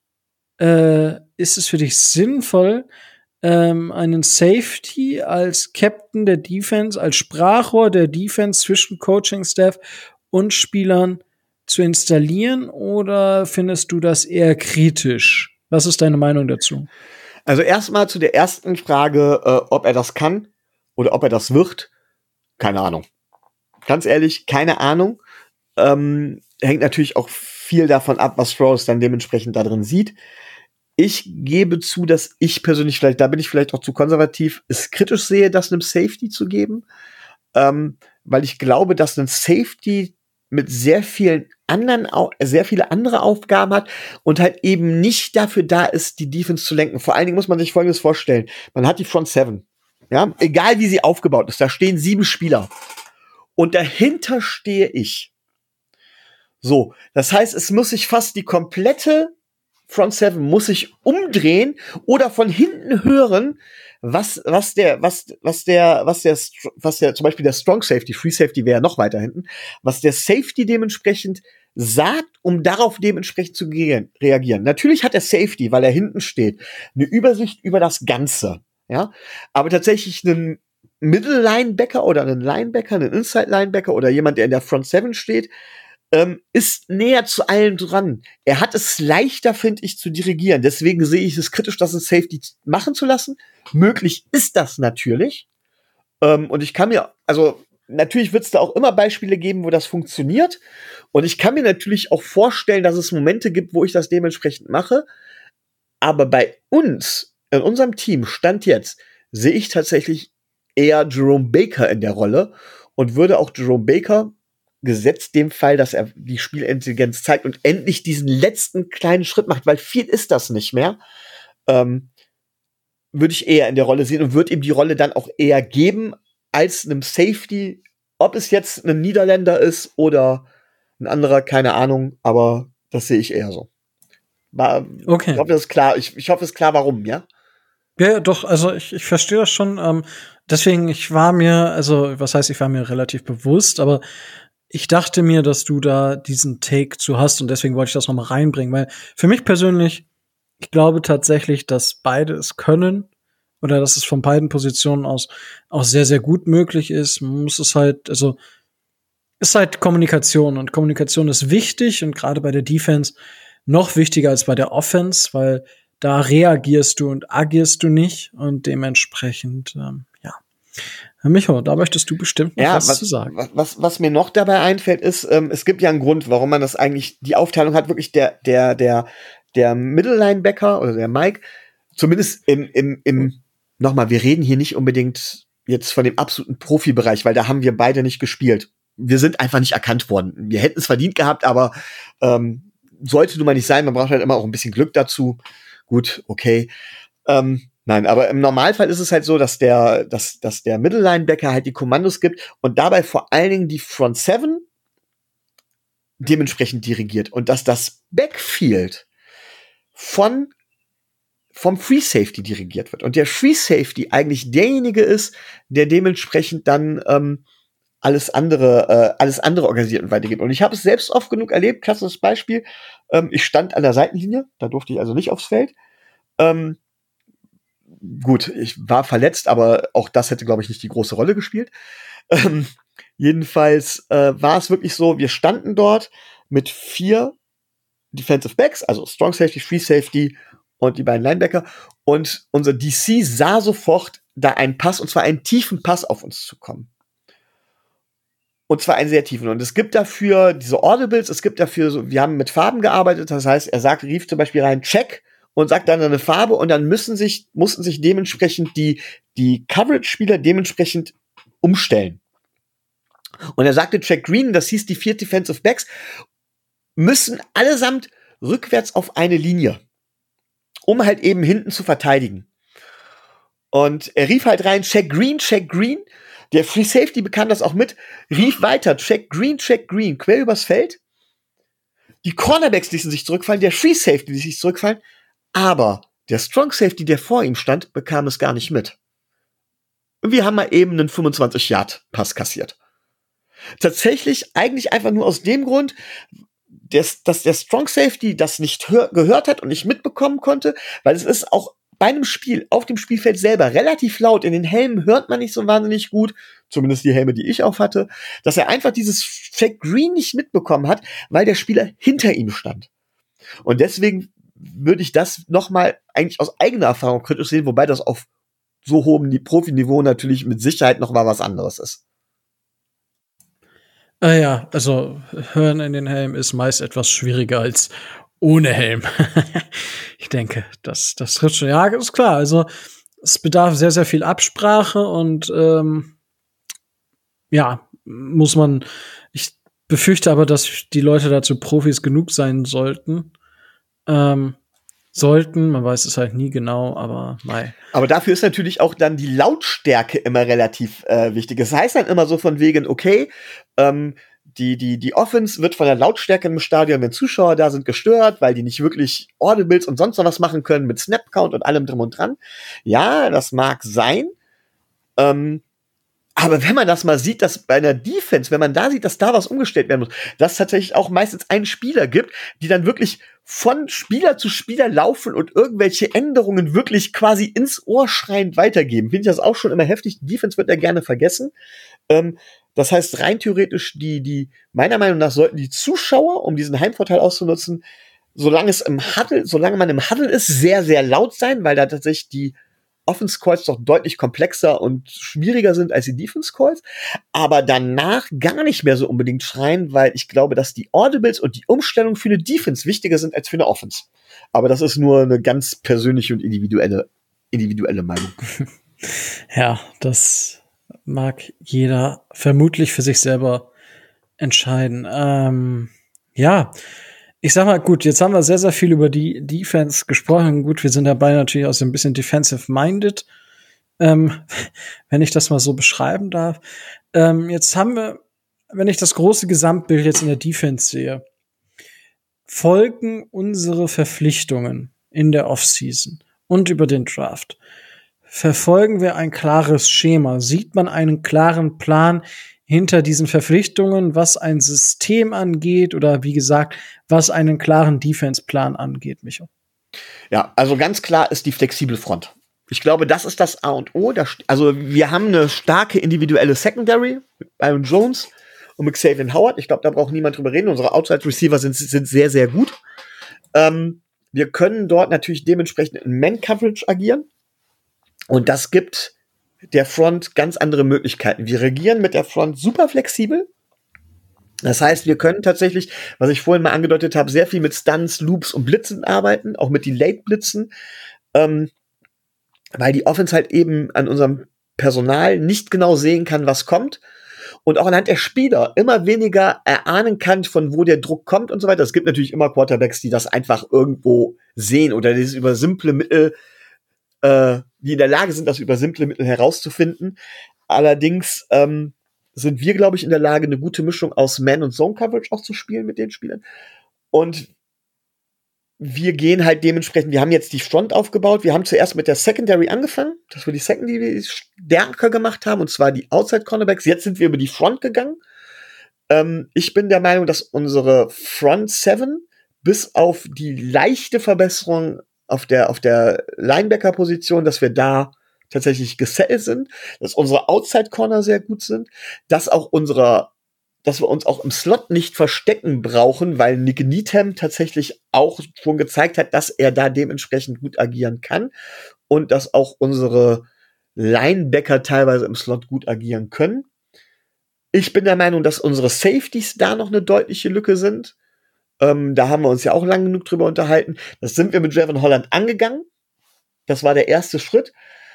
sinnvoll, einen Safety als Captain der Defense, als Sprachrohr der Defense zwischen Coaching-Staff und Spielern zu installieren? Oder findest du das eher kritisch? Was ist deine Meinung dazu? Also erstmal zu der ersten Frage, ob er das kann oder ob er das wird. Keine Ahnung. Ganz ehrlich, keine Ahnung. Hängt natürlich auch viel davon ab, was Flores dann dementsprechend da drin sieht. Ich gebe zu, dass ich persönlich da bin ich vielleicht auch zu konservativ, es kritisch sehe, das einem Safety zu geben. Weil ich glaube, dass ein Safety mit sehr viele andere Aufgaben hat und halt eben nicht dafür da ist, die Defense zu lenken. Vor allen Dingen muss man sich Folgendes vorstellen. Man hat die Front Seven. Ja, egal wie sie aufgebaut ist, da stehen 7 Spieler. Und dahinter stehe ich. So, das heißt, es muss sich fast die komplette Front Seven muss sich umdrehen oder von hinten hören, was der zum Beispiel der Strong Safety, Free Safety wäre ja noch weiter hinten, was der Safety dementsprechend sagt, um darauf dementsprechend zu reagieren. Natürlich hat der Safety, weil er hinten steht, eine Übersicht über das Ganze. Ja, aber tatsächlich einen Middle-Linebacker oder einen Linebacker, einen Inside-Linebacker oder jemand, der in der Front Seven steht, ist näher zu allen dran. Er hat es leichter, finde ich, zu dirigieren. Deswegen sehe ich es kritisch, das ein Safety machen zu lassen. Möglich ist das natürlich. Und ich kann mir, also natürlich wird es da auch immer Beispiele geben, wo das funktioniert. Und ich kann mir natürlich auch vorstellen, dass es Momente gibt, wo ich das dementsprechend mache. Aber bei uns, in unserem Team, Stand jetzt, sehe ich tatsächlich eher Jerome Baker in der Rolle und würde auch Jerome Baker, gesetzt dem Fall, dass er die Spielintelligenz zeigt und endlich diesen letzten kleinen Schritt macht, weil viel ist das nicht mehr, würde ich eher in der Rolle sehen und würde ihm die Rolle dann auch eher geben als einem Safety. Ob es jetzt ein Niederländer ist oder ein anderer, keine Ahnung, aber das sehe ich eher so. Okay. Ich hoffe, das ist klar. Ich hoffe, es ist klar, warum, ja? Ja, doch, also ich verstehe das schon. Deswegen, ich war mir relativ bewusst, aber ich dachte mir, dass du da diesen Take zu hast und deswegen wollte ich das noch mal reinbringen, weil für mich persönlich, ich glaube tatsächlich, dass beide es können oder dass es von beiden Positionen aus auch sehr, sehr gut möglich ist. Man muss es halt, also ist halt Kommunikation und Kommunikation ist wichtig und gerade bei der Defense noch wichtiger als bei der Offense, weil da reagierst du und agierst du nicht und dementsprechend, ja. Herr Micho, da möchtest du bestimmt noch was zu sagen. Was mir noch dabei einfällt, ist, es gibt ja einen Grund, warum man das eigentlich, die Aufteilung hat, wirklich der Middle Linebacker oder der Mike, zumindest nochmal, wir reden hier nicht unbedingt jetzt von dem absoluten Profibereich, weil da haben wir beide nicht gespielt. Wir sind einfach nicht erkannt worden. Wir hätten es verdient gehabt, aber sollte nun mal nicht sein, man braucht halt immer auch ein bisschen Glück dazu. Gut, okay. Nein, aber im Normalfall ist es halt so, dass der Middle Linebacker halt die Kommandos gibt und dabei vor allen Dingen die Front Seven dementsprechend dirigiert und dass das Backfield vom Free Safety dirigiert wird und der Free Safety eigentlich derjenige ist, der dementsprechend dann alles andere organisiert und weitergibt. Und ich habe es selbst oft genug erlebt, klassisches Beispiel, ich stand an der Seitenlinie, da durfte ich also nicht aufs Feld. Gut, ich war verletzt, aber auch das hätte, glaube ich, nicht die große Rolle gespielt. Jedenfalls war es wirklich so, wir standen dort mit 4 Defensive Backs, also Strong Safety, Free Safety und die beiden Linebacker. Und unser DC sah sofort da einen Pass, und zwar einen tiefen Pass auf uns zu kommen. Und zwar einen sehr tiefen. Und es gibt dafür diese Audibles, es gibt dafür so, wir haben mit Farben gearbeitet, das heißt, rief zum Beispiel rein, Check, und sagt dann eine Farbe, und dann mussten sich dementsprechend die Coverage-Spieler dementsprechend umstellen. Und er sagte Check Green, das hieß, die 4 Defensive Backs müssen allesamt rückwärts auf eine Linie, um halt eben hinten zu verteidigen. Und er rief halt rein, Check Green, Check Green. Der Free Safety bekam das auch mit, rief weiter, Check Green, quer übers Feld. Die Cornerbacks ließen sich zurückfallen, der Free Safety ließ sich zurückfallen, aber der Strong Safety, der vor ihm stand, bekam es gar nicht mit. Und wir haben mal eben einen 25-Yard-Pass kassiert. Tatsächlich eigentlich einfach nur aus dem Grund, dass der Strong Safety das nicht gehört hat und nicht mitbekommen konnte, weil es ist auch bei einem Spiel auf dem Spielfeld selber relativ laut. In den Helmen hört man nicht so wahnsinnig gut, zumindest die Helme, die ich auf hatte, dass er einfach dieses Check Green nicht mitbekommen hat, weil der Spieler hinter ihm stand. Und deswegen würde ich das nochmal eigentlich aus eigener Erfahrung kritisch sehen, wobei das auf so hohem Profiniveau natürlich mit Sicherheit noch mal was anderes ist. Ja, also Hören in den Helm ist meist etwas schwieriger als ohne Helm. Ich denke, das trifft schon. Ja, ist klar. Also es bedarf sehr, sehr viel Absprache und ja, muss man. Ich befürchte aber, dass die Leute dazu Profis genug sein sollten. Man weiß es halt nie genau, aber mei. Aber dafür ist natürlich auch dann die Lautstärke immer relativ wichtig. Das heißt dann immer so von wegen, okay, die Offense wird von der Lautstärke im Stadion, wenn Zuschauer da sind, gestört, weil die nicht wirklich Audibles und sonst noch was machen können mit Snap-Count und allem drum und dran. Ja, das mag sein. Aber wenn man das mal sieht, dass bei einer Defense, wenn man da sieht, dass da was umgestellt werden muss, dass es tatsächlich auch meistens einen Spieler gibt, die dann wirklich von Spieler zu Spieler laufen und irgendwelche Änderungen wirklich quasi ins Ohr schreiend weitergeben, finde ich das auch schon immer heftig. Die Defense wird ja gerne vergessen. Das heißt, rein theoretisch, meiner Meinung nach sollten die Zuschauer, um diesen Heimvorteil auszunutzen, solange man im Huddle ist, sehr, sehr laut sein, weil da tatsächlich die Offense Calls doch deutlich komplexer und schwieriger sind als die Defense Calls, aber danach gar nicht mehr so unbedingt schreien, weil ich glaube, dass die Audibles und die Umstellung für eine Defense wichtiger sind als für eine Offense. Aber das ist nur eine ganz persönliche und individuelle Meinung. Ja, das mag jeder vermutlich für sich selber entscheiden. Ja, Ich sag mal, gut, jetzt haben wir sehr, sehr viel über die Defense gesprochen. Gut, wir sind dabei natürlich auch so ein bisschen defensive-minded, wenn ich das mal so beschreiben darf. Jetzt haben wir, wenn ich das große Gesamtbild jetzt in der Defense sehe, folgen unsere Verpflichtungen in der Offseason und über den Draft. Verfolgen wir ein klares Schema? Sieht man einen klaren Plan hinter diesen Verpflichtungen, was ein System angeht oder wie gesagt, was einen klaren Defense-Plan angeht, Micho? Ja, also ganz klar ist die flexible Front. Ich glaube, das ist das A und O. Also wir haben eine starke individuelle Secondary mit Byron Jones und mit Xavier Howard. Ich glaube, da braucht niemand drüber reden. Unsere Outside-Receiver sind sehr, sehr gut. Wir können dort natürlich dementsprechend in Man-Coverage agieren. Und das gibt der Front ganz andere Möglichkeiten. Wir reagieren mit der Front super flexibel. Das heißt, wir können tatsächlich, was ich vorhin mal angedeutet habe, sehr viel mit Stunts, Loops und Blitzen arbeiten, auch mit Delayed-Blitzen, weil die Offense halt eben an unserem Personal nicht genau sehen kann, was kommt und auch anhand der Spieler immer weniger erahnen kann, von wo der Druck kommt und so weiter. Es gibt natürlich immer Quarterbacks, die das einfach irgendwo sehen oder dieses über simple Mittel die in der Lage sind, das über simple Mittel herauszufinden. Allerdings sind wir, glaube ich, in der Lage, eine gute Mischung aus Man- und Zone-Coverage auch zu spielen mit den Spielern. Und wir gehen halt dementsprechend, wir haben jetzt die Front aufgebaut, wir haben zuerst mit der Secondary angefangen, dass wir die Secondary stärker gemacht haben, und zwar die Outside-Cornerbacks. Jetzt sind wir über die Front gegangen. Ich bin der Meinung, dass unsere Front Seven bis auf die leichte Verbesserung auf der Linebacker-Position, dass wir da tatsächlich gesettelt sind, dass unsere Outside-Corner sehr gut sind, dass wir uns auch im Slot nicht verstecken brauchen, weil Nick Needham tatsächlich auch schon gezeigt hat, dass er da dementsprechend gut agieren kann und dass auch unsere Linebacker teilweise im Slot gut agieren können. Ich bin der Meinung, dass unsere Safeties da noch eine deutliche Lücke sind. Da haben wir uns ja auch lang genug drüber unterhalten. Das sind wir mit Javon Holland angegangen. Das war der erste Schritt.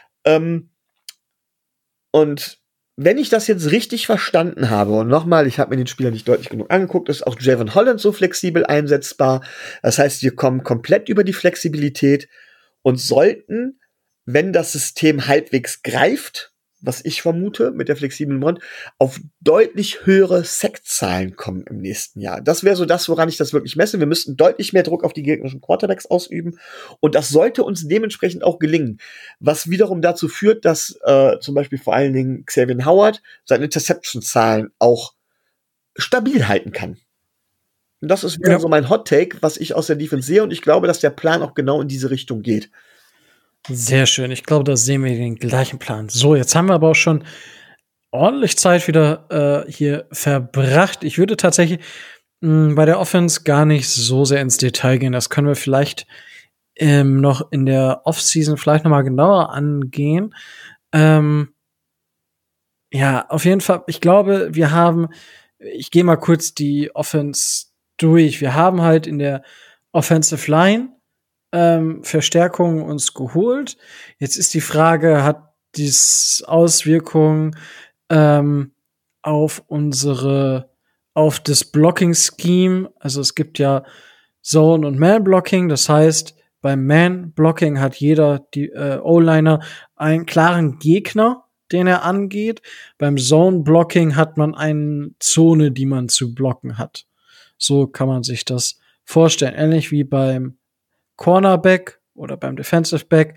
Und wenn ich das jetzt richtig verstanden habe, und nochmal, ich habe mir den Spieler nicht deutlich genug angeguckt, ist auch Javon Holland so flexibel einsetzbar. Das heißt, wir kommen komplett über die Flexibilität und sollten, wenn das System halbwegs greift, was ich vermute, mit der flexiblen Front, auf deutlich höhere Sack-Zahlen kommen im nächsten Jahr. Das wäre so das, woran ich das wirklich messe. Wir müssten deutlich mehr Druck auf die gegnerischen Quarterbacks ausüben. Und das sollte uns dementsprechend auch gelingen. Was wiederum dazu führt, dass zum Beispiel vor allen Dingen Xavier Howard seine Interception-Zahlen auch stabil halten kann. Und das ist wieder so mein Hot-Take, was ich aus der Defense sehe. Und ich glaube, dass der Plan auch genau in diese Richtung geht. Sehr schön. Ich glaube, da sehen wir den gleichen Plan. So, jetzt haben wir aber auch schon ordentlich Zeit wieder hier verbracht. Ich würde tatsächlich bei der Offense gar nicht so sehr ins Detail gehen. Das können wir vielleicht noch in der Offseason vielleicht noch mal genauer angehen. Ja, auf jeden Fall. Ich glaube, ich gehe mal kurz die Offense durch. Wir haben halt in der Offensive Line Verstärkungen uns geholt. Jetzt ist die Frage, hat dies Auswirkungen auf das Blocking-Scheme? Also es gibt ja Zone- und Man-Blocking. Das heißt, beim Man-Blocking hat jeder O-Liner einen klaren Gegner, den er angeht. Beim Zone-Blocking hat man eine Zone, die man zu blocken hat. So kann man sich das vorstellen. Ähnlich wie beim Cornerback oder beim Defensive Back.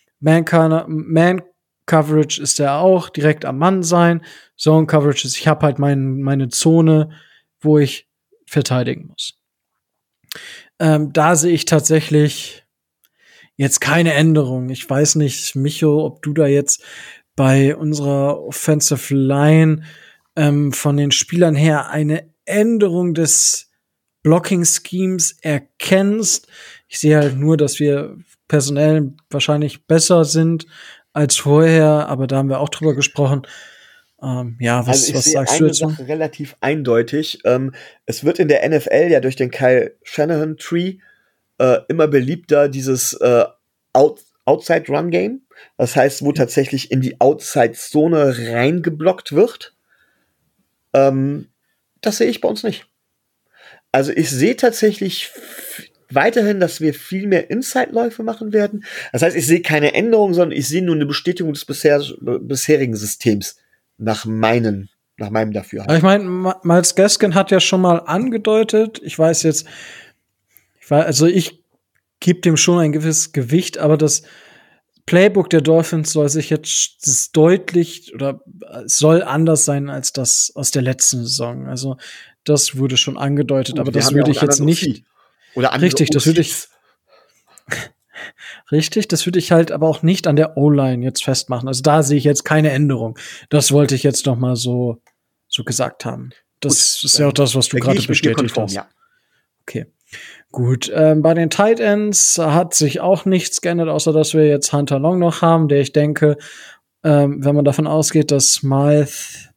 Man-Coverage ist ja auch direkt am Mann sein. Zone-Coverage ist, ich habe halt meine Zone, wo ich verteidigen muss. Da sehe ich tatsächlich jetzt keine Änderung. Ich weiß nicht, Micho, ob du da jetzt bei unserer Offensive Line von den Spielern her eine Änderung des Blocking-Schemes erkennst. Ich sehe halt nur, dass wir personell wahrscheinlich besser sind als vorher, aber da haben wir auch drüber gesprochen. Was sagst du jetzt? Sache relativ eindeutig. Es wird in der NFL ja durch den Kyle Shanahan Tree immer beliebter, dieses Outside-Run-Game. Das heißt, wo tatsächlich in die Outside-Zone reingeblockt wird. Das sehe ich bei uns nicht. Also ich sehe tatsächlich weiterhin, dass wir viel mehr Inside-Läufe machen werden. Das heißt, ich sehe keine Änderung, sondern ich sehe nur eine Bestätigung des bisherigen Systems nach meinem Dafürhalten. Aber ich meine, Miles Gaskin hat ja schon mal angedeutet, ich gebe dem schon ein gewisses Gewicht, aber das Playbook der Dolphins soll sich jetzt deutlich oder soll anders sein als das aus der letzten Saison. Also das wurde schon angedeutet, Gut, aber das würde ich jetzt nicht. Oder andere Richtig, das würde ich. Richtig, das würde ich halt aber auch nicht an der O-Line jetzt festmachen. Also da sehe ich jetzt keine Änderung. Das wollte ich jetzt noch mal so gesagt haben. Das ist ja auch das, was du gerade bestätigt hast. Ja. Okay. Gut, bei den Tight Ends hat sich auch nichts geändert, außer dass wir jetzt Hunter Long noch haben, der ich denke, wenn man davon ausgeht, dass Smythe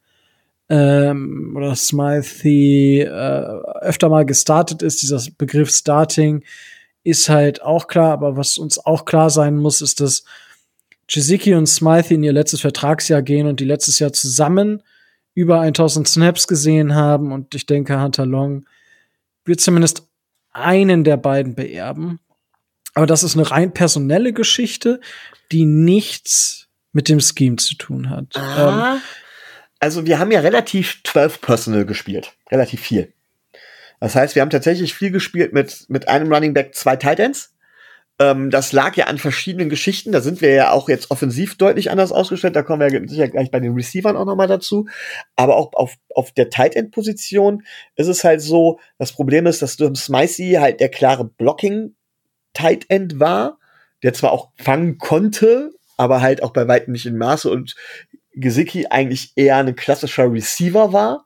öfter mal gestartet ist, dieser Begriff Starting ist halt auch klar, aber was uns auch klar sein muss, ist, dass Gesicki und Smythe in ihr letztes Vertragsjahr gehen und die letztes Jahr zusammen über 1000 Snaps gesehen haben und ich denke, Hunter Long wird zumindest einen der beiden beerben. Aber das ist eine rein personelle Geschichte, die nichts mit dem Scheme zu tun hat. Also wir haben ja relativ 12 Personal gespielt. Relativ viel. Das heißt, wir haben tatsächlich viel gespielt mit einem Running Back, 2 Tight Ends. Das lag ja an verschiedenen Geschichten. Da sind wir ja auch jetzt offensiv deutlich anders ausgestellt. Da kommen wir ja sicher gleich bei den Receivern auch noch mal dazu. Aber auch auf der Tight End Position ist es halt so, das Problem ist, dass Durham Smythe halt der klare Blocking Tight End war, der zwar auch fangen konnte, aber halt auch bei weitem nicht in Maße und Gesicki eigentlich eher ein klassischer Receiver war.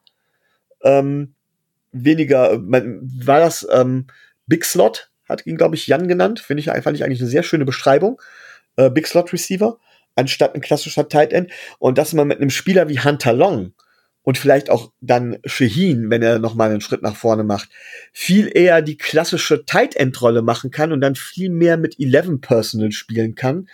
War das Big Slot, hat ihn, glaube ich, Jan genannt. Fand ich eigentlich eine sehr schöne Beschreibung. Big Slot Receiver, anstatt ein klassischer Tight End. Und dass man mit einem Spieler wie Hunter Long und vielleicht auch dann Shaheen, wenn er noch mal einen Schritt nach vorne macht, viel eher die klassische Tight End Rolle machen kann und dann viel mehr mit 11 Personal spielen kann.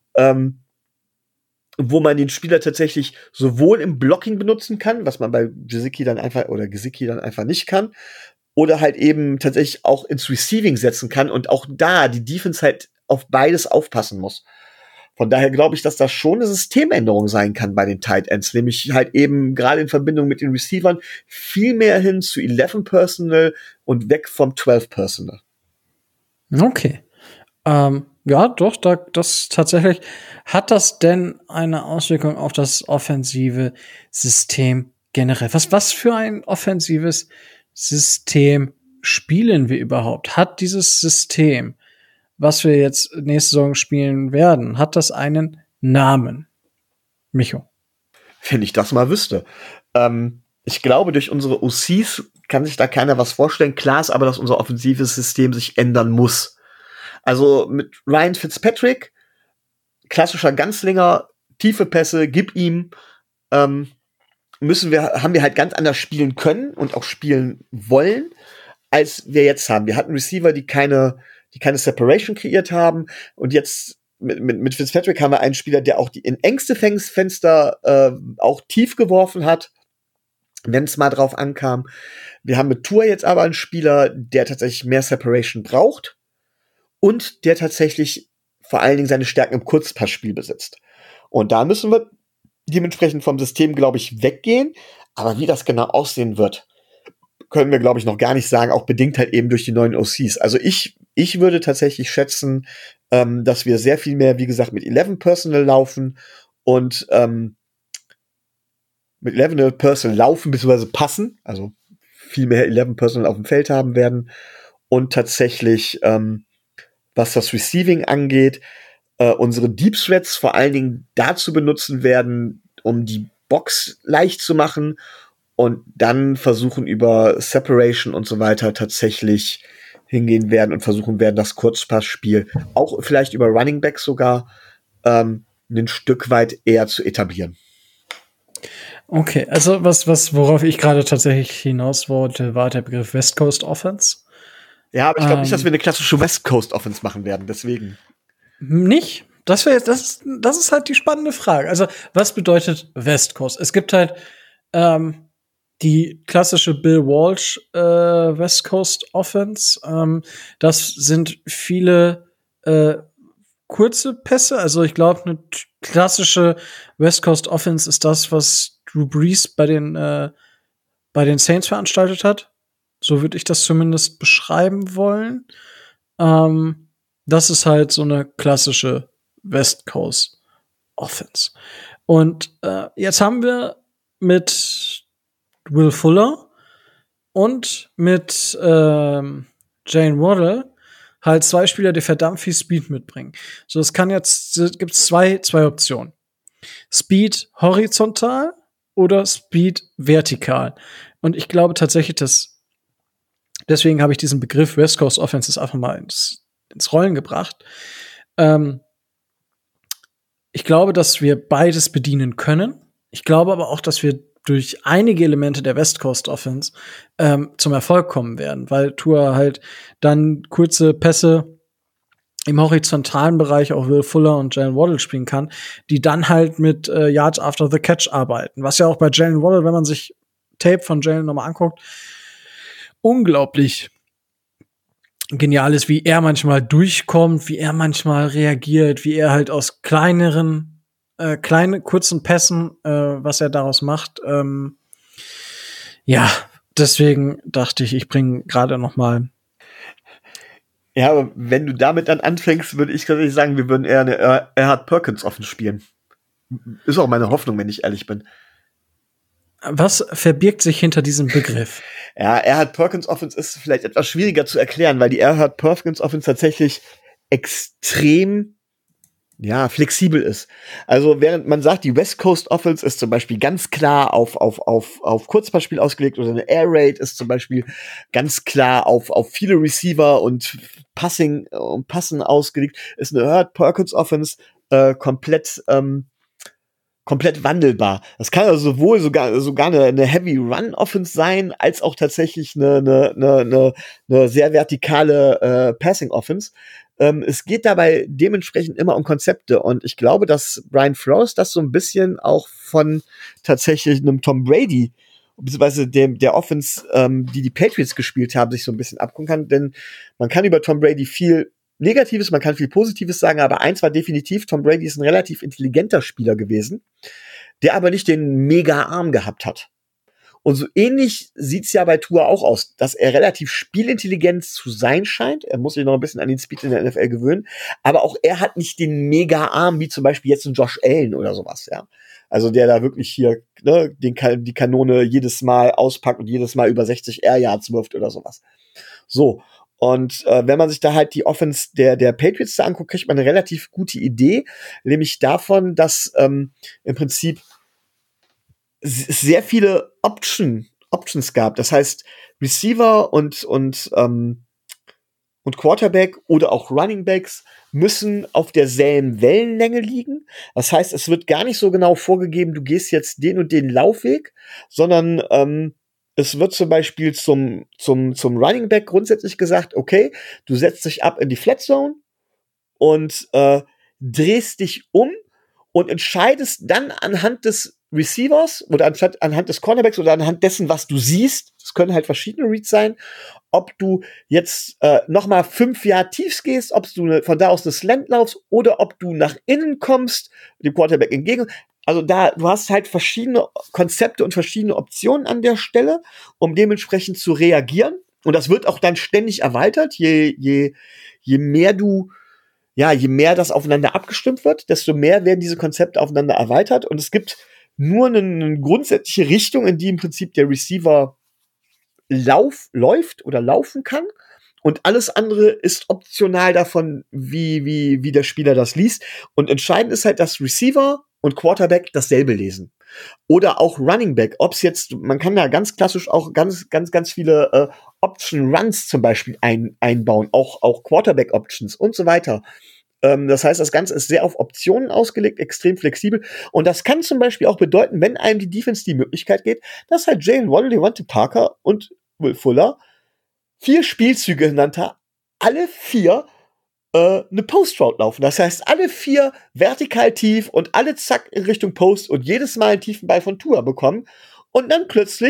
Wo man den Spieler tatsächlich sowohl im Blocking benutzen kann, was man bei Gesicki dann einfach nicht kann, oder halt eben tatsächlich auch ins Receiving setzen kann und auch da die Defense halt auf beides aufpassen muss. Von daher glaube ich, dass das schon eine Systemänderung sein kann bei den Tight Ends, nämlich halt eben gerade in Verbindung mit den Receivern viel mehr hin zu 11 Personal und weg vom 12 Personal. Okay. Ja, doch, das tatsächlich. Hat das denn eine Auswirkung auf das offensive System generell? Was für ein offensives System spielen wir überhaupt? Hat dieses System, was wir jetzt nächste Saison spielen werden, hat das einen Namen? Micho. Wenn ich das mal wüsste. Ich glaube, durch unsere OCs kann sich da keiner was vorstellen. Klar ist aber, dass unser offensives System sich ändern muss. Also mit Ryan Fitzpatrick, klassischer Ganzlinger, tiefe Pässe, gib ihm, haben wir halt ganz anders spielen können und auch spielen wollen, als wir jetzt haben. Wir hatten Receiver, die keine Separation kreiert haben und jetzt mit Fitzpatrick haben wir einen Spieler, der auch die in engste Fenster auch tief geworfen hat, wenn es mal drauf ankam. Wir haben mit Tua jetzt aber einen Spieler, der tatsächlich mehr Separation braucht und der tatsächlich vor allen Dingen seine Stärken im Kurzpassspiel besitzt. Und da müssen wir dementsprechend vom System, glaube ich, weggehen. Aber wie das genau aussehen wird, können wir, glaube ich, noch gar nicht sagen, auch bedingt halt eben durch die neuen OCs. Also ich würde tatsächlich schätzen, dass wir sehr viel mehr, wie gesagt, mit 11 Personal laufen und mit 11 Personal laufen bzw. passen, also viel mehr 11 Personal auf dem Feld haben werden und tatsächlich was das Receiving angeht, unsere Deep Threats vor allen Dingen dazu benutzen werden, um die Box leicht zu machen und dann versuchen über Separation und so weiter tatsächlich hingehen werden und versuchen werden, das Kurzpassspiel auch vielleicht über Running Back sogar ein Stück weit eher zu etablieren. Okay, also worauf ich gerade tatsächlich hinaus wollte, war der Begriff West Coast Offense. Ja, aber ich glaube nicht, dass wir eine klassische West Coast Offense machen werden, deswegen. Nicht? Das ist halt die spannende Frage. Also, was bedeutet West Coast? Es gibt halt die klassische Bill Walsh West Coast Offense. Das sind viele kurze Pässe. Also ich glaube, eine klassische West Coast Offense ist das, was Drew Brees bei den Saints veranstaltet hat. So würde ich das zumindest beschreiben wollen. Das ist halt so eine klassische West Coast Offense. Und jetzt haben wir mit Will Fuller und mit Jane Waddle halt zwei Spieler, die verdammt viel Speed mitbringen. So, es gibt zwei Optionen. Speed horizontal oder Speed vertikal. Und ich glaube tatsächlich, deswegen habe ich diesen Begriff West Coast Offenses einfach mal ins Rollen gebracht. Ich glaube, dass wir beides bedienen können. Ich glaube aber auch, dass wir durch einige Elemente der West Coast Offense zum Erfolg kommen werden, weil Tua halt dann kurze Pässe im horizontalen Bereich auch Will Fuller und Jalen Waddle spielen kann, die dann halt mit Yards after the Catch arbeiten. Was ja auch bei Jalen Waddle, wenn man sich Tape von Jalen nochmal anguckt, unglaublich genial ist, wie er manchmal durchkommt, wie er manchmal reagiert, wie er halt aus kleinen, kurzen Pässen, was er daraus macht. Ja, deswegen dachte ich bringe gerade noch mal. Ja, aber wenn du damit dann anfängst, würde ich tatsächlich sagen, wir würden eher eine Erhard Perkins Offense spielen. Ist auch meine Hoffnung, wenn ich ehrlich bin. Was verbirgt sich hinter diesem Begriff? Ja, Erhard Perkins Offense ist vielleicht etwas schwieriger zu erklären, weil die Erhard Perkins Offense tatsächlich extrem flexibel ist. Also während man sagt, die West Coast Offense ist zum Beispiel ganz klar auf Kurzpassspiel ausgelegt oder eine Air Raid ist zum Beispiel ganz klar auf viele Receiver und Passen ausgelegt, ist eine Erhard Perkins Offense komplett wandelbar. Das kann also sowohl sogar eine Heavy Run Offense sein, als auch tatsächlich eine sehr vertikale Passing Offense. Es geht dabei dementsprechend immer um Konzepte und ich glaube, dass Brian Flores das so ein bisschen auch von tatsächlich einem Tom Brady beziehungsweise der Offense, die Patriots gespielt haben, sich so ein bisschen abgucken kann, denn man kann über Tom Brady viel Negatives, man kann viel Positives sagen, aber eins war definitiv, Tom Brady ist ein relativ intelligenter Spieler gewesen, der aber nicht den Mega-Arm gehabt hat. Und so ähnlich sieht's ja bei Tua auch aus, dass er relativ spielintelligent zu sein scheint. Er muss sich noch ein bisschen an den Speed in der NFL gewöhnen. Aber auch er hat nicht den Mega-Arm, wie zum Beispiel jetzt ein Josh Allen oder sowas, ja. Also der da wirklich hier die Kanone jedes Mal auspackt und jedes Mal über 60 Air Yards wirft oder sowas. So. Und wenn man sich da halt die Offense der Patriots da anguckt, kriegt man eine relativ gute Idee, nämlich davon, dass im Prinzip sehr viele Options gab. Das heißt, Receiver und Quarterback oder auch Running Backs müssen auf derselben Wellenlänge liegen. Das heißt, es wird gar nicht so genau vorgegeben, du gehst jetzt den und den Laufweg, sondern es wird zum Beispiel zum Running Back grundsätzlich gesagt, okay, du setzt dich ab in die Flat Zone und drehst dich um und entscheidest dann anhand des Receivers oder anhand des Cornerbacks oder anhand dessen, was du siehst, das können halt verschiedene Reads sein, ob du jetzt noch mal 5 Jahre tiefs gehst, ob du von da aus eine Slant laufst oder ob du nach innen kommst, dem Quarterback entgegen. Also du hast halt verschiedene Konzepte und verschiedene Optionen an der Stelle, um dementsprechend zu reagieren. Und das wird auch dann ständig erweitert, je mehr das aufeinander abgestimmt wird, desto mehr werden diese Konzepte aufeinander erweitert. Und es gibt nur eine grundsätzliche Richtung, in die im Prinzip der Receiver läuft oder laufen kann. Und alles andere ist optional davon, wie der Spieler das liest. Und entscheidend ist halt, dass Receiver und Quarterback dasselbe lesen. Oder auch Running Back. Ob's jetzt, man kann da ganz klassisch auch ganz viele Option Runs zum Beispiel einbauen. Auch Quarterback Options und so weiter. Das heißt, das Ganze ist sehr auf Optionen ausgelegt, extrem flexibel. Und das kann zum Beispiel auch bedeuten, wenn einem die Defense die Möglichkeit geht, dass halt Jalen Waddle, Devontae Parker und Will Fuller 4 Spielzüge hintereinander, alle 4 eine Post-Route laufen. Das heißt, alle 4 vertikal tief und alle zack in Richtung Post und jedes Mal einen tiefen Ball von Tua bekommen und dann plötzlich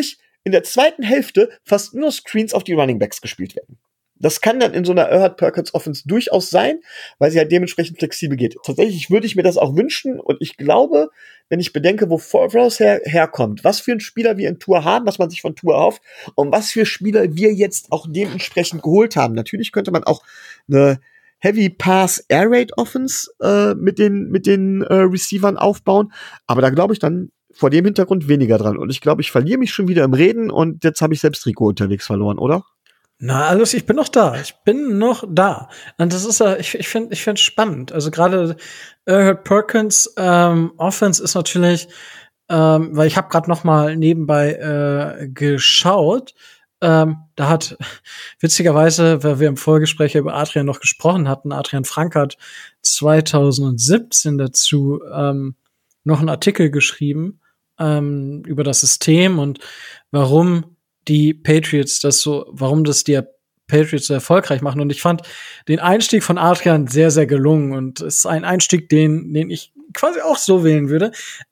in der zweiten Hälfte fast nur Screens auf die Running Backs gespielt werden. Das kann dann in so einer Erhard Perkins Offense durchaus sein, weil sie halt dementsprechend flexibel geht. Tatsächlich würde ich mir das auch wünschen und ich glaube, wenn ich bedenke, wo Foles herkommt, was für ein Spieler wir in Tour haben, was man sich von Tour erhofft und was für Spieler wir jetzt auch dementsprechend geholt haben. Natürlich könnte man auch eine Heavy Pass Air Raid Offense mit den Receivern aufbauen, aber da glaube ich dann vor dem Hintergrund weniger dran und ich glaube, ich verliere mich schon wieder im Reden und jetzt habe ich selbst Rico unterwegs verloren, oder? Na, alles, ich bin noch da. Ich bin noch da. Und das ist ja, ich finde spannend. Also gerade Perkins Offense ist natürlich, weil ich habe gerade noch mal nebenbei geschaut. Da hat witzigerweise, weil wir im Vorgespräch über Adrian noch gesprochen hatten, Adrian Frank hat 2017 dazu noch einen Artikel geschrieben über das System und warum die Patriots warum das die Patriots so erfolgreich machen. Und ich fand den Einstieg von Adrian sehr, sehr gelungen. Und es ist ein Einstieg, den ich quasi auch so wählen würde.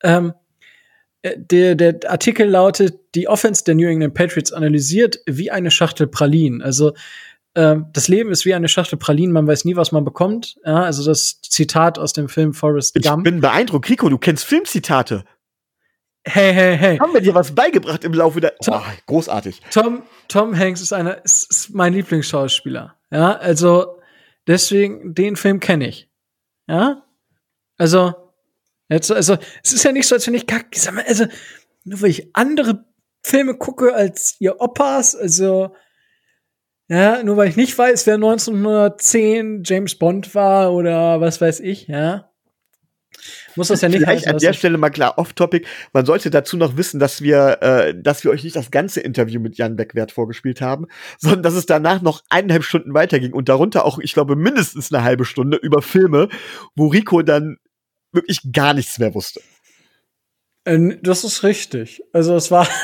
Der Artikel lautet, die Offense der New England Patriots analysiert wie eine Schachtel Pralinen. Also, das Leben ist wie eine Schachtel Pralinen, man weiß nie, was man bekommt. Ja, also das Zitat aus dem Film Forrest Gump. Ich bin beeindruckt. Rico, du kennst Filmzitate. Hey. Haben wir dir was beigebracht im Laufe der... großartig. Tom Hanks ist mein Lieblingsschauspieler. Ja, also deswegen, den Film kenne ich. Ja? Also es ist ja nicht so, als wenn ich also nur weil ich andere Filme gucke als ihr Opas, also ja, nur weil ich nicht weiß, wer 1910 James Bond war oder was weiß ich, ja. Muss das ja nicht Vielleicht heißen, an der Stelle mal klar off-topic. Man sollte dazu noch wissen, dass wir euch nicht das ganze Interview mit Jan Beckwert vorgespielt haben, sondern dass es danach noch 1,5 Stunden weiterging und darunter auch, ich glaube, mindestens eine halbe Stunde über Filme, wo Rico dann wirklich gar nichts mehr wusste. Das ist richtig. Also es war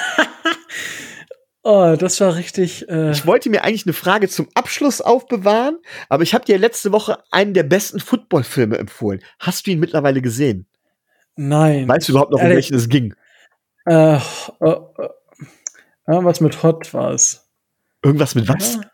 das war richtig. Ich wollte mir eigentlich eine Frage zum Abschluss aufbewahren, aber ich habe dir letzte Woche einen der besten Football-Filme empfohlen. Hast du ihn mittlerweile gesehen? Nein. Weißt du überhaupt noch, um welchen es ging? Was mit Hot war es. Irgendwas mit was? Ja.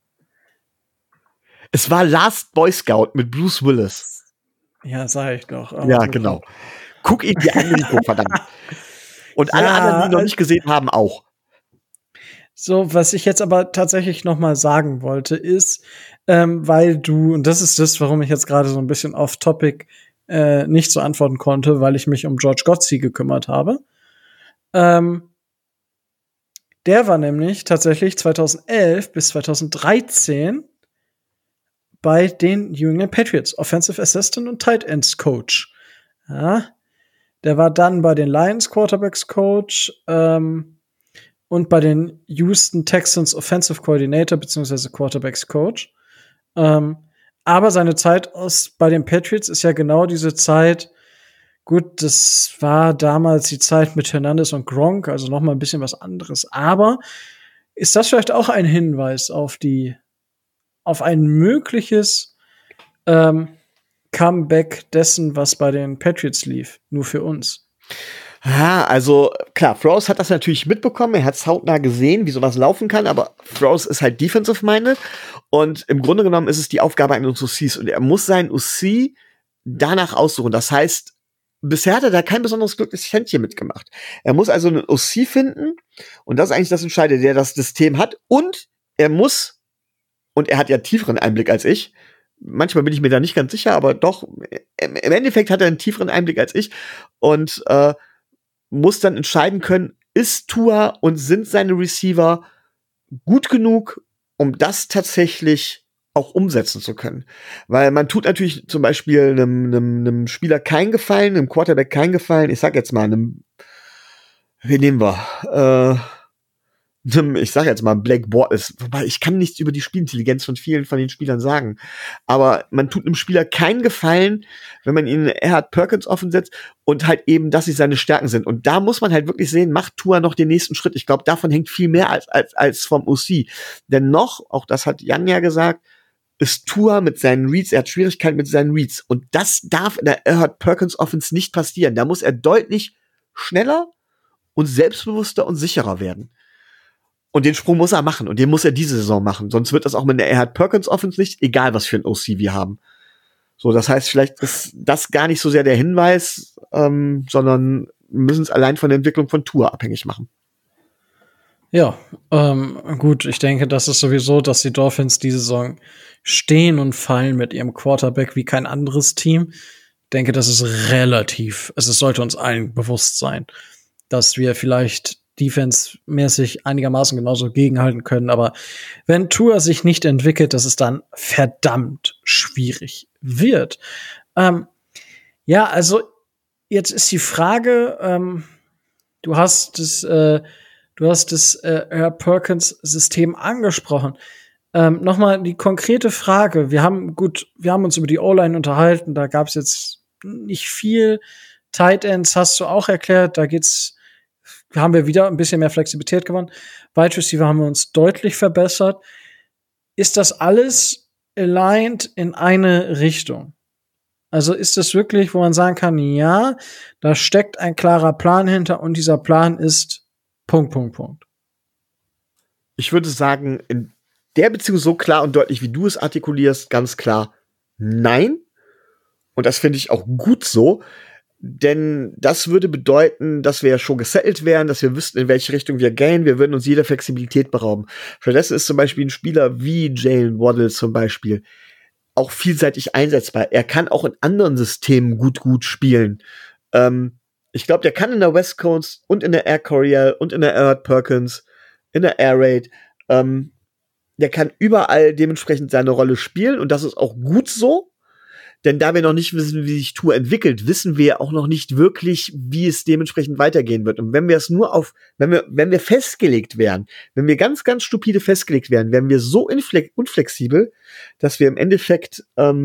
Es war Last Boy Scout mit Bruce Willis. Ja, sag ich doch. Ja, genau. Guck ihn dir an, Rico, verdammt. Und alle anderen, die ihn noch nicht gesehen haben, auch. So, was ich jetzt aber tatsächlich noch mal sagen wollte, ist, weil und das ist das, warum ich jetzt gerade so ein bisschen off-topic nicht so antworten konnte, weil ich mich um George Godsey gekümmert habe. Der war nämlich tatsächlich 2011 bis 2013 bei den New England Patriots, Offensive Assistant und Tight Ends Coach. Ja, der war dann bei den Lions Quarterbacks Coach, und bei den Houston Texans Offensive Coordinator bzw. Quarterbacks Coach. Aber seine Zeit bei den Patriots ist ja genau diese Zeit. Gut, das war damals die Zeit mit Hernandez und Gronk, also noch mal ein bisschen was anderes. Aber ist das vielleicht auch ein Hinweis auf ein mögliches Comeback dessen, was bei den Patriots lief, nur für uns? Ja, also klar, Flores hat das natürlich mitbekommen, er hat es hautnah gesehen, wie sowas laufen kann, aber Flores ist halt defensive-minded und im Grunde genommen ist es die Aufgabe eines OCs und er muss seinen OC danach aussuchen. Das heißt, bisher hat er da kein besonderes glückliches Händchen mitgemacht. Er muss also einen OC finden und das ist eigentlich das Entscheidende, der das System hat und er hat ja einen tieferen Einblick als ich. Manchmal bin ich mir da nicht ganz sicher, aber doch, im Endeffekt hat er einen tieferen Einblick als ich und muss dann entscheiden können, ist Tua und sind seine Receiver gut genug, um das tatsächlich auch umsetzen zu können. Weil man tut natürlich zum Beispiel einem Spieler keinen Gefallen, einem Quarterback keinen Gefallen. Ich sag jetzt mal wen nehmen wir? Ich sag jetzt mal Blake Bortles, wobei ich kann nichts über die Spielintelligenz von vielen von den Spielern sagen. Aber man tut einem Spieler keinen Gefallen, wenn man ihn Erhard Perkins offen setzt und halt eben, dass sie seine Stärken sind. Und da muss man halt wirklich sehen, macht Tua noch den nächsten Schritt. Ich glaube, davon hängt viel mehr als vom OC. Denn noch, auch das hat Jan ja gesagt, ist Tua mit seinen Reads, er hat Schwierigkeiten mit seinen Reads. Und das darf in der Erhard Perkins Offense nicht passieren. Da muss er deutlich schneller und selbstbewusster und sicherer werden. Und den Sprung muss er machen. Und den muss er diese Saison machen. Sonst wird das auch mit der Erhard Perkins Offense nicht, egal was für ein OC wir haben. So, das heißt, vielleicht ist das gar nicht so sehr der Hinweis, sondern müssen es allein von der Entwicklung von Tua abhängig machen. Ja, gut, ich denke, das ist sowieso, dass die Dolphins diese Saison stehen und fallen mit ihrem Quarterback wie kein anderes Team. Ich denke, das ist relativ, also es sollte uns allen bewusst sein, dass wir vielleicht defense-mäßig einigermaßen genauso gegenhalten können, aber wenn Tua sich nicht entwickelt, dass es dann verdammt schwierig wird. Ja, also jetzt ist die Frage, du hast das Air Perkins-System angesprochen. Nochmal die konkrete Frage. Wir haben uns über die O-Line unterhalten. Da gab es jetzt nicht viel. Tight Ends hast du auch erklärt. Haben wir wieder ein bisschen mehr Flexibilität gewonnen. Wide Receiver haben wir uns deutlich verbessert. Ist das alles aligned in eine Richtung? Also ist das wirklich, wo man sagen kann, ja, da steckt ein klarer Plan hinter und dieser Plan ist Punkt. Ich würde sagen, in der Beziehung so klar und deutlich, wie du es artikulierst, ganz klar nein. Und das finde ich auch gut so. Denn das würde bedeuten, dass wir ja schon gesettelt wären, dass wir wüssten, in welche Richtung wir gehen. Wir würden uns jeder Flexibilität berauben. Stattdessen ist zum Beispiel ein Spieler wie Jalen Waddle zum Beispiel auch vielseitig einsetzbar. Er kann auch in anderen Systemen gut spielen. Ich glaube, der kann in der West Coast und in der Air Coryell und in der Air Perkins, in der Air Raid, der kann überall dementsprechend seine Rolle spielen und das ist auch gut so. Denn da wir noch nicht wissen, wie sich Tour entwickelt, wissen wir auch noch nicht wirklich, wie es dementsprechend weitergehen wird. Und wenn wir es nur wenn wir festgelegt wären, wenn wir ganz, ganz stupide festgelegt wären, wären wir so unflexibel, dass wir im Endeffekt,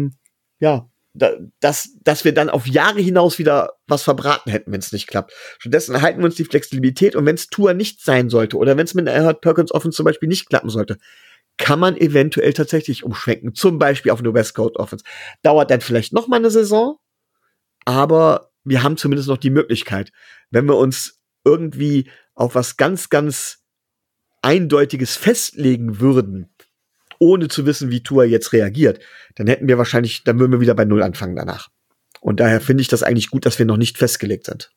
dass wir dann auf Jahre hinaus wieder was verbraten hätten, wenn es nicht klappt. Stattdessen erhalten wir uns die Flexibilität und wenn es Tour nicht sein sollte oder wenn es mit einer Erhard Perkins Offense zum Beispiel nicht klappen sollte, kann man eventuell tatsächlich umschwenken, zum Beispiel auf eine West Coast Offense. Dauert dann vielleicht noch mal eine Saison, aber wir haben zumindest noch die Möglichkeit, wenn wir uns irgendwie auf was ganz, ganz Eindeutiges festlegen würden, ohne zu wissen, wie Tua jetzt reagiert, dann würden wir wieder bei Null anfangen danach. Und daher finde ich das eigentlich gut, dass wir noch nicht festgelegt sind.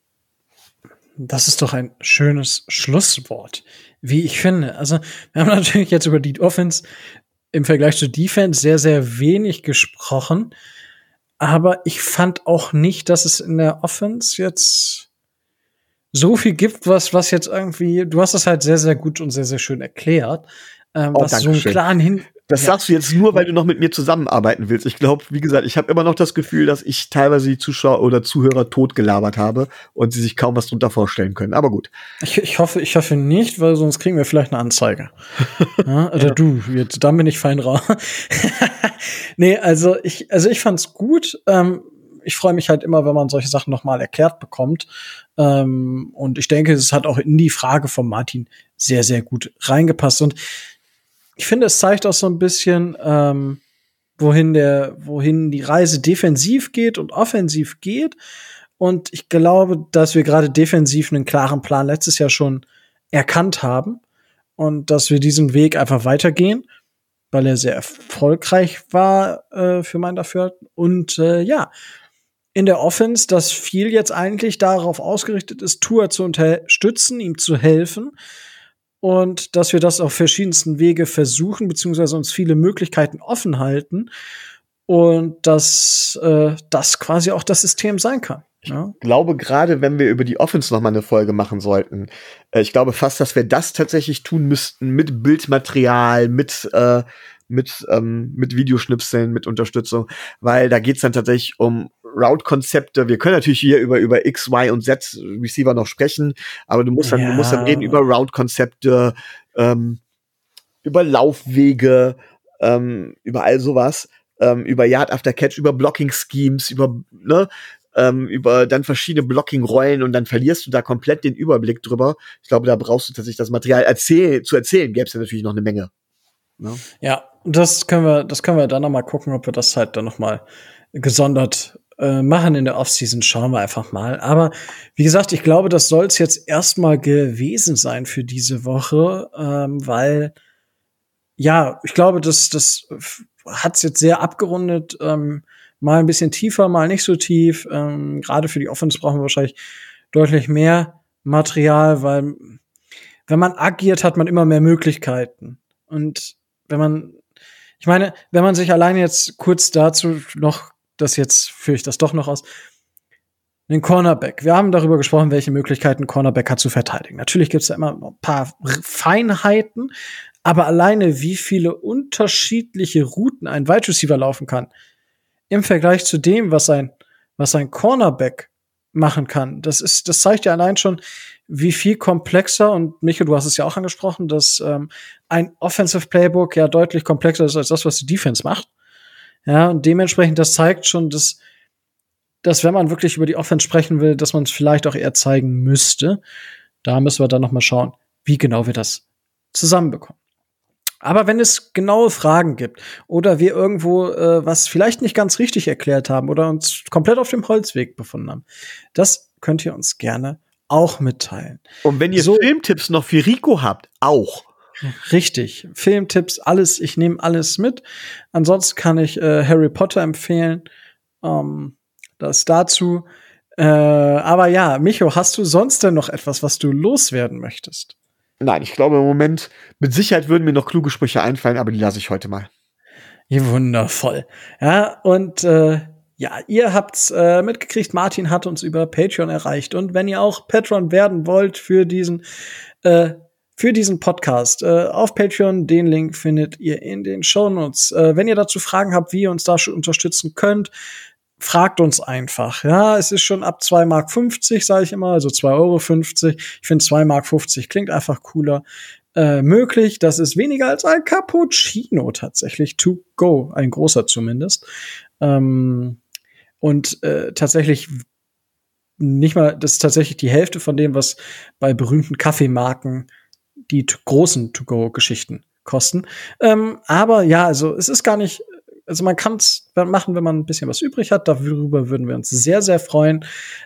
Das ist doch ein schönes Schlusswort, wie ich finde. Also, wir haben natürlich jetzt über die Offense im Vergleich zur Defense sehr, sehr wenig gesprochen. Aber ich fand auch nicht, dass es in der Offense jetzt so viel gibt, was jetzt irgendwie, du hast das halt sehr, sehr gut und sehr, sehr schön erklärt. Was so einen klaren Das sagst du jetzt nur, weil du noch mit mir zusammenarbeiten willst. Ich glaube, wie gesagt, ich habe immer noch das Gefühl, dass ich teilweise die Zuschauer oder Zuhörer totgelabert habe und sie sich kaum was drunter vorstellen können. Aber gut. Ich hoffe nicht, weil sonst kriegen wir vielleicht eine Anzeige. Ja, oder du, dann bin ich fein raus. Nee, also ich fand's gut. Ich freue mich halt immer, wenn man solche Sachen nochmal erklärt bekommt. Und ich denke, es hat auch in die Frage von Martin sehr, sehr gut reingepasst. Und ich finde, es zeigt auch so ein bisschen, wohin die Reise defensiv geht und offensiv geht. Und ich glaube, dass wir gerade defensiv einen klaren Plan letztes Jahr schon erkannt haben und dass wir diesen Weg einfach weitergehen, weil er sehr erfolgreich war für mein Dafürhalten. Und in der Offense, dass viel jetzt eigentlich darauf ausgerichtet ist, Tua zu unterstützen, ihm zu helfen. Und dass wir das auf verschiedensten Wege versuchen, beziehungsweise uns viele Möglichkeiten offen halten. Und dass das quasi auch das System sein kann. Ja? Ich glaube, gerade wenn wir über die Offense noch mal eine Folge machen sollten, ich glaube fast, dass wir das tatsächlich tun müssten mit Bildmaterial, mit Videoschnipseln, mit Unterstützung, weil da geht's dann tatsächlich um Route-Konzepte. Wir können natürlich hier über X, Y und Z Receiver noch sprechen, aber du musst dann reden über Route-Konzepte, über Laufwege, über all sowas, über Yard after Catch, über Blocking-Schemes, über dann verschiedene Blocking-Rollen und dann verlierst du da komplett den Überblick drüber. Ich glaube, da brauchst du tatsächlich das Material zu erzählen, gäbe es ja natürlich noch eine Menge. Ja, das können wir dann noch mal gucken, ob wir das halt dann noch mal gesondert machen in der Offseason, schauen wir einfach mal. Aber wie gesagt, ich glaube, das soll es jetzt erstmal gewesen sein für diese Woche, weil ja, ich glaube, das hat's jetzt sehr abgerundet, mal ein bisschen tiefer, mal nicht so tief. Gerade für die Offense brauchen wir wahrscheinlich deutlich mehr Material, weil wenn man agiert, hat man immer mehr Möglichkeiten. Und wenn man sich alleine jetzt kurz dazu noch, das jetzt führe ich das doch noch aus, den Cornerback. Wir haben darüber gesprochen, welche Möglichkeiten ein Cornerback hat zu verteidigen. Natürlich gibt es da immer noch ein paar Feinheiten, aber alleine wie viele unterschiedliche Routen ein Wide Receiver laufen kann, im Vergleich zu dem, was ein Cornerback machen kann, das zeigt ja allein schon, wie viel komplexer, und Micho, du hast es ja auch angesprochen, dass ein Offensive Playbook ja deutlich komplexer ist als das, was die Defense macht. Ja, und dementsprechend, das zeigt schon, dass wenn man wirklich über die Offense sprechen will, dass man es vielleicht auch eher zeigen müsste. Da müssen wir dann noch mal schauen, wie genau wir das zusammenbekommen. Aber wenn es genaue Fragen gibt oder wir irgendwo was vielleicht nicht ganz richtig erklärt haben oder uns komplett auf dem Holzweg befunden haben, das könnt ihr uns gerne auch mitteilen. Und wenn ihr Filmtipps noch für Rico habt, auch. Richtig, Filmtipps, alles, ich nehme alles mit. Ansonsten kann ich Harry Potter empfehlen. Das dazu. Aber ja, Micho, hast du sonst denn noch etwas, was du loswerden möchtest? Nein, ich glaube im Moment, mit Sicherheit würden mir noch kluge Sprüche einfallen, aber die lasse ich heute mal. Ja, wundervoll. Ja, und ja, ihr habt's mitgekriegt, Martin hat uns über Patreon erreicht. Und wenn ihr auch Patron werden wollt für diesen Podcast auf Patreon, den Link findet ihr in den Shownotes. Wenn ihr dazu Fragen habt, wie ihr uns da unterstützen könnt, fragt uns einfach. Ja, es ist schon ab 2,50 Mark, sage ich immer, also 2,50 €. Ich finde 2,50 Mark klingt einfach cooler möglich. Das ist weniger als ein Cappuccino tatsächlich to go, ein großer zumindest. Und tatsächlich nicht mal, das ist tatsächlich die Hälfte von dem, was bei berühmten Kaffeemarken die großen To-Go-Geschichten kosten. Aber ja, also es ist gar nicht, also man kann es machen, wenn man ein bisschen was übrig hat. Darüber würden wir uns sehr, sehr freuen.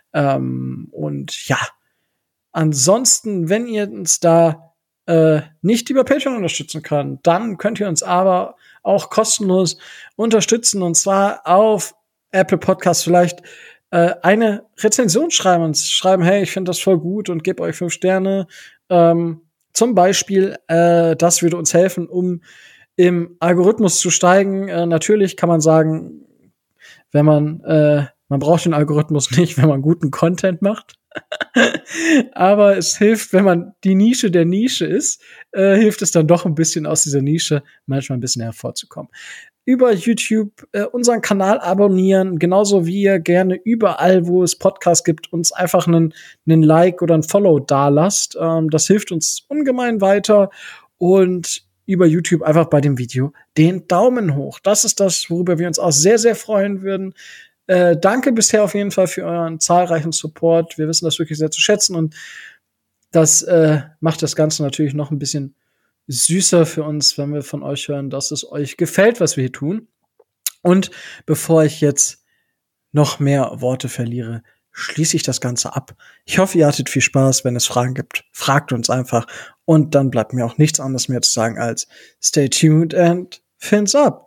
Und ja, ansonsten, wenn ihr uns da nicht über Patreon unterstützen könnt, dann könnt ihr uns aber auch kostenlos unterstützen. Und zwar auf Apple Podcasts vielleicht eine Rezension schreiben, hey, ich finde das voll gut und gebe euch 5 Sterne. Zum Beispiel, das würde uns helfen, um im Algorithmus zu steigen. Natürlich kann man sagen, wenn man braucht den Algorithmus nicht, wenn man guten Content macht. Aber es hilft, wenn man die Nische der Nische ist, hilft es dann doch ein bisschen aus dieser Nische manchmal ein bisschen hervorzukommen. Über YouTube unseren Kanal abonnieren, genauso wie ihr gerne überall, wo es Podcasts gibt, uns einfach einen Like oder ein Follow dalasst. Das hilft uns ungemein weiter. Und über YouTube einfach bei dem Video den Daumen hoch. Das ist das, worüber wir uns auch sehr, sehr freuen würden. Danke bisher auf jeden Fall für euren zahlreichen Support. Wir wissen das wirklich sehr zu schätzen und das macht das Ganze natürlich noch ein bisschen süßer für uns, wenn wir von euch hören, dass es euch gefällt, was wir hier tun. Und bevor ich jetzt noch mehr Worte verliere, schließe ich das Ganze ab. Ich hoffe, ihr hattet viel Spaß. Wenn es Fragen gibt, fragt uns einfach. Und dann bleibt mir auch nichts anderes mehr zu sagen als stay tuned and fins up.